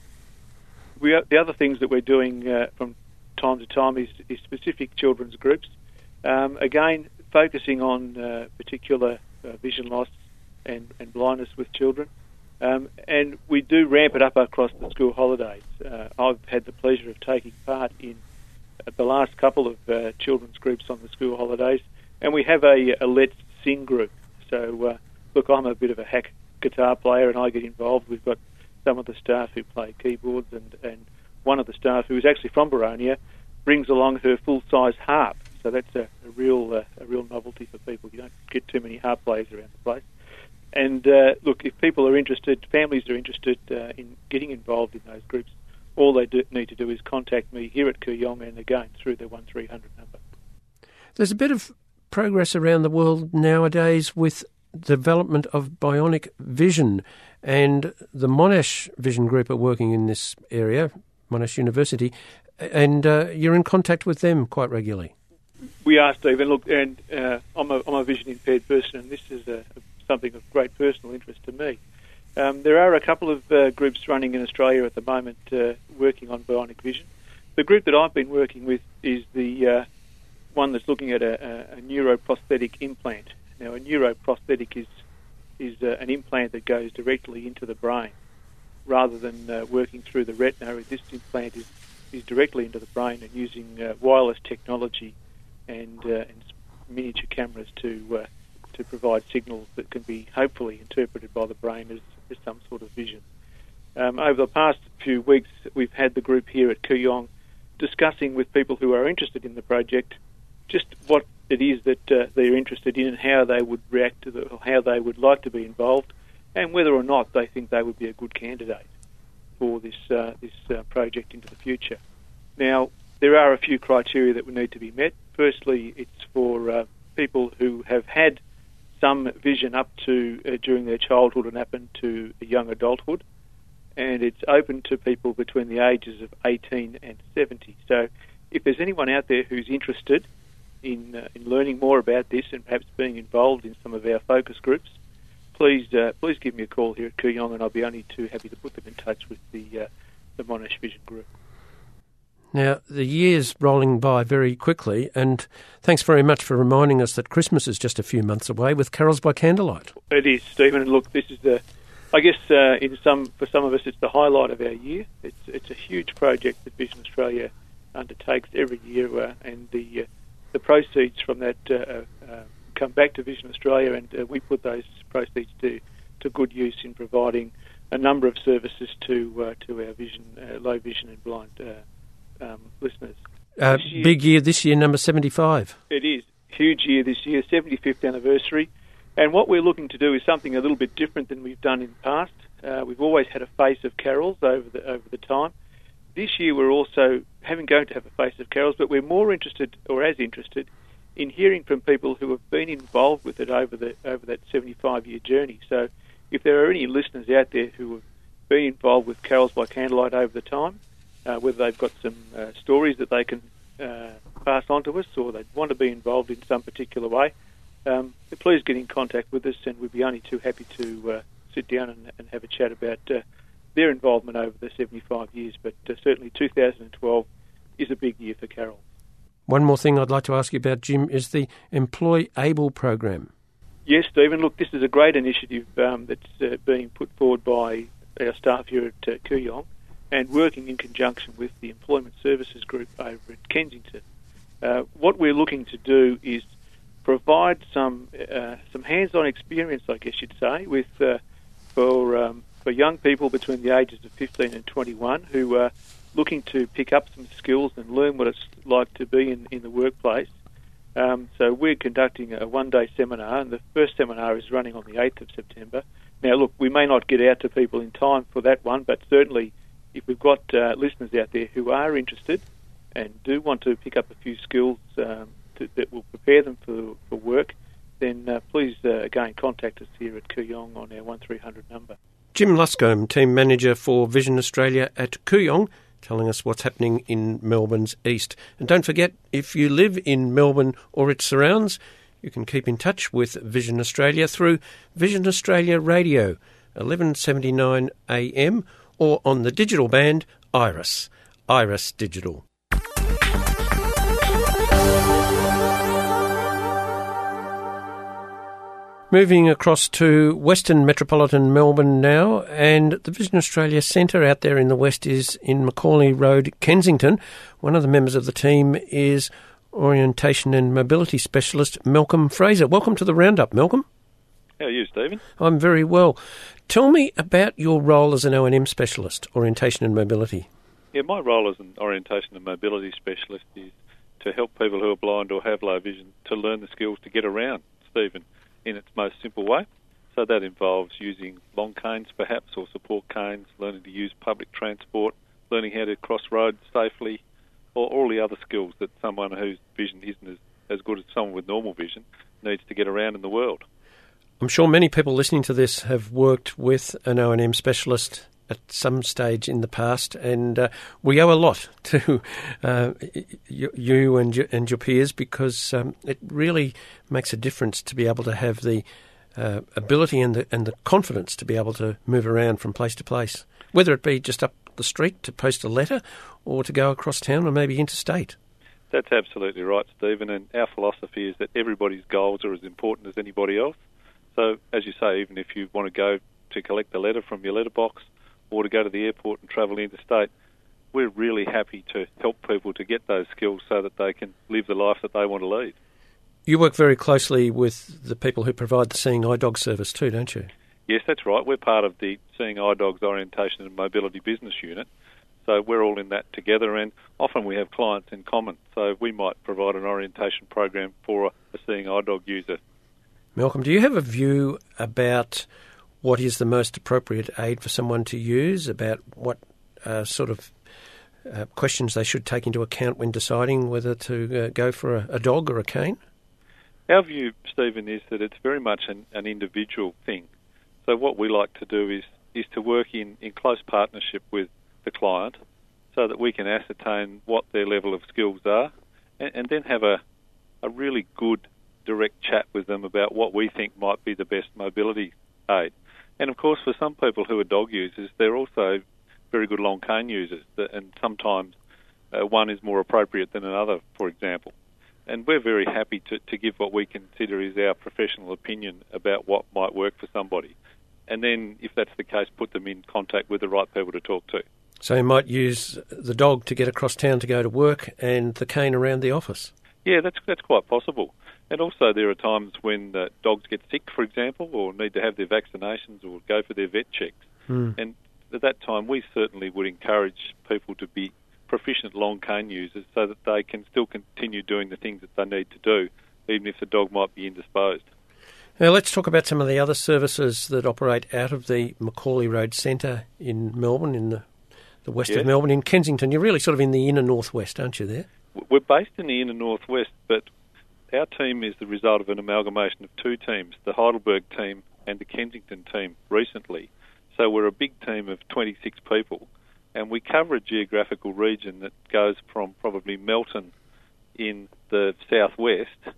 We are, the other things that we're doing uh, from time to time is, is specific children's groups. Um, again, focusing on uh, particular uh, vision loss and, and blindness with children. Um, and we do ramp it up across the school holidays. Uh, I've had the pleasure of taking part in uh, the last couple of uh, children's groups on the school holidays, and we have a, a Let's Sing group. So, uh, look, I'm a bit of a hack guitar player, and I get involved. We've got some of the staff who play keyboards, and, and one of the staff, who is actually from Boronia, brings along her full-size harp. So that's a, a real uh, a real novelty for people. You don't get too many harp players around the place. And uh, look, if people are interested, families are interested uh, in getting involved in those groups, all they do, need to do is contact me here at Kooyong, and again through the one three hundred number. There's a bit of progress around the world nowadays with development of bionic vision, and the Monash Vision Group are working in this area, Monash University, and uh, you're in contact with them quite regularly. We are, Stephen. Look, and uh, I'm, a, I'm a vision impaired person, and this is a, a something of great personal interest to me. Um, there are a couple of uh, groups running in Australia at the moment uh, working on bionic vision. The group that I've been working with is the uh, one that's looking at a, a, a neuroprosthetic implant. Now, a neuroprosthetic is is uh, an implant that goes directly into the brain rather than uh, working through the retina. This implant is, is directly into the brain and using uh, wireless technology and, uh, and miniature cameras to uh, to provide signals that can be hopefully interpreted by the brain as, as some sort of vision. Um, over the past few weeks, we've had the group here at Kooyong discussing with people who are interested in the project just what it is that uh, they're interested in and how they would react to the, or how they would like to be involved, and whether or not they think they would be a good candidate for this uh, this uh, project into the future. Now, there are a few criteria that would need to be met. Firstly, it's for uh, people who have had some vision up to uh, during their childhood and up into young adulthood, and it's open to people between the ages of eighteen and seventy. So if there's anyone out there who's interested in, uh, in learning more about this and perhaps being involved in some of our focus groups, please uh, please give me a call here at Kooyong, and I'll be only too happy to put them in touch with the, uh, the Monash Vision Group. Now, the year's rolling by very quickly, and thanks very much for reminding us that Christmas is just a few months away with Carols by Candlelight. It is, Stephen, and look, this is the, I guess uh, in some for some of us it's the highlight of our year. It's it's a huge project that Vision Australia undertakes every year, uh, and the uh, the proceeds from that uh, uh, come back to Vision Australia, and uh, we put those proceeds to, to good use in providing a number of services to uh, to our vision, uh, low vision and blind uh, Um, listeners. Uh, year, big year this year, number seventy-five. It is. Huge year this year, seventy-fifth anniversary. And what we're looking to do is something a little bit different than we've done in the past. Uh, we've always had a face of carols over the over the time. This year we're also having going to have a face of carols, but we're more interested, or as interested, in hearing from people who have been involved with it over the over that seventy-five year journey. So if there are any listeners out there who have been involved with Carols by Candlelight over the time, Uh, whether they've got some uh, stories that they can uh, pass on to us, or they want to be involved in some particular way, um, please get in contact with us, and we'd be only too happy to uh, sit down and, and have a chat about uh, their involvement over the seventy-five years. But uh, certainly two thousand twelve is a big year for Carol. One more thing I'd like to ask you about, Jim, is the Employ Able program. Yes, Stephen. Look, this is a great initiative um, that's uh, being put forward by our staff here at uh, Kooyong, and working in conjunction with the Employment Services Group over at Kensington. Uh, what we're looking to do is provide some uh, some hands-on experience, I guess you'd say, with uh, for um, for young people between the ages of fifteen and twenty-one who are looking to pick up some skills and learn what it's like to be in, in the workplace. Um, so we're conducting a one-day seminar, and the first seminar is running on the eighth of September. Now, look, we may not get out to people in time for that one, but certainly if we've got uh, listeners out there who are interested and do want to pick up a few skills um, to, that will prepare them for, for work, then uh, please, uh, again, contact us here at Kooyong on our one three hundred number. Jim Luscombe, Team Manager for Vision Australia at Kooyong, telling us what's happening in Melbourne's east. And don't forget, if you live in Melbourne or its surrounds, you can keep in touch with Vision Australia through Vision Australia Radio, eleven seventy-nine A M, or on the digital band, Iris, Iris Digital. Moving across to Western Metropolitan Melbourne now, and the Vision Australia Centre out there in the west is in Macaulay Road, Kensington. One of the members of the team is Orientation and Mobility Specialist Malcolm Fraser. Welcome to the Roundup, Malcolm. How are you, Stephen? I'm very well. Tell me about your role as an O and M Specialist, Orientation and Mobility. Yeah, my role as an Orientation and Mobility Specialist is to help people who are blind or have low vision to learn the skills to get around, Stephen, in its most simple way. So that involves using long canes perhaps, or support canes, learning to use public transport, learning how to cross roads safely, or all the other skills that someone whose vision isn't as, as good as someone with normal vision needs to get around in the world. I'm sure many people listening to this have worked with an O and M specialist at some stage in the past, and uh, we owe a lot to uh, you, you and your, and your peers, because um, it really makes a difference to be able to have the uh, ability and the and the confidence to be able to move around from place to place, whether it be just up the street to post a letter or to go across town or maybe interstate. That's absolutely right, Stephen, and our philosophy is that everybody's goals are as important as anybody else. So, as you say, even if you want to go to collect a letter from your letterbox or to go to the airport and travel interstate, we're really happy to help people to get those skills so that they can live the life that they want to lead. You work very closely with the people who provide the Seeing Eye Dog service too, don't you? Yes, that's right. We're part of the Seeing Eye Dogs Orientation and Mobility Business Unit, so we're all in that together, and often we have clients in common, so we might provide an orientation program for a, a Seeing Eye Dog user. Malcolm, do you have a view about what is the most appropriate aid for someone to use, about what uh, sort of uh, questions they should take into account when deciding whether to uh, go for a, a dog or a cane? Our view, Stephen, is that it's very much an, an individual thing. So what we like to do is, is to work in, in close partnership with the client so that we can ascertain what their level of skills are, and, and then have a, a really good direct chat with them about what we think might be the best mobility aid. And of course, for some people who are dog users, they're also very good long cane users, and sometimes uh, one is more appropriate than another, for example. And we're very happy to, to give what we consider is our professional opinion about what might work for somebody. And then, if that's the case, put them in contact with the right people to talk to. So you might use the dog to get across town to go to work and the cane around the office? Yeah, that's that's quite possible. And also there are times when uh, dogs get sick, for example, or need to have their vaccinations or go for their vet checks. Mm. And at that time, we certainly would encourage people to be proficient long cane users so that they can still continue doing the things that they need to do, even if the dog might be indisposed. Now let's talk about some of the other services that operate out of the Macaulay Road Centre in Melbourne, in the, the west Yes. of Melbourne, in Kensington. You're really sort of in the inner northwest, aren't you, there? We're based in the inner northwest, but our team is the result of an amalgamation of two teams, the Heidelberg team and the Kensington team, recently. So we're a big team of twenty-six people, and we cover a geographical region that goes from probably Melton in the southwest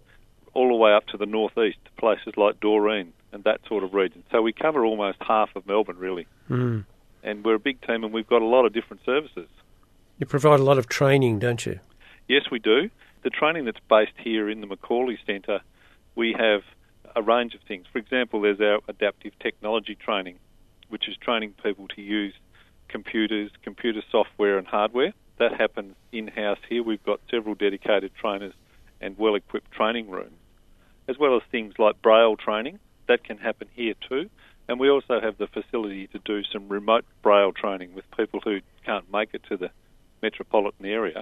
all the way up to the northeast, places like Doreen and that sort of region. So we cover almost half of Melbourne, really. Mm. And we're a big team, and we've got a lot of different services. You provide a lot of training, don't you? Yes, we do. The training that's based here in the Macaulay Centre, we have a range of things. For example, there's our adaptive technology training, which is training people to use computers, computer software and hardware. That happens in-house here. We've got several dedicated trainers and well-equipped training rooms, as well as things like Braille training. That can happen here too. And we also have the facility to do some remote Braille training with people who can't make it to the metropolitan area.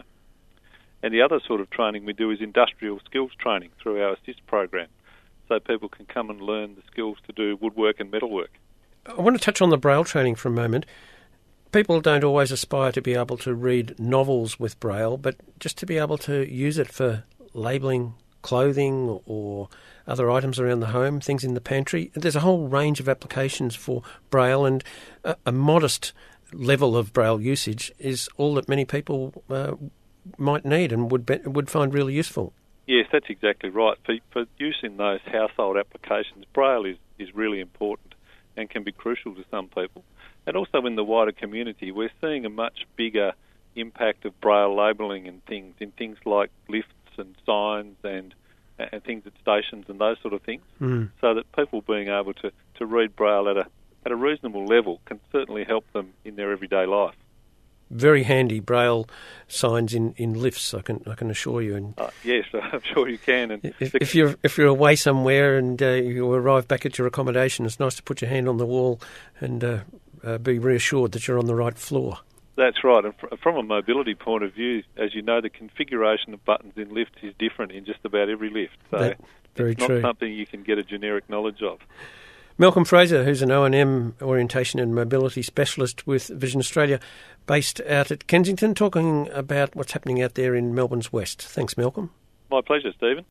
And the other sort of training we do is industrial skills training through our ASSIST program, so people can come and learn the skills to do woodwork and metalwork. I want to touch on the Braille training for a moment. People don't always aspire to be able to read novels with Braille, but just to be able to use it for labelling clothing or other items around the home, things in the pantry. There's a whole range of applications for Braille, and a, a modest level of Braille usage is all that many people uh, might need and would be, would find really useful. Yes, that's exactly right. For, for use in those household applications, Braille is, is really important and can be crucial to some people. And also in the wider community, we're seeing a much bigger impact of Braille labelling and things, in things like lifts and signs and and things at stations and those sort of things, mm. so that people being able to, to read Braille at a at a reasonable level can certainly help them in their everyday life. Very handy Braille signs in, in lifts, I can I can assure you. And uh, yes, I'm sure you can. And if, the, if you're if you're away somewhere and uh, you arrive back at your accommodation, it's nice to put your hand on the wall and uh, uh, be reassured that you're on the right floor. That's right. And fr- from a mobility point of view, as you know, the configuration of buttons in lifts is different in just about every lift. So that, very it's true. not something you can get a generic knowledge of. Malcolm Fraser, who's an O and M orientation and mobility specialist with Vision Australia, based out at Kensington, talking about what's happening out there in Melbourne's West. Thanks, Malcolm. My pleasure, Stephen.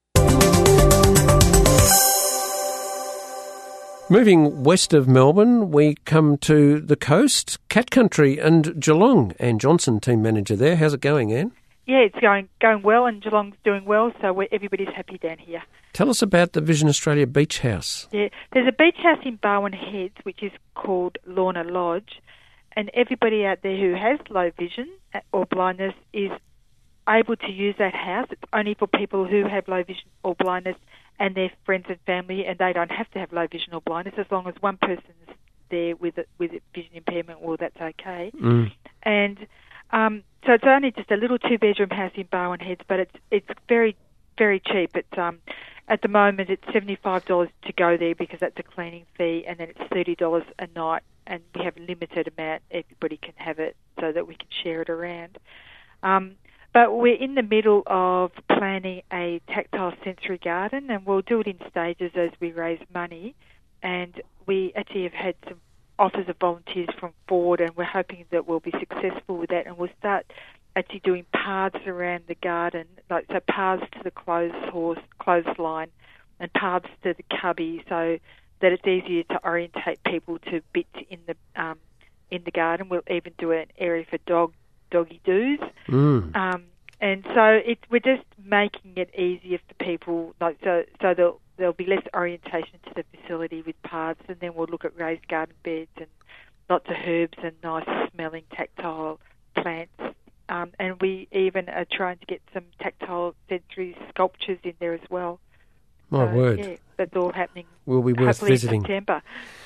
Moving west of Melbourne, we come to the coast, Cat Country and Geelong. Anne Johnson, team manager there. How's it going, Anne? Yeah, it's going going well, and Geelong's doing well, so we're, everybody's happy down here. Tell us about the Vision Australia Beach House. Yeah, there's a beach house in Barwon Heads, which is called Lorna Lodge, and everybody out there who has low vision or blindness is able to use that house. It's only for people who have low vision or blindness and their friends and family, and they don't have to have low vision or blindness as long as one person's there with a, with a vision impairment. Well, that's okay. Mm. And um, so it's only just a little two-bedroom house in Barwon Heads, but it's it's very very cheap. It's um at the moment it's seventy-five dollars to go there because that's a cleaning fee, and then it's thirty dollars a night, and we have a limited amount. Everybody can have it so that we can share it around. Um, But we're in the middle of planning a tactile sensory garden, and we'll do it in stages as we raise money. And we actually have had some offers of volunteers from Ford, and we're hoping that we'll be successful with that. And we'll start actually doing paths around the garden, like so paths to the clothes horse, clothesline, and paths to the cubby, so that it's easier to orientate people to bits in the um, in the garden. We'll even do an area for dog. doggy doos, mm. um, and so it, we're just making it easier for people, like so, so there'll, there'll be less orientation to the facility with paths, and then we'll look at raised garden beds and lots of herbs and nice smelling tactile plants, um, and we even are trying to get some tactile sensory sculptures in there as well. My so, word. Yeah, that's all happening. Will be worth hopefully visiting. In September.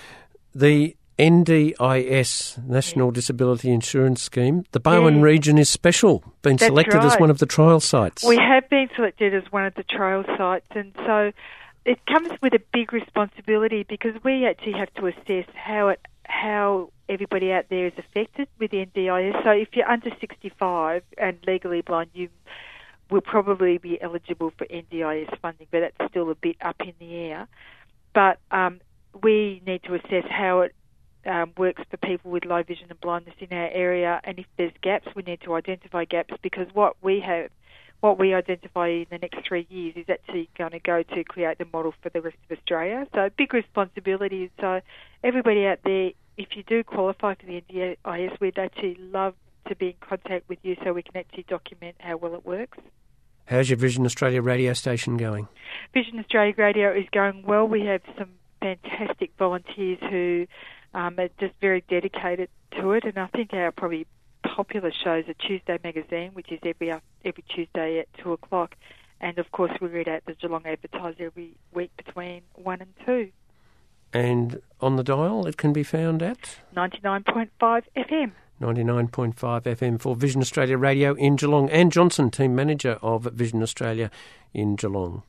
The N D I S, National yeah. Disability Insurance Scheme. The Barwon yeah. region is special, been That's selected right. as one of the trial sites. We have been selected as one of the trial sites, and so it comes with a big responsibility because we actually have to assess how it how everybody out there is affected with the N D I S. So if you're under sixty-five and legally blind, you will probably be eligible for N D I S funding, but that's still a bit up in the air. But um, we need to assess how it Um, works for people with low vision and blindness in our area, and if there's gaps, we need to identify gaps, because what we have, what we identify in the next three years is actually going to go to create the model for the rest of Australia. So big responsibility. So everybody out there, if you do qualify for the N D I S, we'd actually love to be in contact with you so we can actually document how well it works. How's your Vision Australia radio station going? Vision Australia Radio is going well. We have some fantastic volunteers who um, are just very dedicated to it, and I think our probably popular shows are Tuesday Magazine, which is every every Tuesday at two o'clock, and of course we read out the Geelong Advertiser every week between one and two. And on the dial, it can be found at? ninety-nine point five F M. ninety-nine point five F M for Vision Australia Radio in Geelong. Anne Johnson, Team Manager of Vision Australia in Geelong.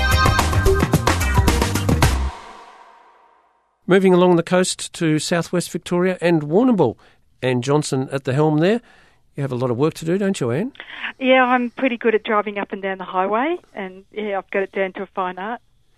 Moving along the coast to southwest Victoria and Warrnambool. Anne Johnson at the helm there. You have a lot of work to do, don't you, Anne? Yeah, I'm pretty good at driving up and down the highway, and yeah, I've got it down to a fine art.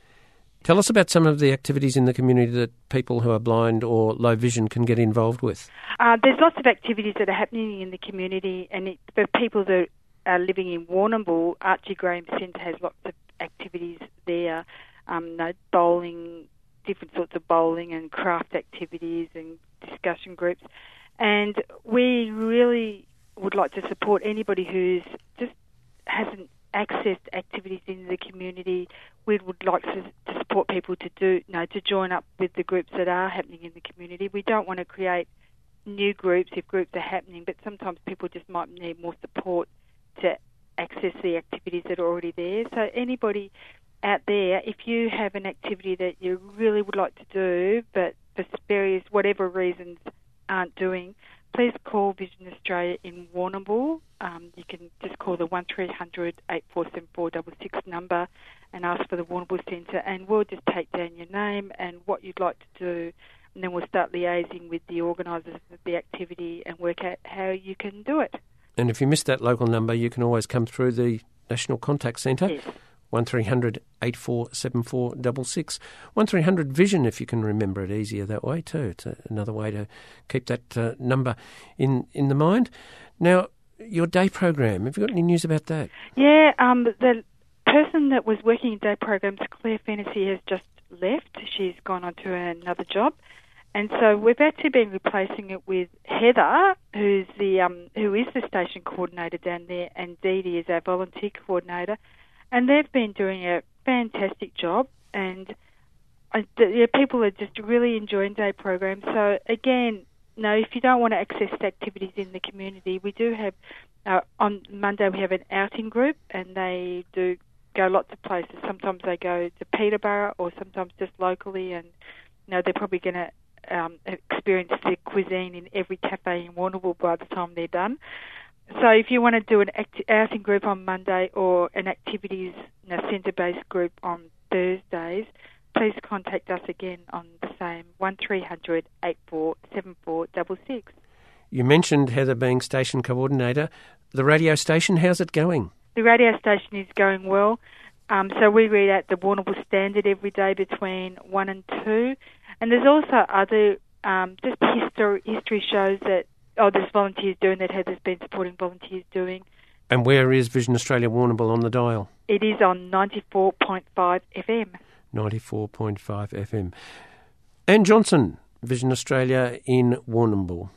Tell us about some of the activities in the community that people who are blind or low vision can get involved with. Uh, there's lots of activities that are happening in the community, and it, for people that are living in Warrnambool, Archie Graham Centre has lots of activities there, um, you know, bowling, different sorts of bowling and craft activities and discussion groups. And we really would like to support anybody who's just hasn't accessed activities in the community. We would like to, to support people to do, you know, to join up with the groups that are happening in the community. We don't want to create new groups if groups are happening, but sometimes people just might need more support to access the activities that are already there. So anybody out there, if you have an activity that you really would like to do, but for various, whatever reasons, aren't doing, please call Vision Australia in Warrnambool. Um, you can just call the one three hundred eight four seven four six six number and ask for the Warrnambool Centre, and we'll just take down your name and what you'd like to do, and then we'll start liaising with the organisers of the activity and work out how you can do it. And if you missed that local number, you can always come through the National Contact Centre. Yes. one three hundred eight four seven four six six. one three hundred Vision, if you can remember it easier that way too. It's a, another way to keep that uh, number in, in the mind. Now, your day program, have you got any news about that? Yeah, um, the person that was working in day programs, Claire Fantasy, has just left. She's gone on to another job. And so we've actually been replacing it with Heather, who's the um, who is the station coordinator down there, and Dee Dee is our volunteer coordinator. And they've been doing a fantastic job, and uh, yeah, people are just really enjoying day programs. So again, no, if you don't want to access activities in the community, we do have, uh, on Monday we have an outing group, and they do go lots of places. Sometimes they go to Peterborough, or sometimes just locally, and you know, they're probably going to um, experience the cuisine in every cafe in Warrnambool by the time they're done. So if you want to do an act- outing group on Monday or an activities, you know, centre-based group on Thursdays, please contact us again on the same one three hundred eight four seven four six six. You mentioned Heather being station coordinator. The radio station, how's it going? The radio station is going well. Um, so we read out the Warrnambool Standard every day between one and two. And there's also other um, just history, history shows that Oh, there's volunteers doing that. Heather's been supporting volunteers doing. And where is Vision Australia Warrnambool on the dial? It is on ninety-four point five F M. ninety-four point five F M. Anne Johnson, Vision Australia in Warrnambool.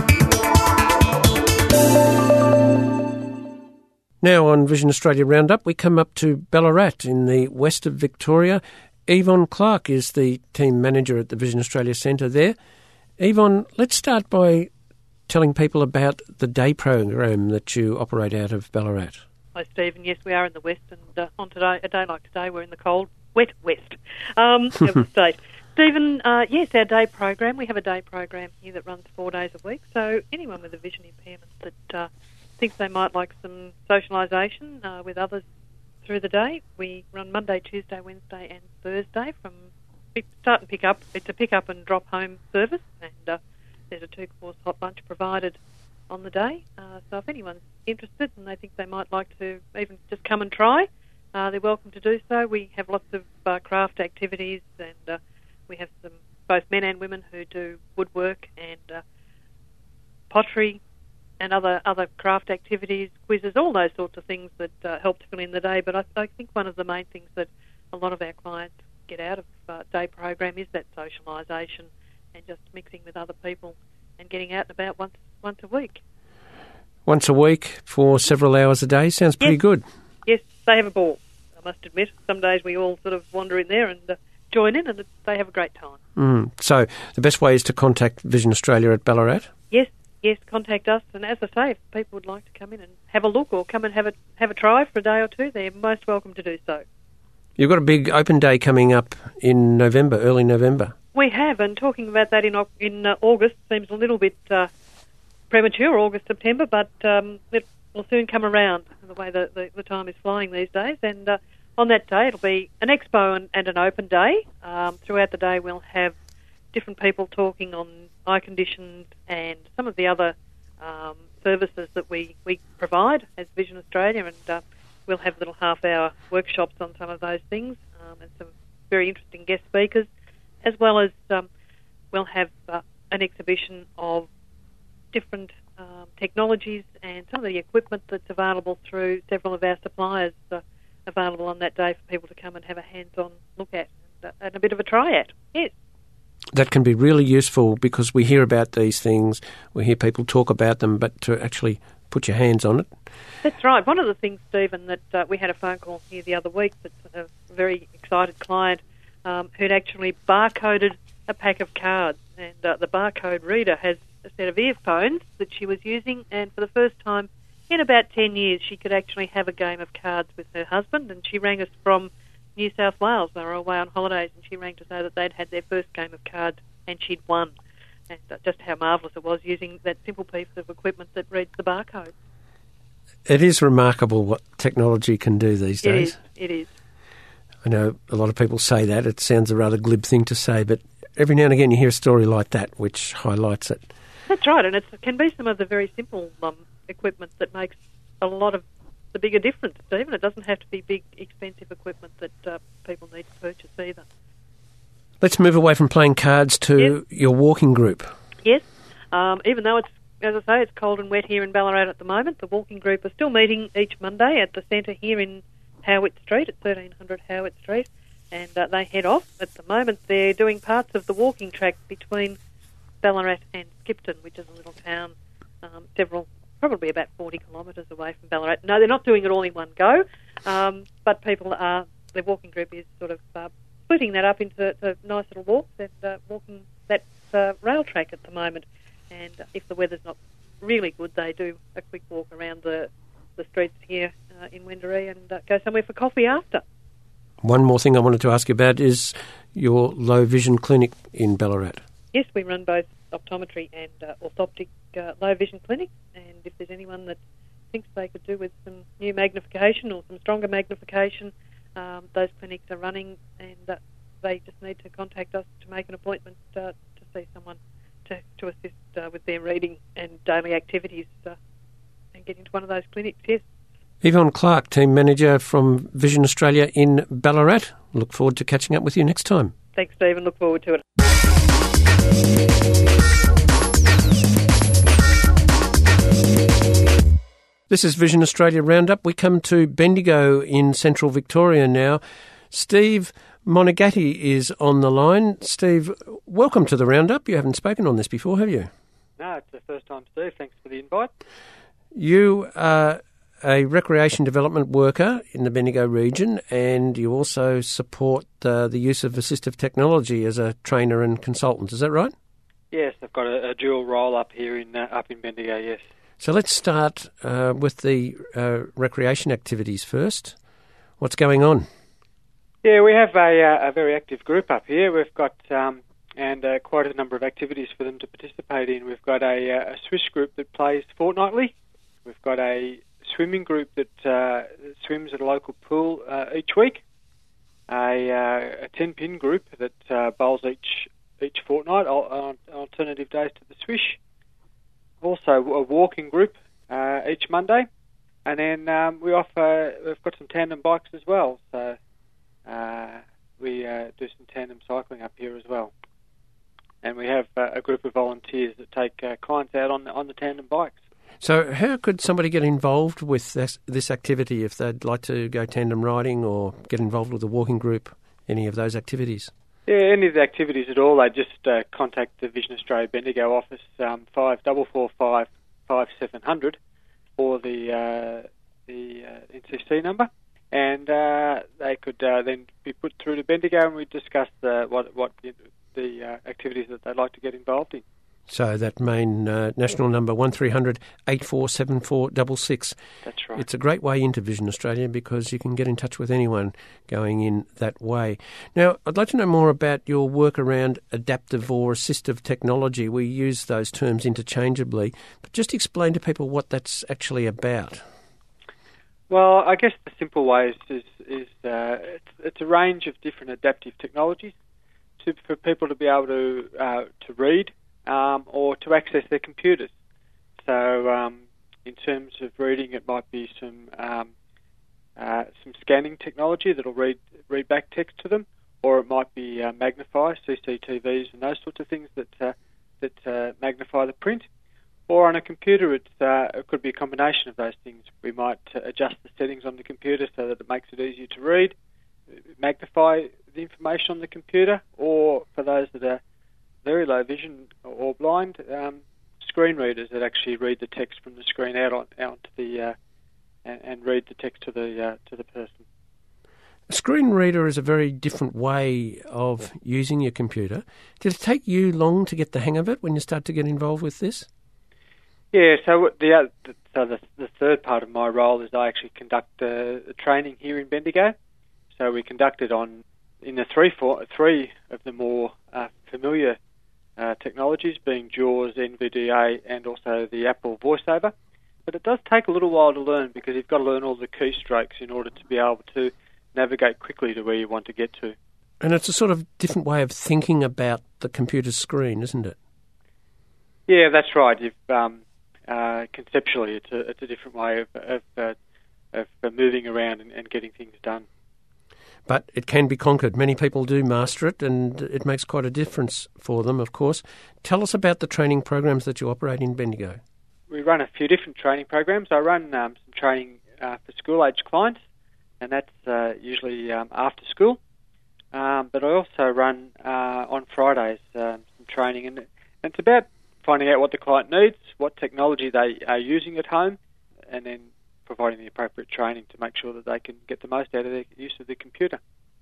Now on Vision Australia Roundup, we come up to Ballarat in the west of Victoria. Yvonne Clark is the team manager at the Vision Australia Centre there. Yvonne, let's start by telling people about the day program that you operate out of Ballarat. Hi, Stephen. Yes, we are in the west, and uh, on today, a day like today, we're in the cold, wet west um, of the state. Stephen, uh, yes, our day program. We have a day program here that runs four days a week. So anyone with a vision impairment that uh, thinks they might like some socialisation uh, with others through the day, we run Monday, Tuesday, Wednesday, and Thursday from start and pick up. It's a pick up and drop home service, and uh, there's a two-course hot lunch provided on the day. Uh, so if anyone's interested and they think they might like to even just come and try, uh, they're welcome to do so. We have lots of uh, craft activities, and uh, we have some both men and women who do woodwork and uh, pottery and other, other craft activities, quizzes, all those sorts of things that uh, help to fill in the day. But I, I think one of the main things that a lot of our clients get out of uh, day program is that socialisation and just mixing with other people and getting out and about once once a week. Once a week for several hours a day sounds pretty yes. good. Yes, they have a ball, I must admit. Some days we all sort of wander in there and uh, join in, and they have a great time. Mm. So the best way is to contact Vision Australia at Ballarat? Yes, yes, contact us. And as I say, if people would like to come in and have a look or come and have a, have a try for a day or two, they're most welcome to do so. You've got a big open day coming up in November, early November. We have, and talking about that in in uh, August seems a little bit uh, premature, August, September, but um, it will soon come around, the way the, the, the time is flying these days. And uh, on that day, it'll be an expo and, and an open day. Um, throughout the day, we'll have different people talking on eye conditions and some of the other um, services that we, we provide as Vision Australia, and uh, we'll have little half-hour workshops on some of those things, um, and some very interesting guest speakers, as well as um, we'll have uh, an exhibition of different um, technologies and some of the equipment that's available through several of our suppliers uh, available on that day for people to come and have a hands-on look at and, uh, and a bit of a try at. Yes. That can be really useful because we hear about these things, we hear people talk about them, but to actually put your hands on it. That's right. One of the things, Stephen, that uh, we had a phone call here the other week that's a very excited client um, who'd actually barcoded a pack of cards, and uh, the barcode reader has a set of earphones that she was using, and for the first time in about ten years she could actually have a game of cards with her husband, and she rang us from New South Wales. They were away on holidays, and she rang to say that they'd had their first game of cards and she'd won. And uh, just how marvellous it was using that simple piece of equipment that reads the barcode. It is remarkable what technology can do these days. It is, it is. I know a lot of people say that. It sounds a rather glib thing to say, but every now and again you hear a story like that which highlights it. That's right, and it's, it can be some of the very simple um, equipment that makes a lot of the bigger difference, Stephen. It doesn't have to be big, expensive equipment that uh, people need to purchase either. Let's move away from playing cards to yes. your walking group. Yes, um, even though it's, as I say, it's cold and wet here in Ballarat at the moment, the walking group are still meeting each Monday at the centre here in Howitt Street, at thirteen hundred Howitt Street, and uh, they head off. At the moment they're doing parts of the walking track between Ballarat and Skipton, which is a little town um, several, probably about forty kilometres away from Ballarat. No, they're not doing it all in one go, um, but people are, their walking group is sort of uh, splitting that up into to nice little walks and uh, walking that uh, rail track at the moment. And uh, if the weather's not really good, they do a quick walk around the, the streets here uh, in Wendouree and uh, go somewhere for coffee after. One more thing I wanted to ask you about is your low vision clinic in Ballarat. Yes, we run both optometry and uh, orthoptic uh, low vision clinics, and if there's anyone that thinks they could do with some new magnification or some stronger magnification, um, those clinics are running, and uh, they just need to contact us to make an appointment uh, to see someone to, to assist uh, with their reading and daily activities uh, and get into one of those clinics, yes. Yvonne Clark, Team Manager from Vision Australia in Ballarat. Look forward to catching up with you next time. Thanks, Stephen. Look forward to it. This is Vision Australia Roundup. We come to Bendigo in central Victoria now. Steve Monagatti is on the line. Steve, welcome to the Roundup. You haven't spoken on this before, have you? No, it's the first time, Steve. Thanks for the invite. You are a recreation development worker in the Bendigo region, and you also support uh, the use of assistive technology as a trainer and consultant. Is that right? Yes, I've got a, a dual role up here in uh, up in Bendigo, yes. So let's start uh, with the uh, recreation activities first. What's going on? Yeah, we have a, uh, a very active group up here. We've got um, and uh, quite a number of activities for them to participate in. We've got a, a Swiss group that plays fortnightly. We've got a swimming group that uh, swims at a local pool uh, each week. A, uh, a ten-pin group that uh, bowls each each fortnight on alternative days to the Swish. Also a walking group uh, each Monday, and then um, we offer we've got some tandem bikes as well. So uh, we uh, do some tandem cycling up here as well, and we have uh, a group of volunteers that take uh, clients out on the, on the tandem bikes. So how could somebody get involved with this, this activity if they'd like to go tandem riding or get involved with a walking group, any of those activities? Yeah, any of the activities at all, they just uh, contact the Vision Australia Bendigo office, um, five four four five, five seven zero zero, or the uh, the uh, N C C number, and uh, they could uh, then be put through to Bendigo, and we discuss the, what what the, the uh, activities that they'd like to get involved in. So that main uh, national number, one three hundred eight four seven four six six. That's right. It's a great way into Vision Australia because you can get in touch with anyone going in that way. Now, I'd like to know more about your work around adaptive or assistive technology. We use those terms interchangeably, but just explain to people what that's actually about. Well, I guess the simple way is, is, is uh, it's, it's a range of different adaptive technologies to, for people to be able to uh, to read um, or to access their computers. So, um, in terms of reading, it might be some um, uh, some scanning technology that'll read read back text to them, or it might be uh, magnify C C T Vs and those sorts of things that uh, that uh, magnify the print. Or on a computer, it's, uh, it could be a combination of those things. We might uh, adjust the settings on the computer so that it makes it easier to read, magnify the information on the computer, or for those that are very low vision or blind, um, screen readers that actually read the text from the screen out on, out to the uh, and, and read the text to the uh, to the person. A screen reader is a very different way of using your computer. Did it take you long to get the hang of it when you start to get involved with this? Yeah, so the uh, so the, the third part of my role is I actually conduct uh, training here in Bendigo. So we conduct it on in the three four, three of the more uh, familiar uh, technologies, being JAWS, N V D A, and also the Apple VoiceOver. But it does take a little while to learn because you've got to learn all the keystrokes in order to be able to navigate quickly to where you want to get to. And it's a sort of different way of thinking about the computer screen, isn't it? Yeah, that's right. You've um, Uh, conceptually, it's a it's a different way of of, uh, of uh, moving around and, and getting things done. But it can be conquered. Many people do master it, and it makes quite a difference for them, of course. Tell us about the training programs that you operate in Bendigo. We run a few different training programs. I run um, some training uh, for school-age clients, and that's uh, usually um, after school. Um, but I also run uh, on Fridays um, some training, and, and it's about finding out what the client needs, what technology they are using at home, and then providing the appropriate training to make sure that they can get the most out of their use of the computer.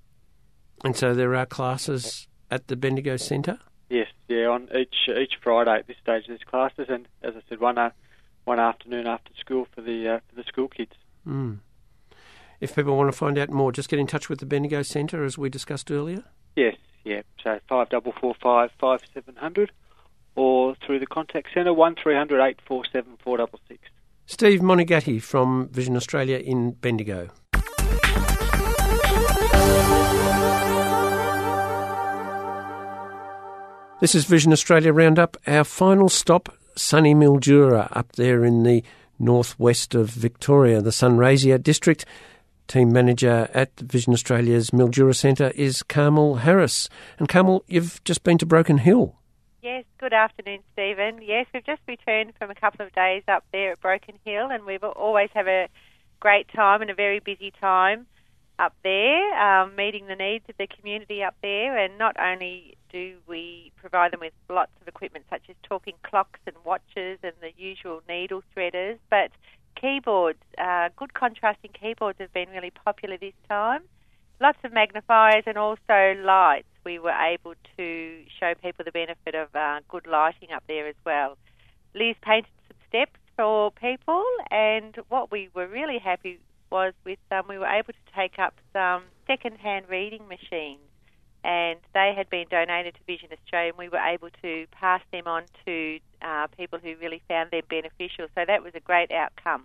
And so there are classes at the Bendigo Centre? Yes, yeah, on each each Friday at this stage there's classes, and as I said, one uh, one afternoon after school for the uh, for the school kids. Mm. If people want to find out more, just get in touch with the Bendigo Centre, as we discussed earlier? Yes, yeah, so five four four five, five seven zero zero, or through the contact centre, one three hundred eight four seven four six six. Steve Monigatti from Vision Australia in Bendigo. This is Vision Australia Roundup. Our final stop, sunny Mildura, up there in the northwest of Victoria, the Sunraysia district. Team manager at Vision Australia's Mildura Centre is Carmel Harris. And Carmel, you've just been to Broken Hill. Yes, good afternoon, Stephen. Yes, we've just returned from a couple of days up there at Broken Hill, and we've always have a great time and a very busy time up there, um, meeting the needs of the community up there. And not only do we provide them with lots of equipment such as talking clocks and watches and the usual needle threaders, but keyboards, uh, good contrasting keyboards have been really popular this time. Lots of magnifiers and also lights. We were able to show people the benefit of uh, good lighting up there as well. Liz painted some steps for people, and what we were really happy was with um, we were able to take up some second-hand reading machines, and they had been donated to Vision Australia, and we were able to pass them on to uh, people who really found them beneficial. So that was a great outcome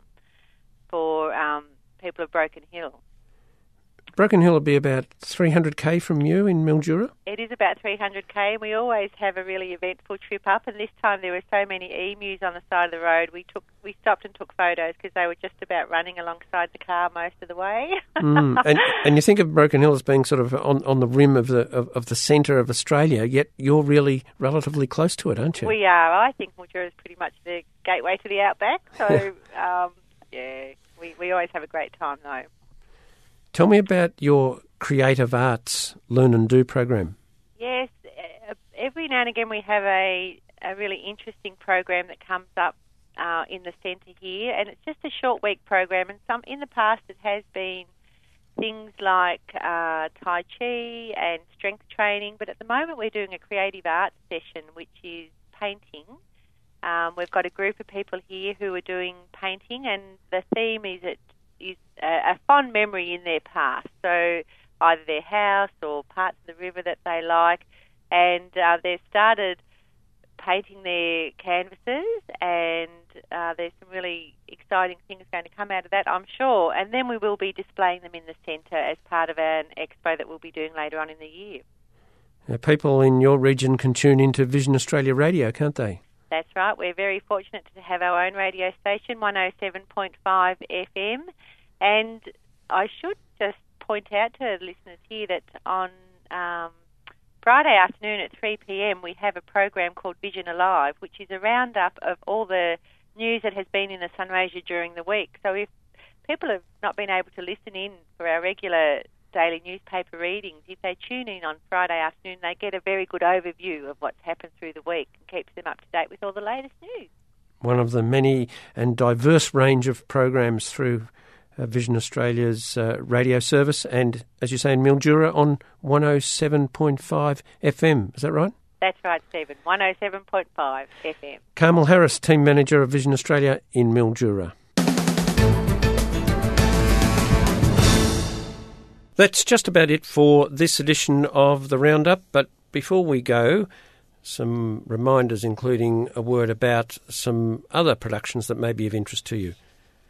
for um, people of Broken Hill. Broken Hill will be about three hundred k from you in Mildura? It is about three hundred k. We always have a really eventful trip up, and this time there were so many emus on the side of the road. We took we stopped and took photos because they were just about running alongside the car most of the way. mm. and, and you think of Broken Hill as being sort of on, on the rim of the of, of the centre of Australia, yet you're really relatively close to it, aren't you? We are. I think Mildura is pretty much the gateway to the outback. So, um, yeah, we, we always have a great time, though. Tell me about your Creative Arts Learn and Do program. Yes, every now and again we have a, a really interesting program that comes up uh, in the centre here, and it's just a short week program, and some in the past it has been things like uh, Tai Chi and strength training, but at the moment we're doing a creative arts session, which is painting. Um, we've got a group of people here who are doing painting, and the theme is it is a, a fond memory in their past, so either their house or parts of the river that they like, and uh, they've started painting their canvases, and uh, there's some really exciting things going to come out of that, I'm sure. And then we will be displaying them in the centre as part of an expo that we'll be doing later on in the year. Now, people in your region can tune into Vision Australia Radio, can't they? That's right. We're very fortunate to have our own radio station, one oh seven point five F M. And I should just point out to listeners here that on um, Friday afternoon at three p.m. we have a program called Vision Alive, which is a roundup of all the news that has been in the Sunraysia during the week. So if people have not been able to listen in for our regular daily newspaper readings, if they tune in on Friday afternoon, they get a very good overview of what's happened through the week and keeps them up to date with all the latest news. One of the many and diverse range of programs through uh, Vision Australia's uh, radio service, and, as you say, in Mildura on one oh seven point five F M. Is that right? That's right, Stephen. one oh seven point five F M. Carmel Harris, Team Manager of Vision Australia in Mildura. That's just about it for this edition of the Roundup, but before we go, some reminders, including a word about some other productions that may be of interest to you.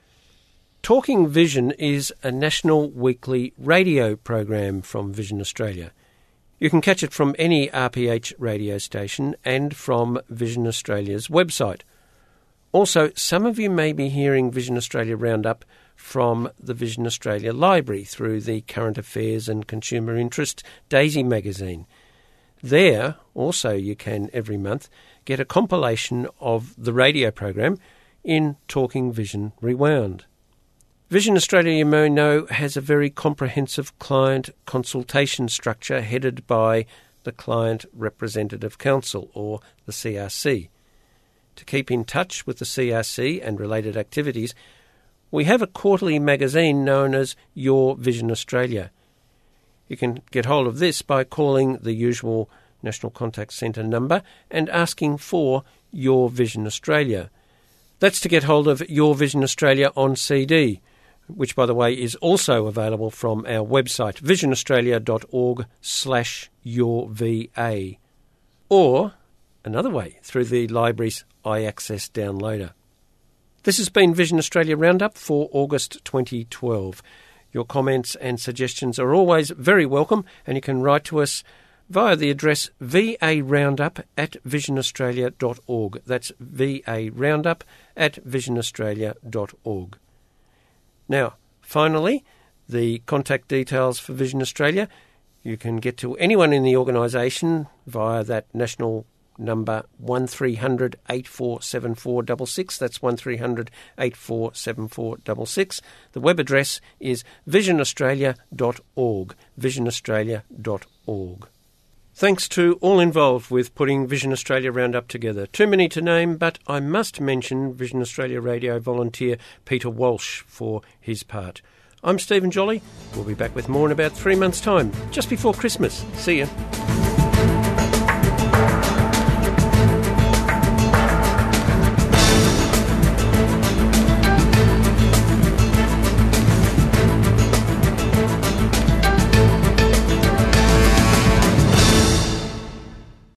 Talking Vision is a national weekly radio program from Vision Australia. You can catch it from any R P H radio station and from Vision Australia's website. Also, some of you may be hearing Vision Australia Roundup from the Vision Australia Library through the Current Affairs and Consumer Interest Daisy magazine. There, also, you can, every month, get a compilation of the radio program in Talking Vision Rewound. Vision Australia, you may know, has a very comprehensive client consultation structure headed by the Client Representative Council, or the C R C. To keep in touch with the C R C and related activities, we have a quarterly magazine known as Your Vision Australia. You can get hold of this by calling the usual National Contact Centre number and asking for Your Vision Australia. That's to get hold of Your Vision Australia on C D, which, by the way, is also available from our website, visionaustralia.org slash yourva. Or, another way, through the library's iAccess downloader. This has been Vision Australia Roundup for August twenty twelve. Your comments and suggestions are always very welcome, and you can write to us via the address varoundup at visionaustralia dot org. That's varoundup at visionaustralia dot org. Now, finally, the contact details for Vision Australia. You can get to anyone in the organisation via that national number one three hundred eight four seven four six six. That's one three hundred eight four seven four six six. The web address is visionaustralia dot org. visionaustralia dot org. Thanks to all involved with putting Vision Australia Roundup together. Too many to name, but I must mention Vision Australia Radio volunteer Peter Walsh for his part. I'm Stephen Jolly. We'll be back with more in about three months' time, just before Christmas. See you.